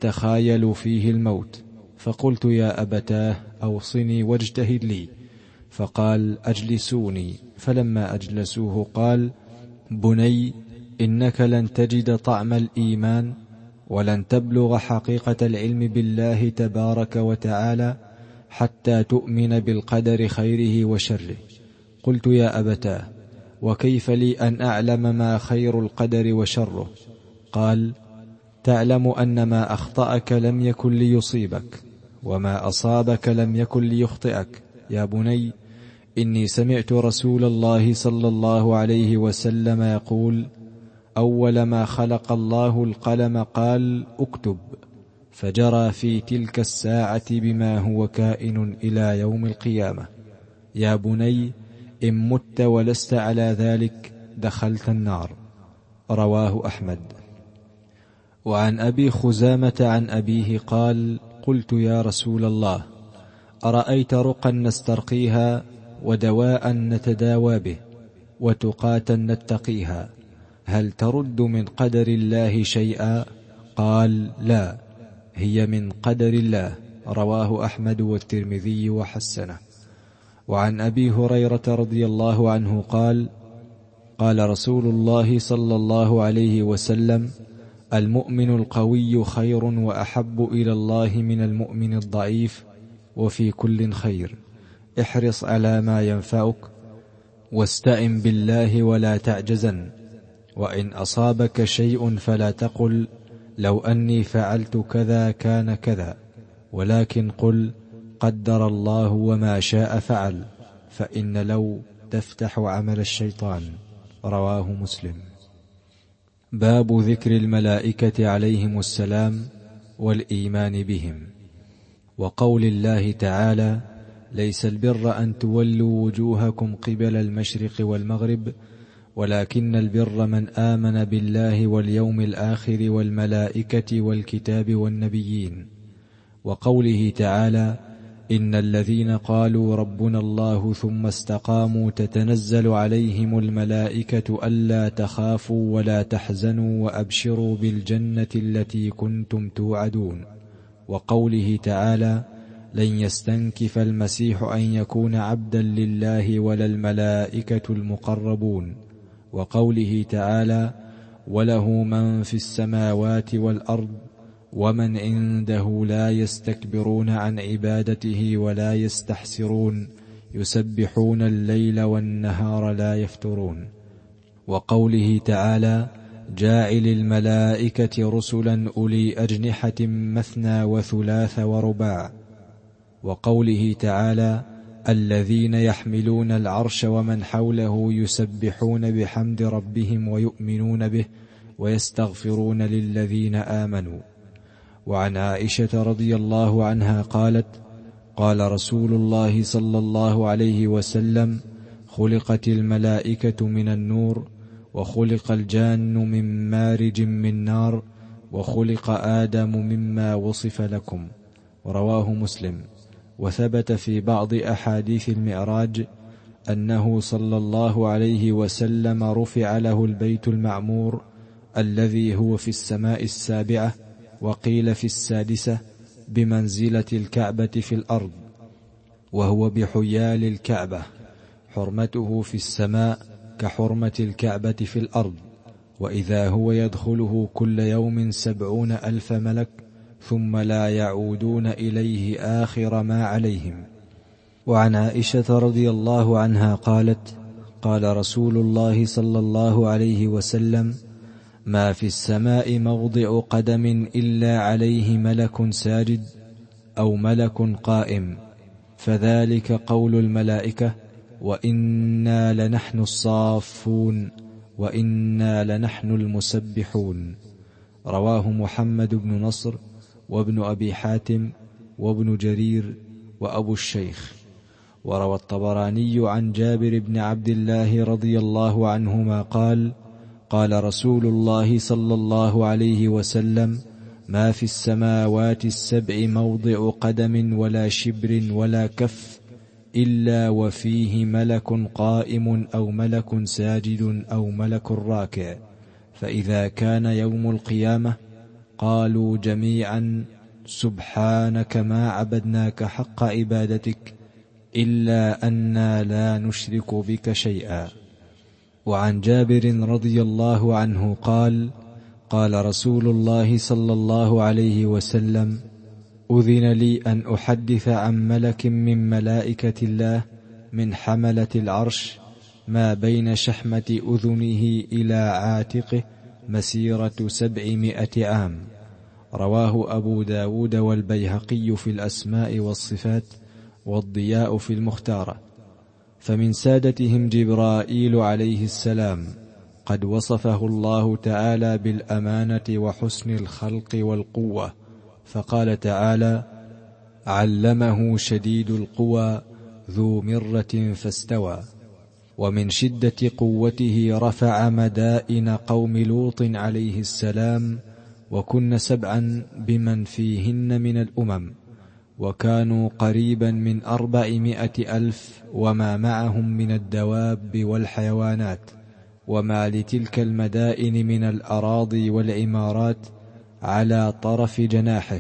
أتخايل فيه الموت، فقلت: يا أبتاه أوصني واجتهد لي. فقال: أجلسوني. فلما أجلسوه قال: بني، إنك لن تجد طعم الإيمان ولن تبلغ حقيقة العلم بالله تبارك وتعالى حتى تؤمن بالقدر خيره وشره. قلت: يا أبتاه، وكيف لي أن أعلم ما خير القدر وشره؟ قال: تعلم أن ما أخطأك لم يكن ليصيبك، وما أصابك لم يكن ليخطئك. يا بني، إني سمعت رسول الله صلى الله عليه وسلم يقول: أول ما خلق الله القلم قال: اكتب، فجرى في تلك الساعة بما هو كائن إلى يوم القيامة. يا بني، إن مت ولست على ذلك دخلت النار. رواه أحمد. وعن أبي خزامة عن أبيه قال: قلت: يا رسول الله، أرأيت رقا نسترقيها ودواء نتداوى به وتقاة نتقيها، هل ترد من قدر الله شيئا؟ قال: لا، هي من قدر الله. رواه أحمد والترمذي وحسنه. وعن أبي هريرة رضي الله عنه قال: قال رسول الله صلى الله عليه وسلم: المؤمن القوي خير وأحب إلى الله من المؤمن الضعيف، وفي كل خير. احرص على ما ينفعك، واستعن بالله ولا تعجزن، وإن أصابك شيء فلا تقل لو أني فعلت كذا كان كذا، ولكن قل قدر الله وما شاء فعل، فإن لو تفتح عمل الشيطان. رواه مسلم. باب ذكر الملائكة عليهم السلام والإيمان بهم. وقول الله تعالى: ليس البر أن تولوا وجوهكم قبل المشرق والمغرب، ولكن البر من آمن بالله واليوم الآخر والملائكة والكتاب والنبيين. وقوله تعالى: إن الذين قالوا ربنا الله ثم استقاموا تتنزل عليهم الملائكة ألا تخافوا ولا تحزنوا وأبشروا بالجنة التي كنتم توعدون. وقوله تعالى: لن يستنكف المسيح أن يكون عبدا لله ولا الملائكة المقربون. وقوله تعالى: وله من في السماوات والأرض ومن عنده لا يستكبرون عن عبادته ولا يستحسرون يسبحون الليل والنهار لا يفترون. وقوله تعالى: جاعل الملائكة رسلا أولي أجنحة مثنى وثلاث ورباع. وقوله تعالى: الذين يحملون العرش ومن حوله يسبحون بحمد ربهم ويؤمنون به ويستغفرون للذين آمنوا. وعن عائشة رضي الله عنها قالت: قال رسول الله صلى الله عليه وسلم: خلقت الملائكة من النور، وخلق الجان من مارج من نار، وخلق آدم مما وصف لكم. رواه مسلم. وثبت في بعض أحاديث المعراج أنه صلى الله عليه وسلم رفع له البيت المعمور الذي هو في السماء السابعة، وقيل في السادسة، بمنزلة الكعبة في الأرض، وهو بحيال الكعبة، حرمته في السماء كحرمة الكعبة في الأرض. وإذا هو يدخله كل يوم سبعون ألف ملك، ثم لا يعودون إليه آخر ما عليهم. وعن عائشة رضي الله عنها قالت: قال رسول الله صلى الله عليه وسلم: ما في السماء موضع قدم إلا عليه ملك ساجد أو ملك قائم، فذلك قول الملائكة: وإنا لنحن الصافون وإنا لنحن المسبحون. رواه محمد بن نصر وابن أبي حاتم وابن جرير وأبو الشيخ. وروى الطبراني عن جابر بن عبد الله رضي الله عنهما قال: قال رسول الله صلى الله عليه وسلم: ما في السماوات السبع موضع قدم ولا شبر ولا كف إلا وفيه ملك قائم أو ملك ساجد أو ملك راكع، فإذا كان يوم القيامة قالوا جميعا: سبحانك ما عبدناك حق عبادتك إلا أنا لا نشرك بك شيئا. وعن جابر رضي الله عنه قال: قال رسول الله صلى الله عليه وسلم: أذن لي أن أحدث عن ملك من ملائكة الله من حملة العرش ما بين شحمة أذنه إلى عاتقه مسيرة سبعمائة عام. رواه أبو داود والبيهقي في الأسماء والصفات، والضياء في المختارة. فمن سادتهم جبرائيل عليه السلام، قد وصفه الله تعالى بالأمانة وحسن الخلق والقوة، فقال تعالى: علمه شديد القوى ذو مرة فاستوى. ومن شدة قوته رفع مدائن قوم لوط عليه السلام، وكن سبعا بمن فيهن من الأمم، وكانوا قريبا من أربعمائة ألف وما معهم من الدواب والحيوانات، وما لتلك المدائن من الأراضي والعمارات على طرف جناحه،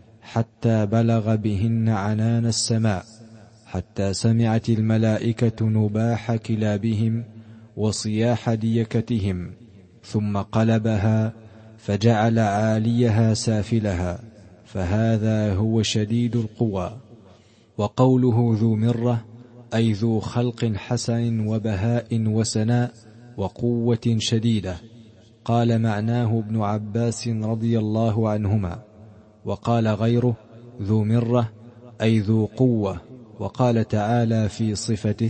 حتى بلغ بهن عنان السماء، حتى سمعت الملائكة نباح كلابهم وصياح ديكتهم، ثم قلبها فجعل عاليها سافلها، فهذا هو شديد القوى. وقوله ذو مرة أي ذو خلق حسن وبهاء وسناء وقوة شديدة. قال معناه ابن عباس رضي الله عنهما. وقال غيره ذو مرة أي ذو قوة. وقال تعالى في صفته: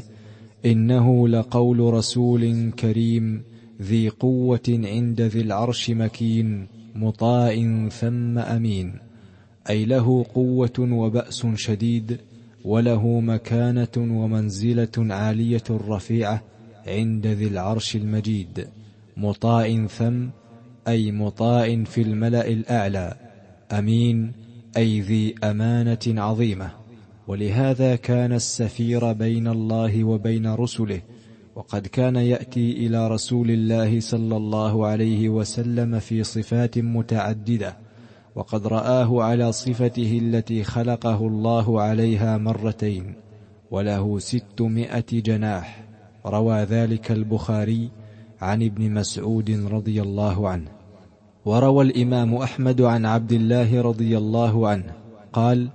إنه لقول رسول كريم ذي قوة عند ذي العرش مكين مطاع ثم أمين، أي له قوة وبأس شديد، وله مكانة ومنزلة عالية رفيعة عند ذي العرش المجيد. مطاع ثم أي مطاع في الملأ الأعلى، أمين أي ذي أمانة عظيمة. ولهذا كان السفير بين الله وبين رسله، وقد كان يأتي إلى رسول الله صلى الله عليه وسلم في صفات متعددة، وقد رآه على صفته التي خلقه الله عليها مرتين، وله ستمائة جناح. روى ذلك البخاري عن ابن مسعود رضي الله عنه. وروى الإمام أحمد عن عبد الله رضي الله عنه قال: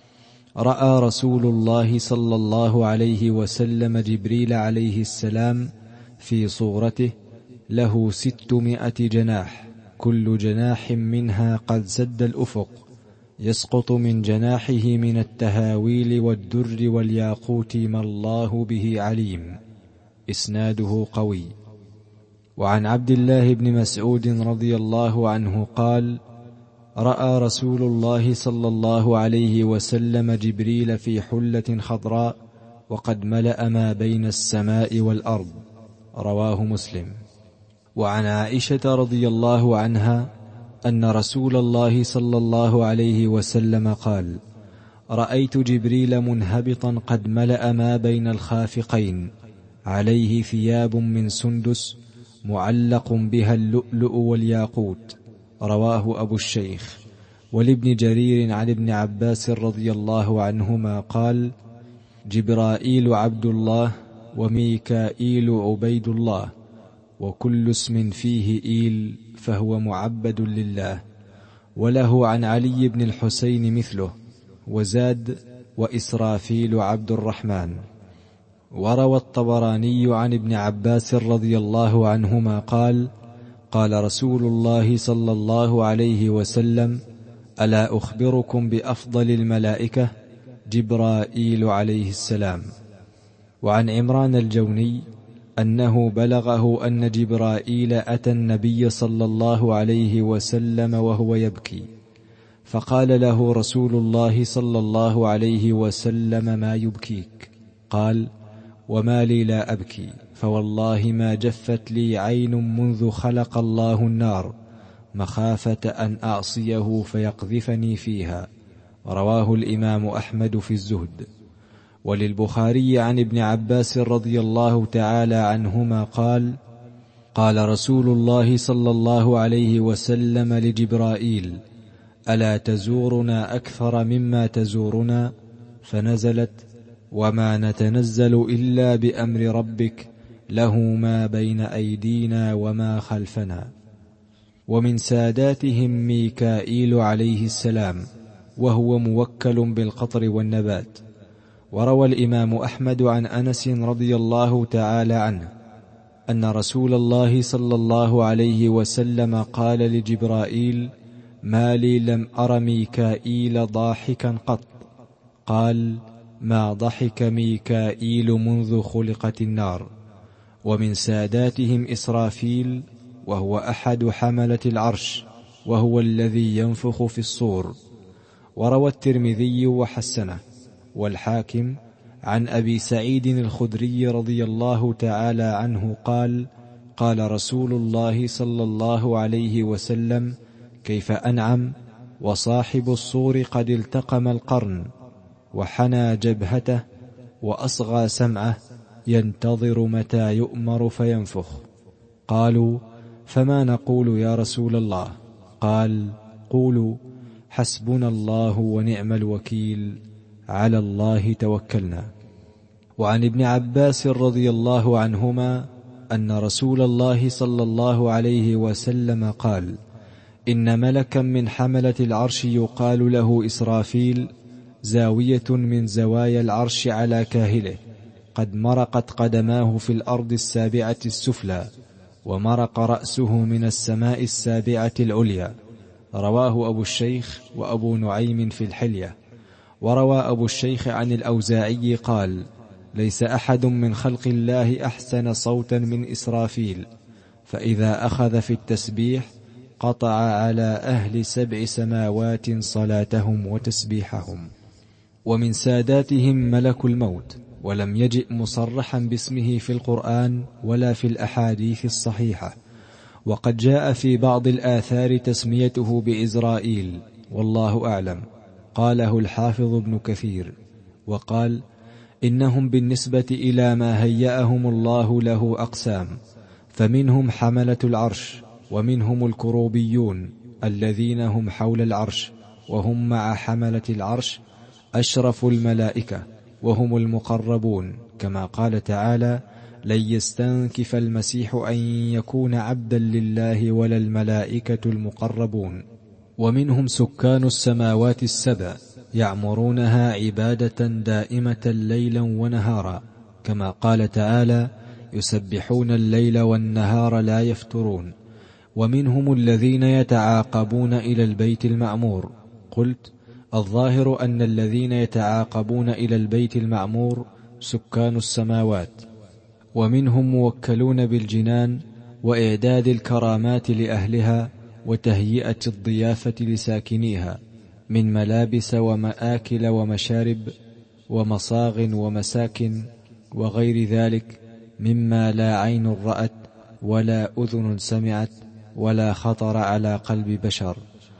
رأى رسول الله صلى الله عليه وسلم جبريل عليه السلام في صورته له ستمائة جناح، كل جناح منها قد سد الأفق، يسقط من جناحه من التهاويل والدر والياقوت ما الله به عليم. إسناده قوي. وعن عبد الله بن مسعود رضي الله عنه قال: رأى رسول الله صلى الله عليه وسلم جبريل في حلة خضراء، وقد ملأ ما بين السماء والأرض. رواه مسلم. وعن عائشة رضي الله عنها أن رسول الله صلى الله عليه وسلم قال: رأيت جبريل منهبطا قد ملأ ما بين الخافقين، عليه ثياب من سندس معلق بها اللؤلؤ والياقوت. رواه أبو الشيخ. ولابن جرير عن ابن عباس رضي الله عنهما قال: جبرائيل عبد الله، وميكائيل عبيد الله، وكل اسم فيه إيل فهو معبد لله. وله عن علي بن الحسين مثله، وزاد: وإسرافيل عبد الرحمن. وروى الطبراني عن ابن عباس رضي الله عنهما قال: قال رسول الله صلى الله عليه وسلم: ألا أخبركم بأفضل الملائكة؟ جبرائيل عليه السلام. وعن عمران الجوني أنه بلغه أن جبرائيل أتى النبي صلى الله عليه وسلم وهو يبكي، فقال له رسول الله صلى الله عليه وسلم: ما يبكيك؟ قال: وما لي لا أبكي، فوالله ما جفت لي عين منذ خلق الله النار مخافة أن أعصيه فيقذفني فيها. رواه الإمام أحمد في الزهد. وللبخاري عن ابن عباس رضي الله تعالى عنهما قال: قال رسول الله صلى الله عليه وسلم لجبرائيل: ألا تزورنا أكثر مما تزورنا؟ فنزلت: وما نتنزل إلا بأمر ربك له ما بين أيدينا وما خلفنا. ومن ساداتهم ميكائيل عليه السلام، وهو موكل بالقطر والنبات. وروى الإمام أحمد عن أنس رضي الله تعالى عنه أن رسول الله صلى الله عليه وسلم قال لجبرائيل: ما لي لم أر ميكائيل ضاحكا قط. قال: ما ضحك ميكائيل منذ خلقت النار. ومن ساداتهم إسرافيل، وهو أحد حملة العرش، وهو الذي ينفخ في الصور. وروى الترمذي وحسنه والحاكم عن أبي سعيد الخدري رضي الله تعالى عنه قال: قال رسول الله صلى الله عليه وسلم: كيف أنعم وصاحب الصور قد التقم القرن وحنى جبهته وأصغى سمعه ينتظر متى يؤمر فينفخ. قالوا: فما نقول يا رسول الله؟ قال: قولوا: حسبنا الله ونعم الوكيل، على الله توكلنا. وعن ابن عباس رضي الله عنهما أن رسول الله صلى الله عليه وسلم قال: إن ملكا من حملة العرش يقال له إسرافيل زاوية من زوايا العرش على كاهله، قد مرقت قدماه في الأرض السابعة السفلى، ومرق رأسه من السماء السابعة العليا. رواه أبو الشيخ وأبو نعيم في الحلية. وروى أبو الشيخ عن الأوزاعي قال: ليس أحد من خلق الله أحسن صوتا من إسرافيل، فإذا أخذ في التسبيح قطع على أهل سبع سماوات صلاتهم وتسبيحهم. ومن ساداتهم ملك الموت، ولم يجئ مصرحا باسمه في القرآن ولا في الأحاديث الصحيحة، وقد جاء في بعض الآثار تسميته بإزرائيل، والله أعلم. قاله الحافظ ابن كثير. وقال: إنهم بالنسبة إلى ما هيأهم الله له أقسام، فمنهم حملة العرش، ومنهم الكروبيون الذين هم حول العرش، وهم مع حملة العرش أشرف الملائكة، وهم المقربون، كما قال تعالى: لن يستنكف المسيح أن يكون عبدا لله ولا الملائكة المقربون. ومنهم سكان السماوات السبع يعمرونها عبادة دائمة ليلا ونهارا، كما قال تعالى: يسبحون الليل والنهار لا يفترون. ومنهم الذين يتعاقبون إلى البيت المعمور. قلت: الظاهر أن الذين يتعاقبون إلى البيت المعمور سكان السماوات. ومنهم موكلون بالجنان وإعداد الكرامات لأهلها وتهيئة الضيافة لساكنيها، من ملابس ومآكل ومشارب ومصاغ ومساكن وغير ذلك، مما لا عين رأت ولا أذن سمعت ولا خطر على قلب بشر.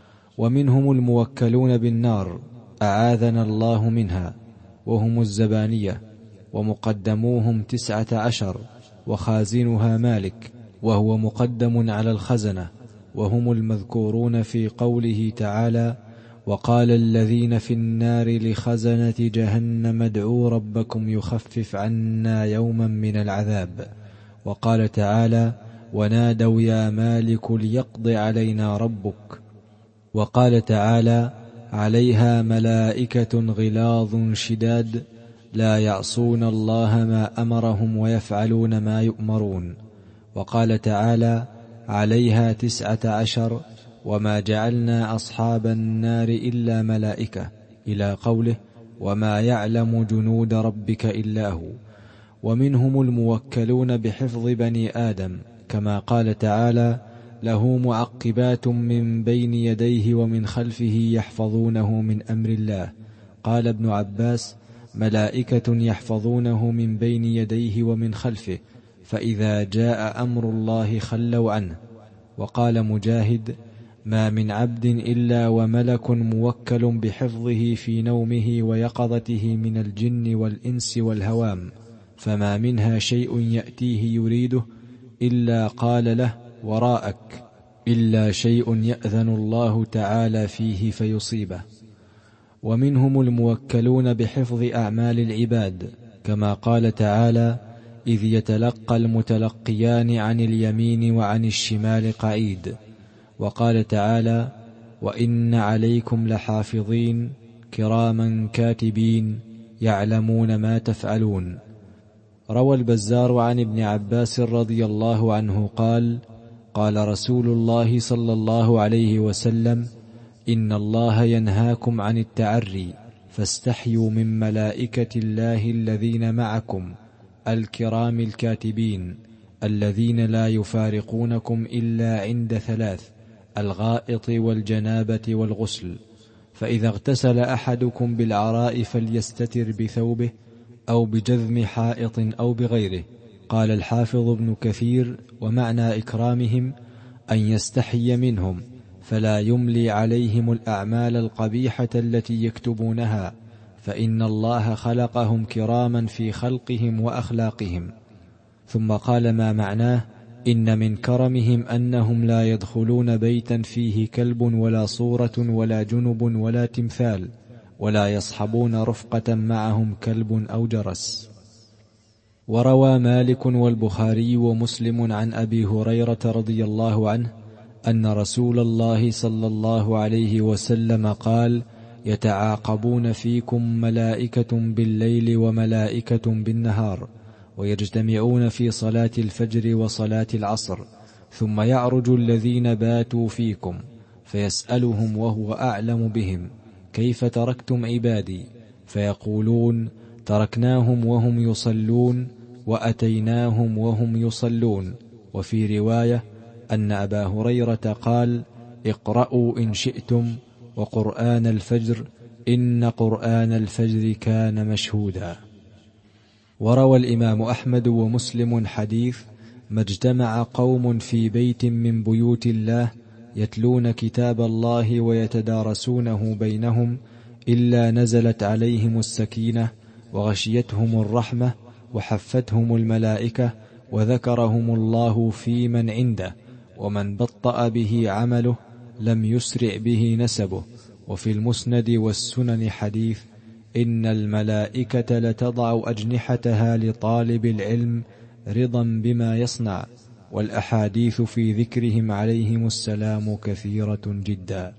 ومنهم الموكلون بالنار، أعاذنا الله منها، وهم الزبانية، ومقدموهم تسعة عشر، وخازنها مالك، وهو مقدم على الخزنة، وهم المذكورون في قوله تعالى: وقال الذين في النار لخزنة جهنم ادعوا ربكم يخفف عنا يوما من العذاب. وقال تعالى: ونادوا يا مالك ليقض علينا ربك. وقال تعالى: عليها ملائكة غلاظ شداد لا يعصون الله ما أمرهم ويفعلون ما يؤمرون. وقال تعالى: عليها تسعة عشر، وما جعلنا أصحاب النار إلا ملائكة، إلى قوله: وما يعلم جنود ربك إلا هو. ومنهم الموكلون بحفظ بني آدم، كما قال تعالى: له معقبات من بين يديه ومن خلفه يحفظونه من أمر الله. قال ابن عباس: ملائكة يحفظونه من بين يديه ومن خلفه، فإذا جاء أمر الله خلوا عنه. وقال مجاهد: ما من عبد إلا وملك موكل بحفظه في نومه ويقظته من الجن والإنس والهوام، فما منها شيء يأتيه يريده إلا قال له: وراءك، إلا شيء يأذن الله تعالى فيه فيصيبه. ومنهم الموكلون بحفظ أعمال العباد، كما قال تعالى: إذ يتلقى المتلقيان عن اليمين وعن الشمال قعيد. وقال تعالى: وإن عليكم لحافظين كراما كاتبين يعلمون ما تفعلون. روى البزار عن ابن عباس رضي الله عنه قال: قال رسول الله صلى الله عليه وسلم: إن الله ينهاكم عن التعري، فاستحيوا من ملائكة الله الذين معكم الكرام الكاتبين الذين لا يفارقونكم إلا عند ثلاث: الغائط والجنابة والغسل. فإذا اغتسل أحدكم بالعراء فليستتر بثوبه أو بجذم حائط أو بغيره. قال الحافظ ابن كثير: ومعنى إكرامهم أن يستحي منهم فلا يملي عليهم الأعمال القبيحة التي يكتبونها، فإن الله خلقهم كراما في خلقهم وأخلاقهم. ثم قال ما معناه: إن من كرمهم أنهم لا يدخلون بيتا فيه كلب ولا صورة ولا جنب ولا تمثال، ولا يصحبون رفقة معهم كلب أو جرس. وروى مالك والبخاري ومسلم عن أبي هريرة رضي الله عنه أن رسول الله صلى الله عليه وسلم قال: يتعاقبون فيكم ملائكة بالليل وملائكة بالنهار، ويجتمعون في صلاة الفجر وصلاة العصر، ثم يعرج الذين باتوا فيكم فيسألهم وهو أعلم بهم: كيف تركتم عبادي؟ فيقولون: تركناهم وهم يصلون وأتيناهم وهم يصلون. وفي رواية أن أبا هريرة قال: اقرأوا إن شئتم وقرآن الفجر إن قرآن الفجر كان مشهودا. وروى الإمام أحمد ومسلم حديث: ما اجتمع قوم في بيت من بيوت الله يتلون كتاب الله ويتدارسونه بينهم إلا نزلت عليهم السكينة وغشيتهم الرحمة وحفتهم الملائكة وذكرهم الله في من عنده، ومن بطأ به عمله لم يسرع به نسبه. وفي المسند والسنن حديث: إن الملائكة لتضع أجنحتها لطالب العلم رضا بما يصنع. والأحاديث في ذكرهم عليهم السلام كثيرة جدا.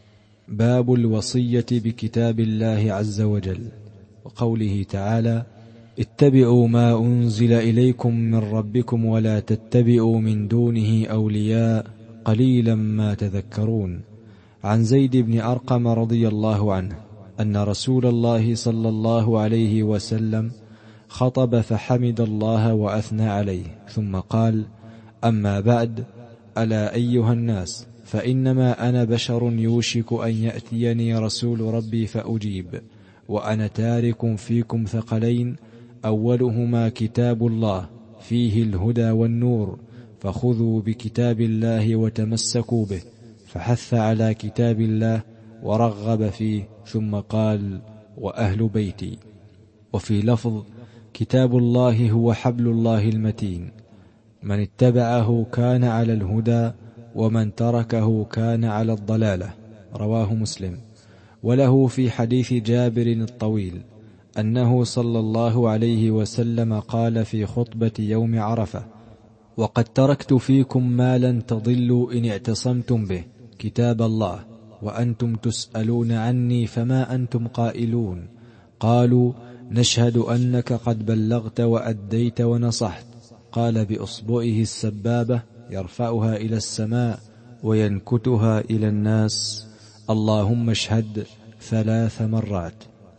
باب الوصية بكتاب الله عز وجل، وقوله تعالى: اتبعوا ما أنزل إليكم من ربكم ولا تتبعوا من دونه أولياء قليلا ما تذكرون. عن زيد بن أرقم رضي الله عنه أن رسول الله صلى الله عليه وسلم خطب فحمد الله وأثنى عليه، ثم قال: أما بعد، ألا أيها الناس، فإنما أنا بشر يوشك أن يأتيني رسول ربي فأجيب، وأنا تارك فيكم ثقلين، أولهما كتاب الله فيه الهدى والنور، فخذوا بكتاب الله وتمسكوا به. فحث على كتاب الله ورغب فيه، ثم قال: وأهل بيتي. وفي لفظ: كتاب الله هو حبل الله المتين، من اتبعه كان على الهدى ومن تركه كان على الضلالة. رواه مسلم. وله في حديث جابر الطويل أنه صلى الله عليه وسلم قال في خطبة يوم عرفة: وقد تركت فيكم ما لن تضلوا إن اعتصمتم به، كتاب الله، وأنتم تسألون عني فما أنتم قائلون؟ قالوا: نشهد أنك قد بلغت وأديت ونصحت. قال بأصبعه السبابة يرفعها إلى السماء وينكتها إلى الناس: اللهم اشهد، ثلاث مرات.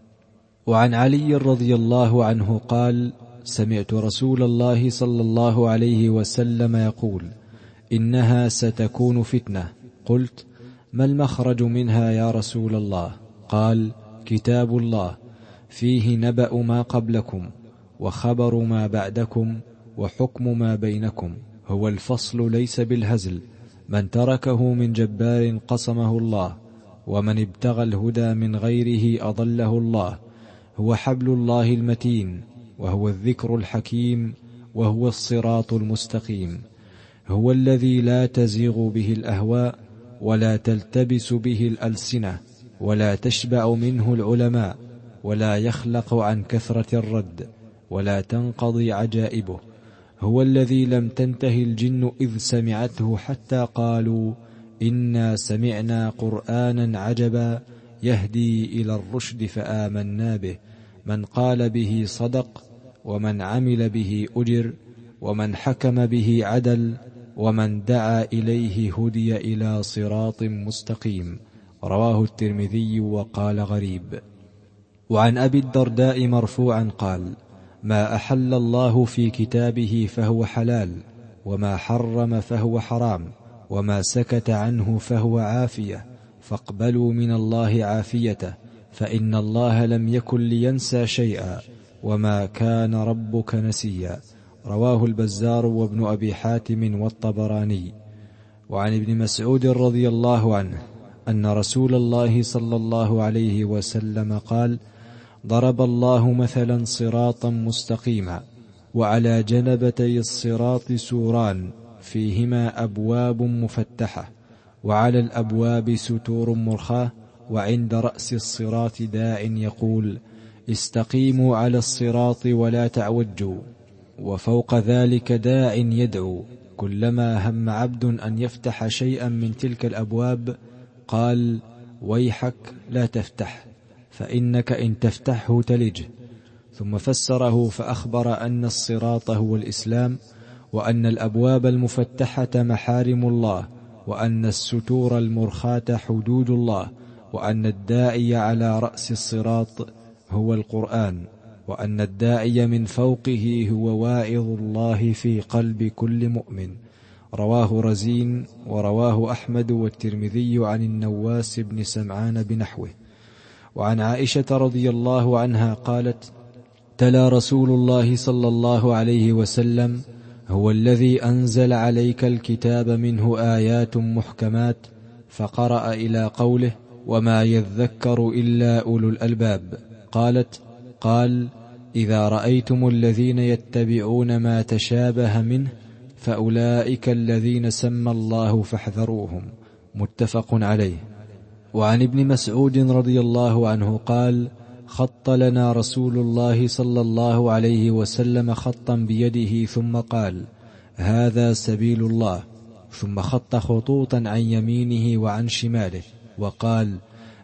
وعن علي رضي الله عنه قال: سمعت رسول الله صلى الله عليه وسلم يقول: إنها ستكون فتنة. قلت: ما المخرج منها يا رسول الله؟ قال: كتاب الله فيه نبأ ما قبلكم وخبر ما بعدكم وحكم ما بينكم، هو الفصل ليس بالهزل، من تركه من جبار قصمه الله، ومن ابتغى الهدى من غيره أضله الله، هو حبل الله المتين، وهو الذكر الحكيم، وهو الصراط المستقيم، هو الذي لا تزيغ به الأهواء ولا تلتبس به الألسنة، ولا تشبع منه العلماء، ولا يخلق عن كثرة الرد، ولا تنقضي عجائبه. هو الذي لم تنته الجن إذ سمعته حتى قالوا إنا سمعنا قرآنا عجبا يهدي إلى الرشد فآمنا به. من قال به صدق، ومن عمل به أجر، ومن حكم به عدل، ومن دعا إليه هدي إلى صراط مستقيم. رواه الترمذي وقال غريب. وعن أبي الدرداء مرفوعا قال: ما أحل الله في كتابه فهو حلال، وما حرم فهو حرام، وما سكت عنه فهو عافية، فاقبلوا من الله عافيته، فإن الله لم يكن لينسى شيئا، وما كان ربك نسيا. رواه البزار وابن أبي حاتم والطبراني. وعن ابن مسعود رضي الله عنه أن رسول الله صلى الله عليه وسلم قال: ضرب الله مثلا صراطا مستقيما، وعلى جنبتي الصراط سوران فيهما أبواب مفتحة، وعلى الأبواب ستور مرخاة، وعند رأس الصراط داع يقول: استقيموا على الصراط ولا تعوجوا، وفوق ذلك داع يدعو. كلما هم عبد أن يفتح شيئا من تلك الأبواب قال: ويحك لا تفتح، فإنك إن تفتحه تلجه. ثم فسره فأخبر أن الصراط هو الإسلام، وأن الأبواب المفتحة محارم الله، وأن الستور المرخاة حدود الله، وأن الداعي على رأس الصراط هو القرآن، وأن الداعي من فوقه هو واعظ الله في قلب كل مؤمن. رواه رزين ورواه أحمد والترمذي عن النواس بن سمعان بنحوه. وعن عائشة رضي الله عنها قالت: تلا رسول الله صلى الله عليه وسلم: هو الذي أنزل عليك الكتاب منه آيات محكمات، فقرأ إلى قوله: وما يذكر إلا أولو الألباب. قالت: قال: إذا رأيتم الذين يتبعون ما تشابه منه فأولئك الذين سمى الله فاحذروهم. متفق عليه. وعن ابن مسعود رضي الله عنه قال: خط لنا رسول الله صلى الله عليه وسلم خطا بيده ثم قال: هذا سبيل الله، ثم خط خطوطا عن يمينه وعن شماله وقال: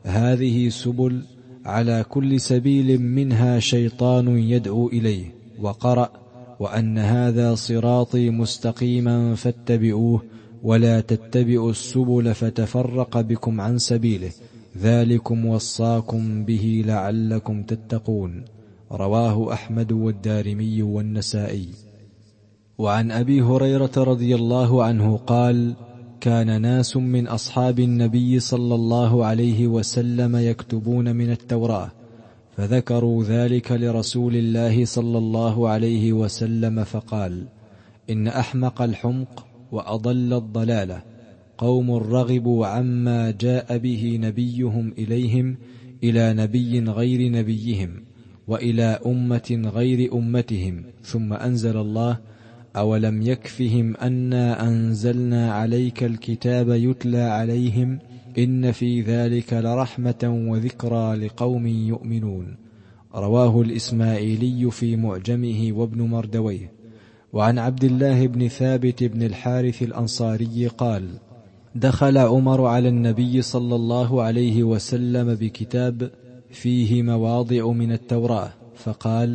هذه سبل، على كل سبيل منها شيطان يدعو إليه. وقرأ: وأن هذا صراطي مستقيما فاتبعوه، ولا تتبعوا السبل فتفرق بكم عن سبيله، ذلكم وصاكم به لعلكم تتقون. رواه أحمد والدارمي والنسائي. وعن أبي هريرة رضي الله عنه قال: كان ناس من أصحاب النبي صلى الله عليه وسلم يكتبون من التوراة، فذكروا ذلك لرسول الله صلى الله عليه وسلم فقال: إن أحمق الحمق وأضل الضلالة قوم رغبوا عما جاء به نبيهم إليهم إلى نبي غير نبيهم، وإلى أمة غير أمتهم، ثم أنزل الله: أولم يكفهم أنا أنزلنا عليك الكتاب يتلى عليهم إن في ذلك لرحمة وذكرى لقوم يؤمنون. رواه الإسماعيلي في معجمه وابن مردويه. وعن عبد الله بن ثابت بن الحارث الأنصاري قال: دخل عمر على النبي صلى الله عليه وسلم بكتاب فيه مواضع من التوراة، فقال: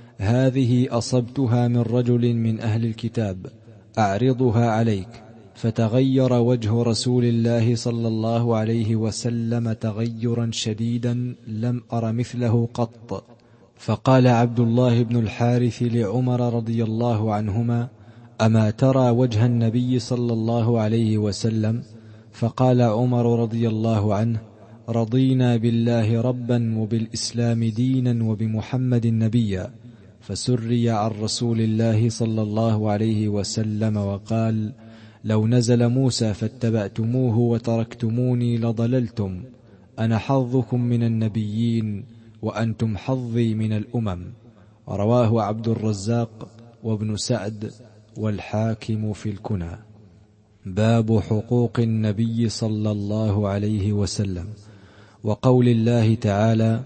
هذه أصبتها من رجل من أهل الكتاب، أعرضها عليك. فتغير وجه رسول الله صلى الله عليه وسلم تغيرا شديدا لم أر مثله قط. فقال عبد الله بن الحارث لعمر رضي الله عنهما: أما ترى وجه النبي صلى الله عليه وسلم؟ فقال عمر رضي الله عنه: رضينا بالله ربا وبالإسلام دينا وبمحمد نبيا. فسري عن رسول الله صلى الله عليه وسلم وقال: لو نزل موسى فاتبعتموه وتركتموني لضللتم، أنا حظكم من النبيين وأنتم حظي من الأمم. رواه عبد الرزاق وابن سعد والحاكم في الكنى. باب حقوق النبي صلى الله عليه وسلم. وقول الله تعالى: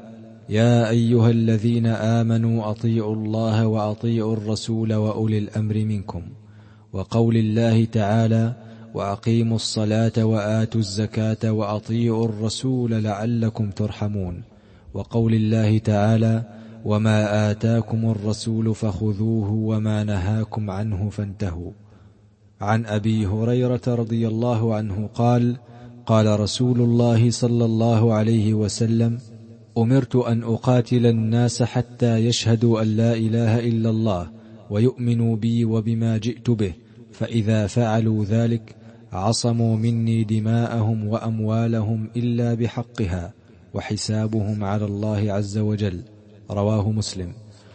يا أيها الذين آمنوا أطيعوا الله وأطيعوا الرسول وأولي الأمر منكم، وقول الله تعالى: وأقيموا الصلاة وآتوا الزكاة وأطيعوا الرسول لعلكم ترحمون، وقول الله تعالى: وما آتاكم الرسول فخذوه وما نهاكم عنه فانتهوا. عن أبي هريرة رضي الله عنه قال: قال رسول الله صلى الله عليه وسلم: أمرت أن أقاتل الناس حتى يشهدوا أن لا إله إلا الله ويؤمنوا بي وبما جئت به، فإذا فعلوا ذلك عصموا مني دماءهم وأموالهم إلا بحقها، وحسابهم على الله عز وجل. رواه مسلم.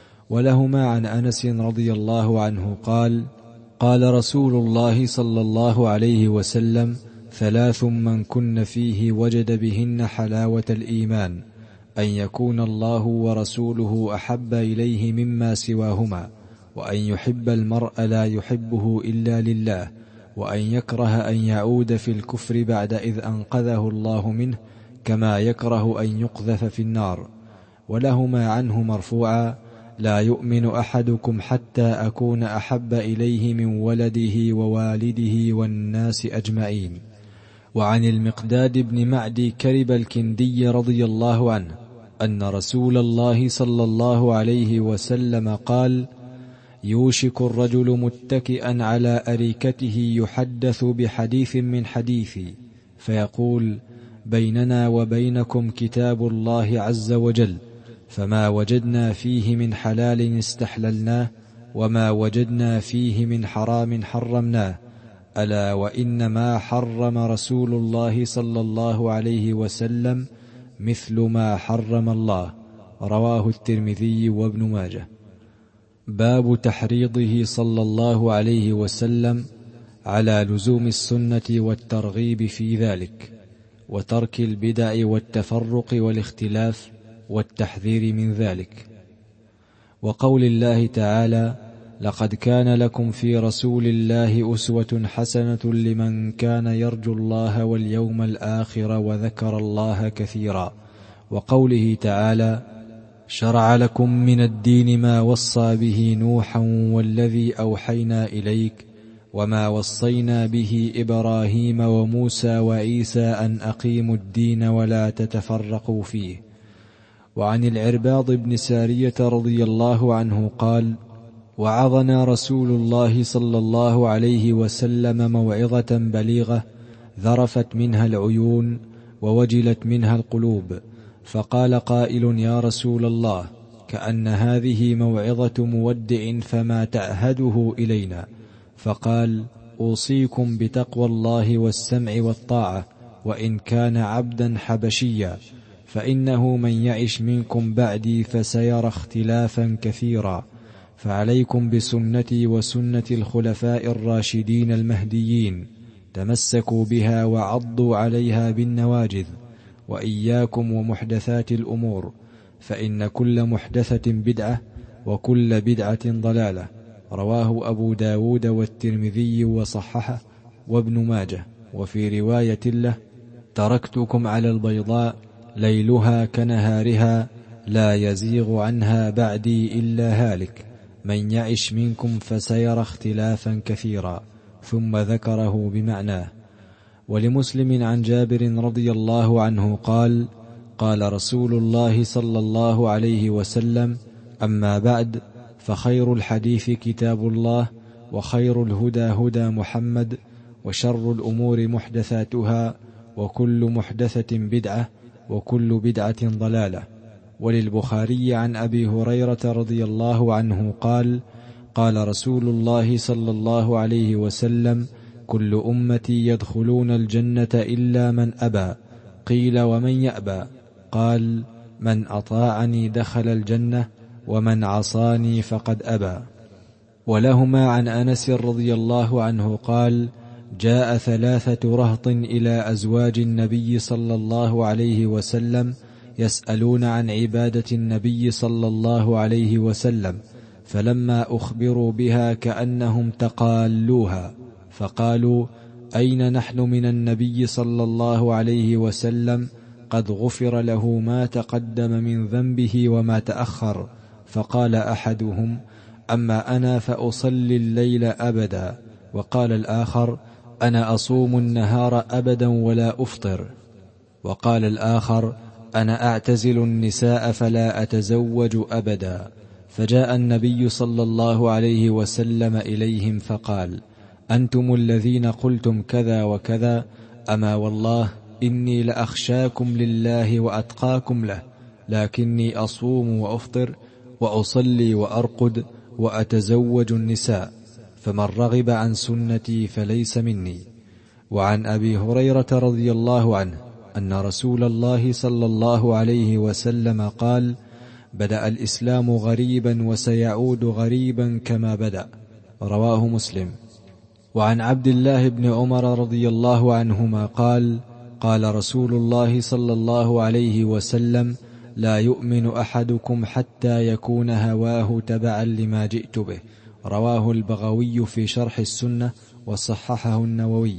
ولهما عن أنس رضي الله عنه قال: قال رسول الله صلى الله عليه وسلم: ثلاث من كن فيه وجد بهن حلاوة الإيمان: أن يكون الله ورسوله أحب إليه مما سواهما، وأن يحب المرء لا يحبه إلا لله، وأن يكره أن يعود في الكفر بعد إذ أنقذه الله منه، كما يكره أن يقذف في النار. ولهما عنه مرفوعا: لا يؤمن أحدكم حتى أكون أحب إليه من ولده ووالده والناس أجمعين. وعن المقداد بن معدي كرب الكندي رضي الله عنه أن رسول الله صلى الله عليه وسلم قال: يوشك الرجل متكئا على أريكته يحدث بحديث من حديثي، فيقول: بيننا وبينكم كتاب الله عز وجل، فما وجدنا فيه من حلال استحللناه، وما وجدنا فيه من حرام حرمناه، ألا وإن ما حرم رسول الله صلى الله عليه وسلم مثل ما حرم الله. رواه الترمذي وابن ماجه. باب تحريضه صلى الله عليه وسلم على لزوم السنة والترغيب في ذلك، وترك البدع والتفرق والاختلاف والتحذير من ذلك. وقول الله تعالى: لقد كان لكم في رسول الله أسوة حسنة لمن كان يرجو الله واليوم الآخر وذكر الله كثيرا. وقوله تعالى: شرع لكم من الدين ما وصى به نوحا والذي أوحينا إليك وما وصينا به إبراهيم وموسى وعيسى أن أقيموا الدين ولا تتفرقوا فيه. وعن العرباض بن سارية رضي الله عنه قال: وعظنا رسول الله صلى الله عليه وسلم موعظة بليغة ذرفت منها العيون ووجلت منها القلوب، فقال قائل: يا رسول الله، كأن هذه موعظة مودع فما تعهده إلينا؟ فقال: أوصيكم بتقوى الله والسمع والطاعة، وإن كان عبدا حبشيا، فإنه من يعش منكم بعدي فسيرى اختلافا كثيرا، فعليكم بسنتي وسنة الخلفاء الراشدين المهديين، تمسكوا بها وعضوا عليها بالنواجذ، وإياكم ومحدثات الأمور، فإن كل محدثة بدعة وكل بدعة ضلالة. رواه أبو داود والترمذي وصححه وابن ماجه. وفي رواية له: تركتكم على البيضاء ليلها كنهارها لا يزيغ عنها بعدي إلا هالك، من يعش منكم فسيرى اختلافا كثيرا، ثم ذكره بمعناه. ولمسلم عن جابر رضي الله عنه قال: قال رسول الله صلى الله عليه وسلم: أما بعد، فخير الحديث كتاب الله، وخير الهدى هدى محمد، وشر الأمور محدثاتها، وكل محدثة بدعة، وكل بدعة ضلالة. وللبخاري عن أبي هريرة رضي الله عنه قال: قال رسول الله صلى الله عليه وسلم: كل أمتي يدخلون الجنة إلا من أبى. قيل: ومن يأبى؟ قال: من أطاعني دخل الجنة، ومن عصاني فقد أبى. ولهما عن أنس رضي الله عنه قال: جاء ثلاثة رهط إلى أزواج النبي صلى الله عليه وسلم يسألون عن عبادة النبي صلى الله عليه وسلم، فلما أخبروا بها كأنهم تقالوها، فقالوا: أين نحن من النبي صلى الله عليه وسلم؟ قد غفر له ما تقدم من ذنبه وما تأخر. فقال أحدهم: أما أنا فأصلي الليل أبدا. وقال الآخر: أنا أصوم النهار أبدا ولا أفطر. وقال الآخر: أنا أعتزل النساء فلا أتزوج أبدا. فجاء النبي صلى الله عليه وسلم إليهم فقال: أنتم الذين قلتم كذا وكذا، أما والله إني لأخشاكم لله وأتقاكم له، لكني أصوم وأفطر وأصلي وأرقد وأتزوج النساء، فمن رغب عن سنتي فليس مني. وعن أبي هريرة رضي الله عنه أن رسول الله صلى الله عليه وسلم قال: بدأ الإسلام غريبا وسيعود غريبا كما بدأ. رواه مسلم. وعن عبد الله بن عمر رضي الله عنهما قال: قال رسول الله صلى الله عليه وسلم: لا يؤمن أحدكم حتى يكون هواه تبعا لما جئت به. رواه البغوي في شرح السنة وصححه النووي.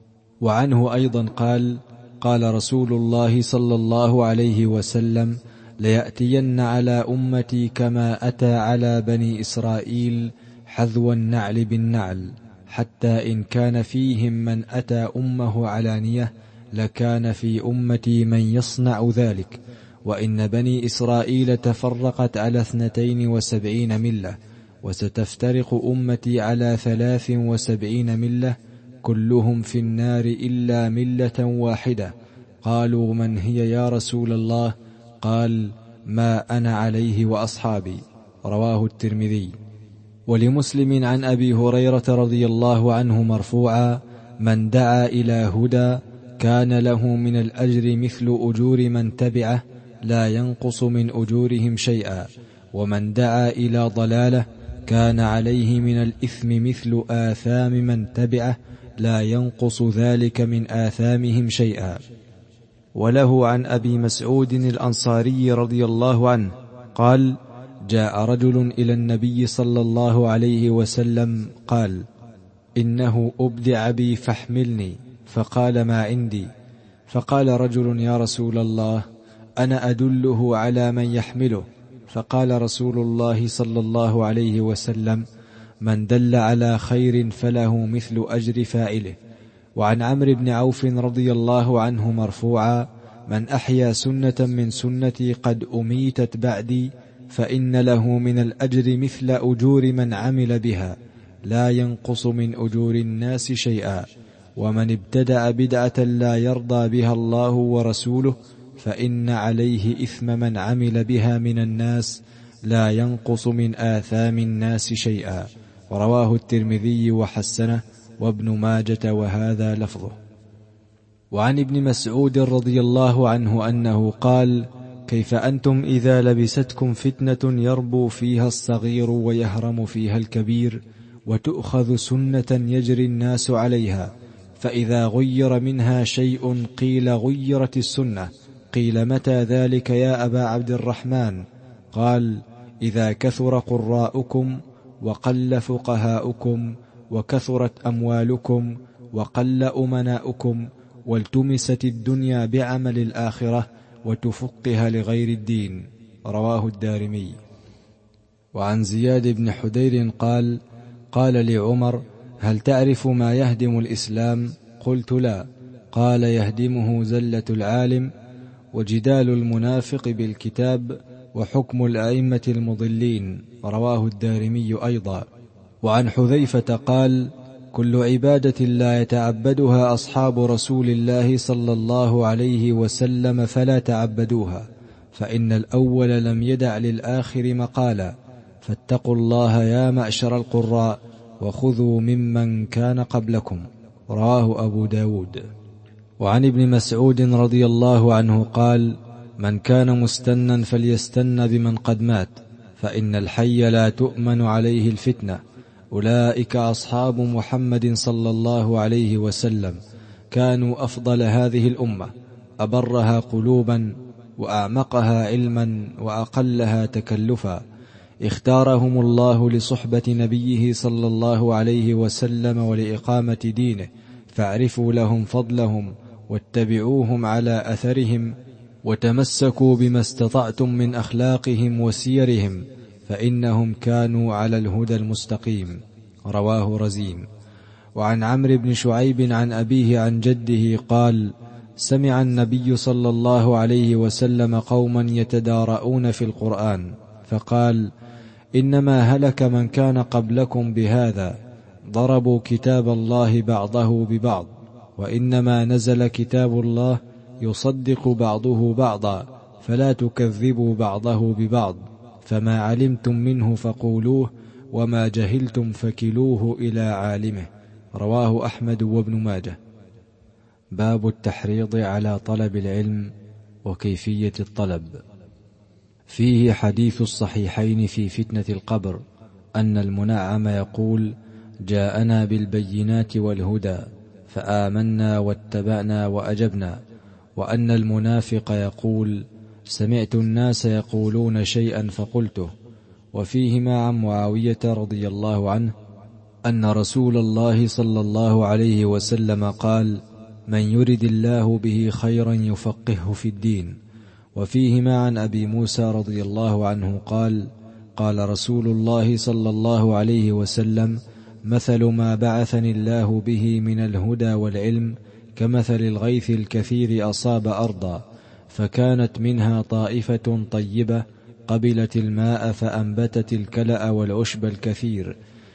وعنه أيضا قال: قال رسول الله صلى الله عليه وسلم: ليأتين على أمتي كما أتى على بني إسرائيل حذو النعل بالنعل، حتى إن كان فيهم من أتى أمه علانية لكان في أمتي من يصنع ذلك. وإن بني إسرائيل تفرقت على اثنتين وسبعين ملة، وستفترق أمتي على ثلاث وسبعين ملة، كلهم في النار إلا ملة واحدة. قالوا: من هي يا رسول الله؟ قال: ما أنا عليه وأصحابي. رواه الترمذي. ولمسلم عن أبي هريرة رضي الله عنه مرفوعا: من دعا إلى هدى كان له من الأجر مثل أجور من تبعه لا ينقص من أجورهم شيئا، ومن دعا إلى ضلالة كان عليه من الإثم مثل آثام من تبعه لا ينقص ذلك من آثامهم شيئا. وله عن أبي مسعود الأنصاري رضي الله عنه قال: جاء رجل إلى النبي صلى الله عليه وسلم قال: إنه أبدع بي فاحملني. فقال: ما عندي. فقال رجل: يا رسول الله، أنا أدله على من يحمله. فقال رسول الله صلى الله عليه وسلم: من دل على خير فله مثل أجر فاعله. وعن عمرو بن عوف رضي الله عنه مرفوعا: من أحيا سنة من سنتي قد أميتت بعدي فإن له من الأجر مثل أجور من عمل بها لا ينقص من أجور الناس شيئا. ومن ابتدع بدعة لا يرضى بها الله ورسوله فإن عليه إثم من عمل بها من الناس لا ينقص من آثام الناس شيئا. رواه الترمذي وحسنه وابن ماجة وهذا لفظه. وعن ابن مسعود رضي الله عنه أنه قال: كيف أنتم إذا لبستكم فتنة يربو فيها الصغير ويهرم فيها الكبير، وتؤخذ سنة يجري الناس عليها، فإذا غير منها شيء قيل غيرت السنة. قيل: متى ذلك يا أبا عبد الرحمن؟ قال: إذا كثر قراؤكم وقل فقهاؤكم وكثرت أموالكم وقل أمناؤكم والتمست الدنيا بعمل الآخرة وتفقها لغير الدين. رواه الدارمي. وعن زياد بن حدير قال: قال لعمر: هل تعرف ما يهدم الإسلام؟ قلت: لا. قال: يهدمه زلة العالم وجدال المنافق بالكتاب وحكم الأئمة المضلين. رواه الدارمي أيضا. وعن حذيفة قال: كل عبادة لا يتعبدها أصحاب رسول الله صلى الله عليه وسلم فلا تعبدوها، فإن الأول لم يدع للآخر مقالا، فاتقوا الله يا معشر القراء وخذوا ممن كان قبلكم. رواه أبو داود. وعن ابن مسعود رضي الله عنه قال: من كان مستنا فليستن بمن قد مات، فإن الحي لا تؤمن عليه الفتنة. أولئك أصحاب محمد صلى الله عليه وسلم، كانوا أفضل هذه الأمة، أبرها قلوبا وأعمقها علما وأقلها تكلفا. اختارهم الله لصحبة نبيه صلى الله عليه وسلم ولإقامة دينه، فاعرفوا لهم فضلهم واتبعوهم على أثرهم وتمسكوا بما استطعتم من أخلاقهم وسيرهم، فإنهم كانوا على الهدى المستقيم. رواه رزين. وعن عمرو بن شعيب عن أبيه عن جده قال: سمع النبي صلى الله عليه وسلم قوما يتدارؤون في القرآن، فقال: إنما هلك من كان قبلكم بهذا، ضربوا كتاب الله بعضه ببعض، وإنما نزل كتاب الله يصدق بعضه بعضا، فلا تكذبوا بعضه ببعض، فما علمتم منه فقولوه، وما جهلتم فكلوه إلى عالمه. رواه أحمد وابن ماجه. باب التحريض على طلب العلم وكيفية الطلب. فيه حديث الصحيحين في فتنة القبر، أن المنعم يقول: جاءنا بالبينات والهدى فآمنا واتبعنا وأجبنا، وأن المنافق يقول: سمعت الناس يقولون شيئا فقلته. وفيهما عن معاوية رضي الله عنه أن رسول الله صلى الله عليه وسلم قال: من يرد الله به خيرا يفقهه في الدين. وفيهما عن أبي موسى رضي الله عنه قال: قال رسول الله صلى الله عليه وسلم: مثل ما بعثني الله به من الهدى والعلم كمثل الغيث الكثير أصاب أرضا، فكانت منها طائفة طيبة قبلت الماء فأنبتت الكلأ والعشب الكثير،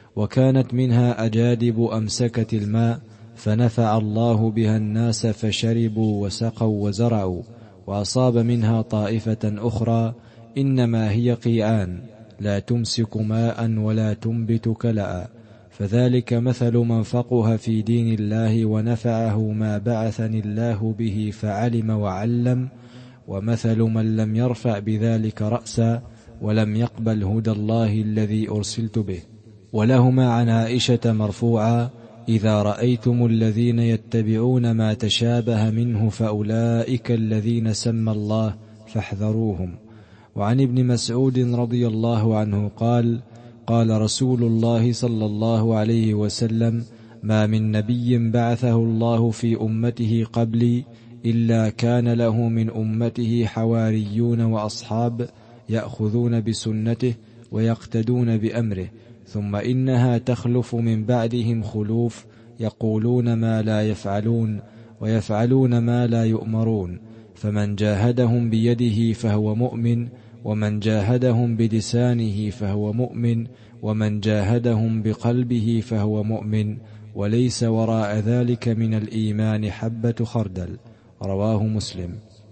وكانت منها أجادب أمسكت الماء فنفع الله بها الناس فشربوا وسقوا وزرعوا. وأصاب منها طائفة أخرى إنما هي قيعان لا تمسك ماء ولا تنبت كلأ، فذلك مثل من فقه في دين الله ونفعه ما بعثني الله به فعلم وعلم، ومثل من لم يرفع بذلك رأسا ولم يقبل هدى الله الذي أرسلت به. ولهما عن عائشة مرفوعا: إذا رأيتم الذين يتبعون ما تشابه منه فأولئك الذين سمى الله فاحذروهم. وعن ابن مسعود رضي الله عنه قال: قال رسول الله صلى الله عليه وسلم: ما من نبي بعثه الله في أمته قبلي إلا كان له من أمته حواريون وأصحاب يأخذون بسنته ويقتدون بأمره، ثم إنها تخلف من بعدهم خلوف يقولون ما لا يفعلون ويفعلون ما لا يؤمرون، فمن جاهدهم بيده فهو مؤمن، ومن جاهدهم بلسانه فهو مؤمن، ومن جاهدهم بقلبه فهو مؤمن، وليس وراء ذلك من الإيمان حبة خردل. رواه مسلم.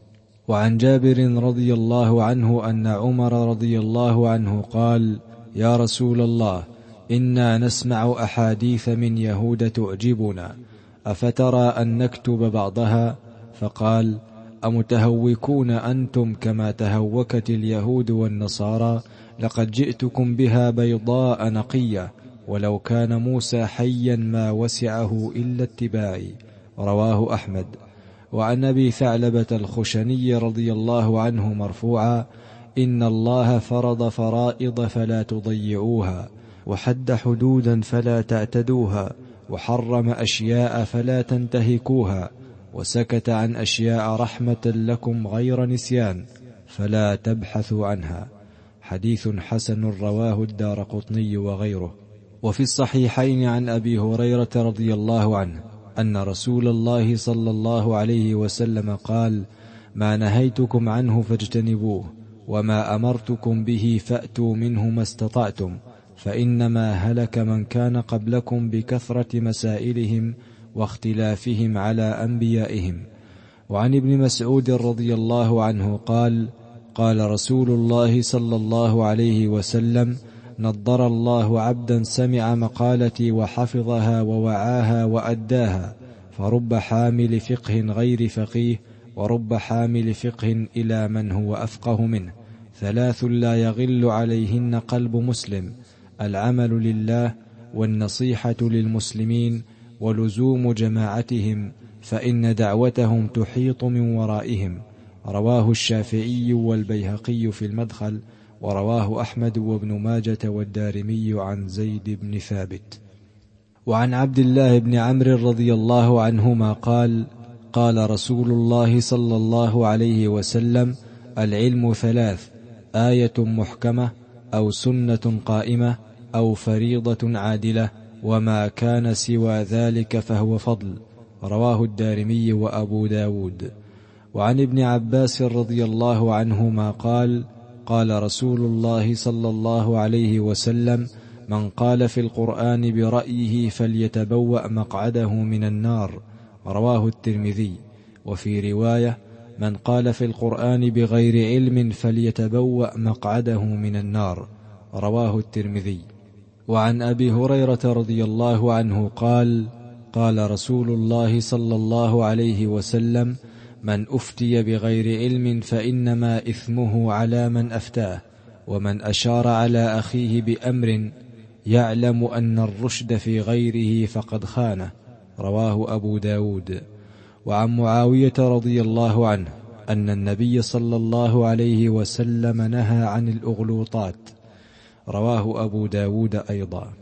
وعن جابر رضي الله عنه أن عمر رضي الله عنه قال: يا رسول الله، إنا نسمع أحاديث من يهود تعجبنا، أفترى أن نكتب بعضها؟ فقال: أمتهوكون أنتم كما تهوكت اليهود والنصارى؟ لقد جئتكم بها بيضاء نقية، ولو كان موسى حيا ما وسعه إلا اتباعي. رواه أحمد. وعن أبي ثعلبة الخشني رضي الله عنه مرفوعا: إن الله فرض فرائض فلا تضيعوها، وحد حدودا فلا تعتدوها، وحرم أشياء فلا تنتهكوها، وسكت عن أشياء رحمة لكم غير نسيان فلا تبحثوا عنها. حديث حسن رواه الدارقطني وغيره. وفي الصحيحين عن أبي هريرة رضي الله عنه أن رسول الله صلى الله عليه وسلم قال: ما نهيتكم عنه فاجتنبوه، وما أمرتكم به فأتوا منه ما استطعتم، فإنما هلك من كان قبلكم بكثرة مسائلهم واختلافهم على أنبيائهم. وعن ابن مسعود رضي الله عنه قال: قال رسول الله صلى الله عليه وسلم: نضر الله عبدا سمع مقالتي وحفظها ووعاها وأداها، فرب حامل فقه غير فقيه، ورب حامل فقه إلى من هو أفقه منه. ثلاث لا يغل عليهن قلب مسلم: العمل لله، والنصيحة للمسلمين، ولزوم جماعتهم، فإن دعوتهم تحيط من ورائهم. رواه الشافعي والبيهقي في المدخل، ورواه أحمد وابن ماجة والدارمي عن زيد بن ثابت. وعن عبد الله بن عمرو رضي الله عنهما قال: قال رسول الله صلى الله عليه وسلم: العلم ثلاث: آية محكمة، أو سنة قائمة، أو فريضة عادلة، وما كان سوى ذلك فهو فضل. رواه الدارمي وأبو داود. وعن ابن عباس رضي الله عنهما قال: قال رسول الله صلى الله عليه وسلم: من قال في القرآن برأيه فليتبوأ مقعده من النار. رواه الترمذي. وفي رواية: من قال في القرآن بغير علم فليتبوأ مقعده من النار. رواه الترمذي. وعن أبي هريرة رضي الله عنه قال: قال رسول الله صلى الله عليه وسلم: من أفتي بغير علم فإنما إثمه على من أفتاه، ومن أشار على أخيه بأمر يعلم أن الرشد في غيره فقد خانه. رواه أبو داود. وعن معاوية رضي الله عنه أن النبي صلى الله عليه وسلم نهى عن الأغلوطات. رواه أبو داود أيضا.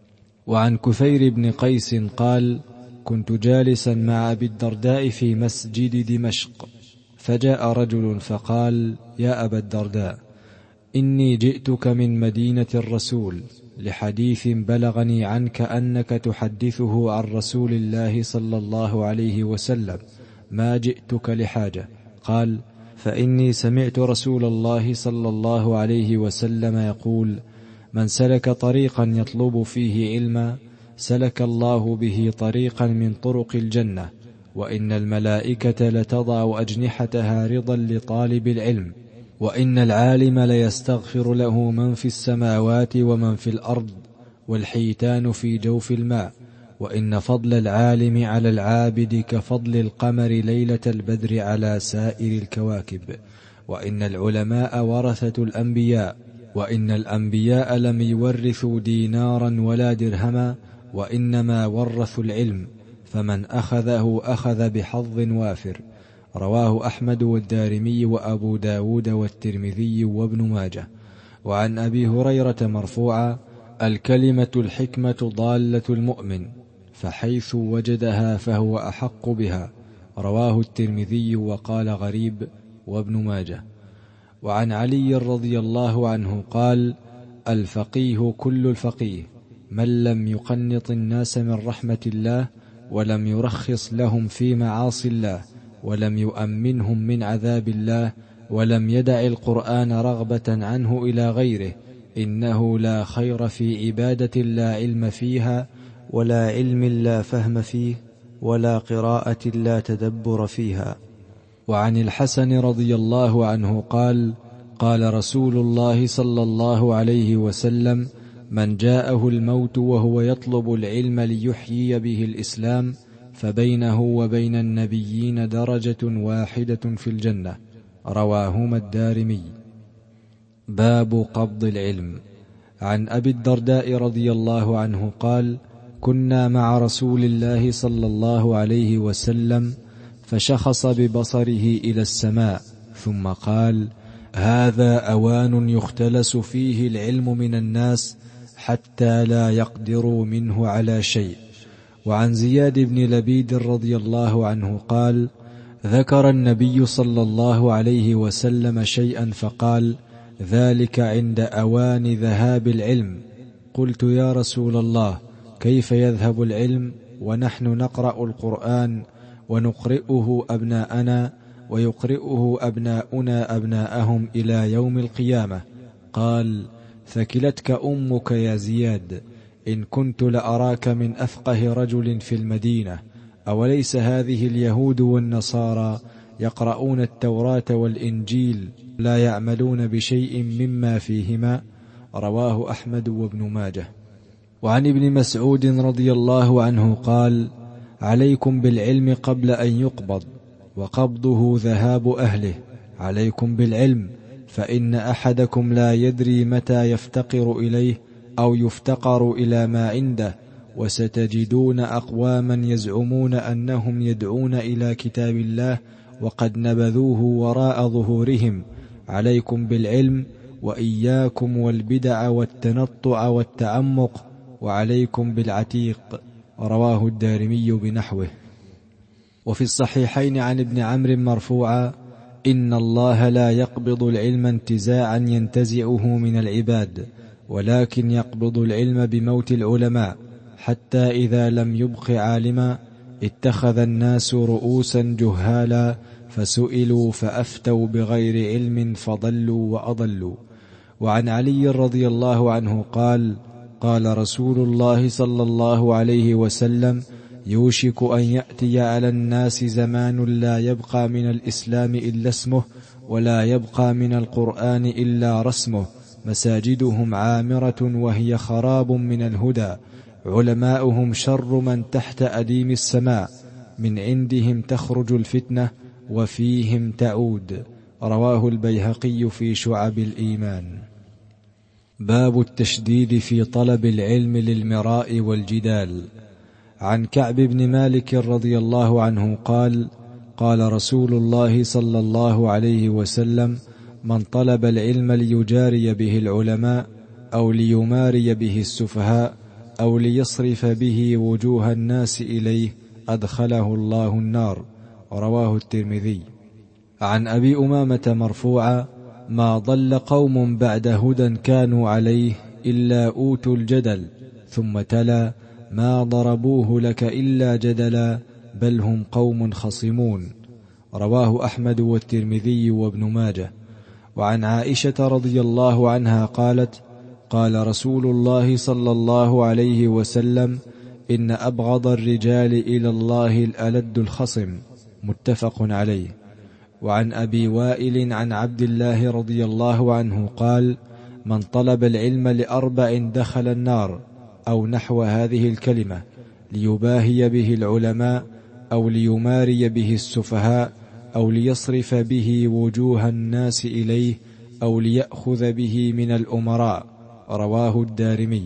وعن كثير بن قيس قال: كنت جالسا مع أبي الدرداء في مسجد دمشق، فجاء رجل فقال: يا أبا الدرداء، إني جئتك من مدينة الرسول لحديث بلغني عنك أنك تحدثه عن رسول الله صلى الله عليه وسلم، ما جئتك لحاجة. قال: فإني سمعت رسول الله صلى الله عليه وسلم يقول: من سلك طريقا يطلب فيه علما سلك الله به طريقا من طرق الجنة، وإن الملائكة لتضع أجنحتها رضا لطالب العلم، وإن العالم ليستغفر له من في السماوات ومن في الأرض، والحيتان في جوف الماء، وإن فضل العالم على العابد كفضل القمر ليلة البدر على سائر الكواكب، وإن العلماء ورثة الأنبياء، وإن الأنبياء لم يورثوا دينارا ولا درهما، وإنما ورثوا العلم، فمن أخذه أخذ بحظ وافر. رواه أحمد والدارمي وأبو داود والترمذي وابن ماجه. وعن أبي هريرة مرفوعا: الكلمة الحكمة ضالة المؤمن، فحيث وجدها فهو أحق بها. رواه الترمذي وقال غريب وابن ماجه. وعن علي رضي الله عنه قال: الفقيه كل الفقيه من لم يقنط الناس من رحمة الله، ولم يرخص لهم في معاصي الله، ولم يؤمنهم من عذاب الله، ولم يدع القرآن رغبة عنه إلى غيره، إنه لا خير في عبادة لا علم فيها، ولا علم لا فهم فيه، ولا قراءة لا تدبر فيها. وعن الحسن رضي الله عنه قال: قال رسول الله صلى الله عليه وسلم: من جاءه الموت وهو يطلب العلم ليحيي به الإسلام فبينه وبين النبيين درجة واحدة في الجنة. رواهما الدارمي. باب قبض العلم. عن أبي الدرداء رضي الله عنه قال: كنا مع رسول الله صلى الله عليه وسلم فشخص ببصره إلى السماء ثم قال: هذا أوان يختلس فيه العلم من الناس حتى لا يقدروا منه على شيء. وعن زياد بن لبيد رضي الله عنه قال: ذكر النبي صلى الله عليه وسلم شيئا فقال: ذلك عند أوان ذهاب العلم. قلت: يا رسول الله، كيف يذهب العلم ونحن نقرأ القرآن ونقرئه أبناءنا ويقرئه أبناؤنا أبناءهم إلى يوم القيامة؟ قال: ثكلتك أمك يا زياد، إن كنت لأراك من أفقه رجل في المدينة. أوليس هذه اليهود والنصارى يقرؤون التوراة والإنجيل لا يعملون بشيء مما فيهما؟ رواه أحمد وابن ماجه. وعن ابن مسعود رضي الله عنه قال: عليكم بالعلم قبل أن يقبض، وقبضه ذهاب أهله. عليكم بالعلم، فإن أحدكم لا يدري متى يفتقر إليه أو يفتقر إلى ما عنده، وستجدون أقواما يزعمون أنهم يدعون إلى كتاب الله وقد نبذوه وراء ظهورهم. عليكم بالعلم، وإياكم والبدع والتنطع والتعمق، وعليكم بالعتيق. رواه الدارمي بنحوه. وفي الصحيحين عن ابن عمرو مرفوعا: إن الله لا يقبض العلم انتزاعا ينتزعه من العباد، ولكن يقبض العلم بموت العلماء، حتى إذا لم يبق عالما اتخذ الناس رؤوسا جهالا فسئلوا فأفتوا بغير علم فضلوا وأضلوا. وعن علي رضي الله عنه قال: قال رسول الله صلى الله عليه وسلم: يوشك أن يأتي على الناس زمان لا يبقى من الإسلام إلا اسمه، ولا يبقى من القرآن إلا رسمه، مساجدهم عامرة وهي خراب من الهدى، علماؤهم شر من تحت أديم السماء، من عندهم تخرج الفتنة وفيهم تعود. رواه البيهقي في شعب الإيمان. باب التشديد في طلب العلم للمراء والجدال. عن كعب بن مالك رضي الله عنه قال: قال رسول الله صلى الله عليه وسلم: من طلب العلم ليجاري به العلماء أو ليماري به السفهاء أو ليصرف به وجوه الناس إليه أدخله الله النار. رواه الترمذي. عن أبي أمامة مرفوعا: ما ضل قوم بعد هدى كانوا عليه إلا أوتوا الجدل. ثم تلا: ما ضربوه لك إلا جدلا بل هم قوم خصمون. رواه أحمد والترمذي وابن ماجه. وعن عائشة رضي الله عنها قالت: قال رسول الله صلى الله عليه وسلم: إن أبغض الرجال إلى الله الألد الخصم. متفق عليه. وعن أبي وائل عن عبد الله رضي الله عنه قال: من طلب العلم لأربع دخل النار، أو نحو هذه الكلمة، ليباهي به العلماء أو ليماري به السفهاء أو ليصرف به وجوه الناس إليه أو ليأخذ به من الأمراء. رواه الدارمي.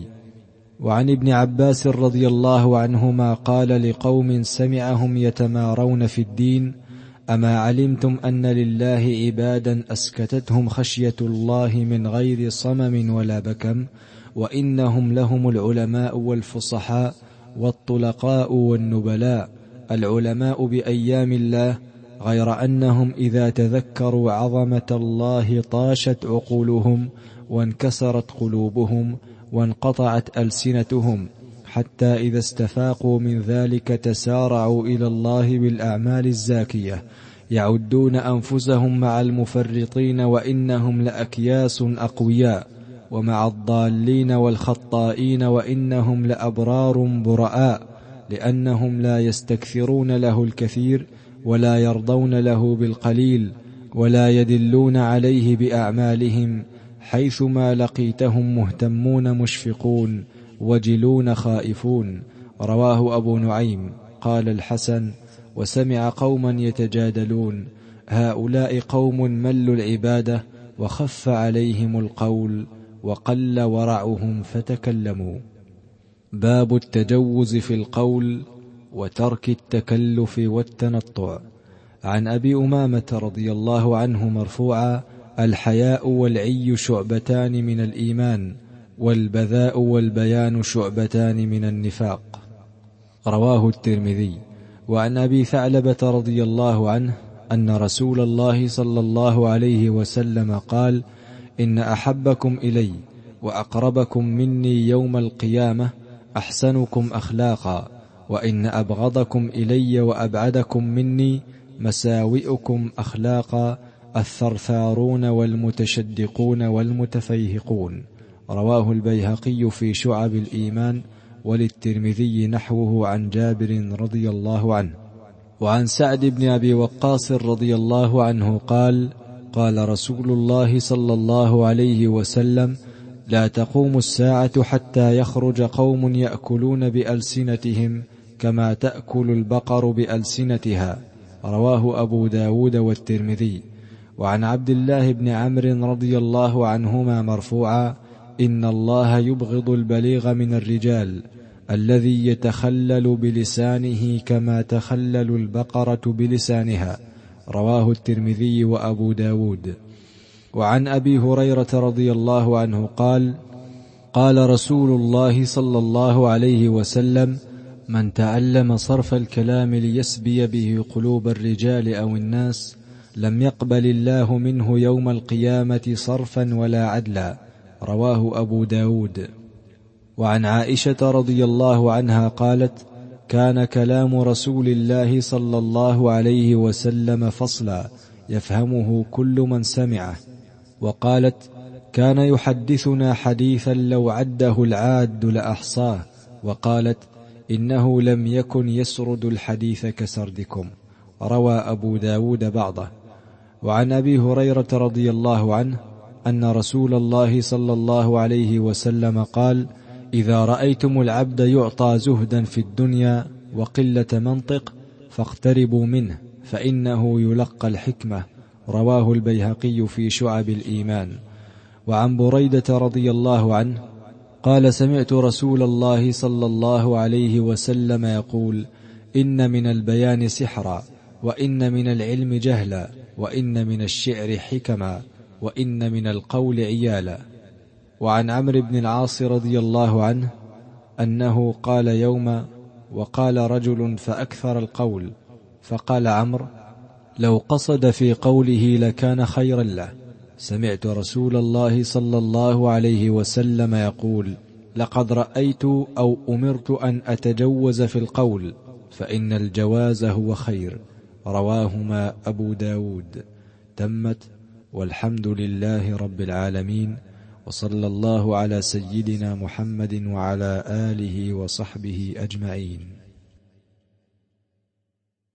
وعن ابن عباس رضي الله عنهما قال لقوم سمعهم يتمارون في الدين: أما علمتم أن لله عبادا أسكتتهم خشية الله من غير صمم ولا بكم، وإنهم لهم العلماء والفصحاء والطلقاء والنبلاء، العلماء بأيام الله، غير أنهم إذا تذكروا عظمة الله طاشت عقولهم وانكسرت قلوبهم وانقطعت ألسنتهم، حتى إذا استفاقوا من ذلك تسارعوا إلى الله بالأعمال الزاكية، يعدون أنفسهم مع المفرطين وإنهم لأكياس أقوياء، ومع الضالين والخطائين وإنهم لأبرار براء، لأنهم لا يستكثرون له الكثير ولا يرضون له بالقليل ولا يدلون عليه بأعمالهم، حيثما لقيتهم مهتمون مشفقون وجلون خائفون. رواه أبو نعيم. قال الحسن: وسمع قوما يتجادلون: هؤلاء قوم ملوا العبادة وخف عليهم القول وقل ورعهم فتكلموا. باب التجوز في القول وترك التكلف والتنطع. عن أبي أمامة رضي الله عنه مرفوعا: الحياء والعي شعبتان من الإيمان، والبذاء والبيان شعبتان من النفاق. رواه الترمذي. وعن أبي ثعلبة رضي الله عنه أن رسول الله صلى الله عليه وسلم قال: إن أحبكم إلي وأقربكم مني يوم القيامة أحسنكم أخلاقا، وإن أبغضكم إلي وأبعدكم مني مساوئكم أخلاقا، الثرثارون والمتشدقون والمتفيهقون. رواه البيهقي في شعب الإيمان، وللترمذي نحوه عن جابر رضي الله عنه. وعن سعد بن أبي وقاص رضي الله عنه قال: قال رسول الله صلى الله عليه وسلم: لا تقوم الساعة حتى يخرج قوم يأكلون بألسنتهم كما تأكل البقر بألسنتها. رواه أبو داود والترمذي. وعن عبد الله بن عمرو رضي الله عنهما مرفوعا: إن الله يبغض البليغ من الرجال الذي يتخلل بلسانه كما تخلل البقرة بلسانها. رواه الترمذي وأبو داود. وعن أبي هريرة رضي الله عنه قال: قال رسول الله صلى الله عليه وسلم: من تعلم صرف الكلام ليسبي به قلوب الرجال أو الناس لم يقبل الله منه يوم القيامة صرفا ولا عدلا. رواه أبو داود. وعن عائشة رضي الله عنها قالت: كان كلام رسول الله صلى الله عليه وسلم فصلا يفهمه كل من سمعه. وقالت: كان يحدثنا حديثا لو عده العاد لأحصاه. وقالت: إنه لم يكن يسرد الحديث كسردكم. روى أبو داود بعضه. وعن أبي هريرة رضي الله عنه أن رسول الله صلى الله عليه وسلم قال: إذا رأيتم العبد يعطى زهدا في الدنيا وقلة منطق فاقتربوا منه فإنه يلقى الحكمة. رواه البيهقي في شعب الإيمان. وعن بريدة رضي الله عنه قال: سمعت رسول الله صلى الله عليه وسلم يقول: إن من البيان سحرا، وإن من العلم جهلا، وإن من الشعر حكما، وإن من القول عيالا. وعن عمرو بن العاص رضي الله عنه أنه قال يوما: وقال رجل فأكثر القول، فقال عمرو: لو قصد في قوله لكان خيرا له. سمعت رسول الله صلى الله عليه وسلم يقول: لقد رأيت أو أمرت أن أتجوز في القول، فإن الجواز هو خير. رواهما أبو داود. تمت، والحمد لله رب العالمين، وصلى الله على سيدنا محمد وعلى آله وصحبه أجمعين.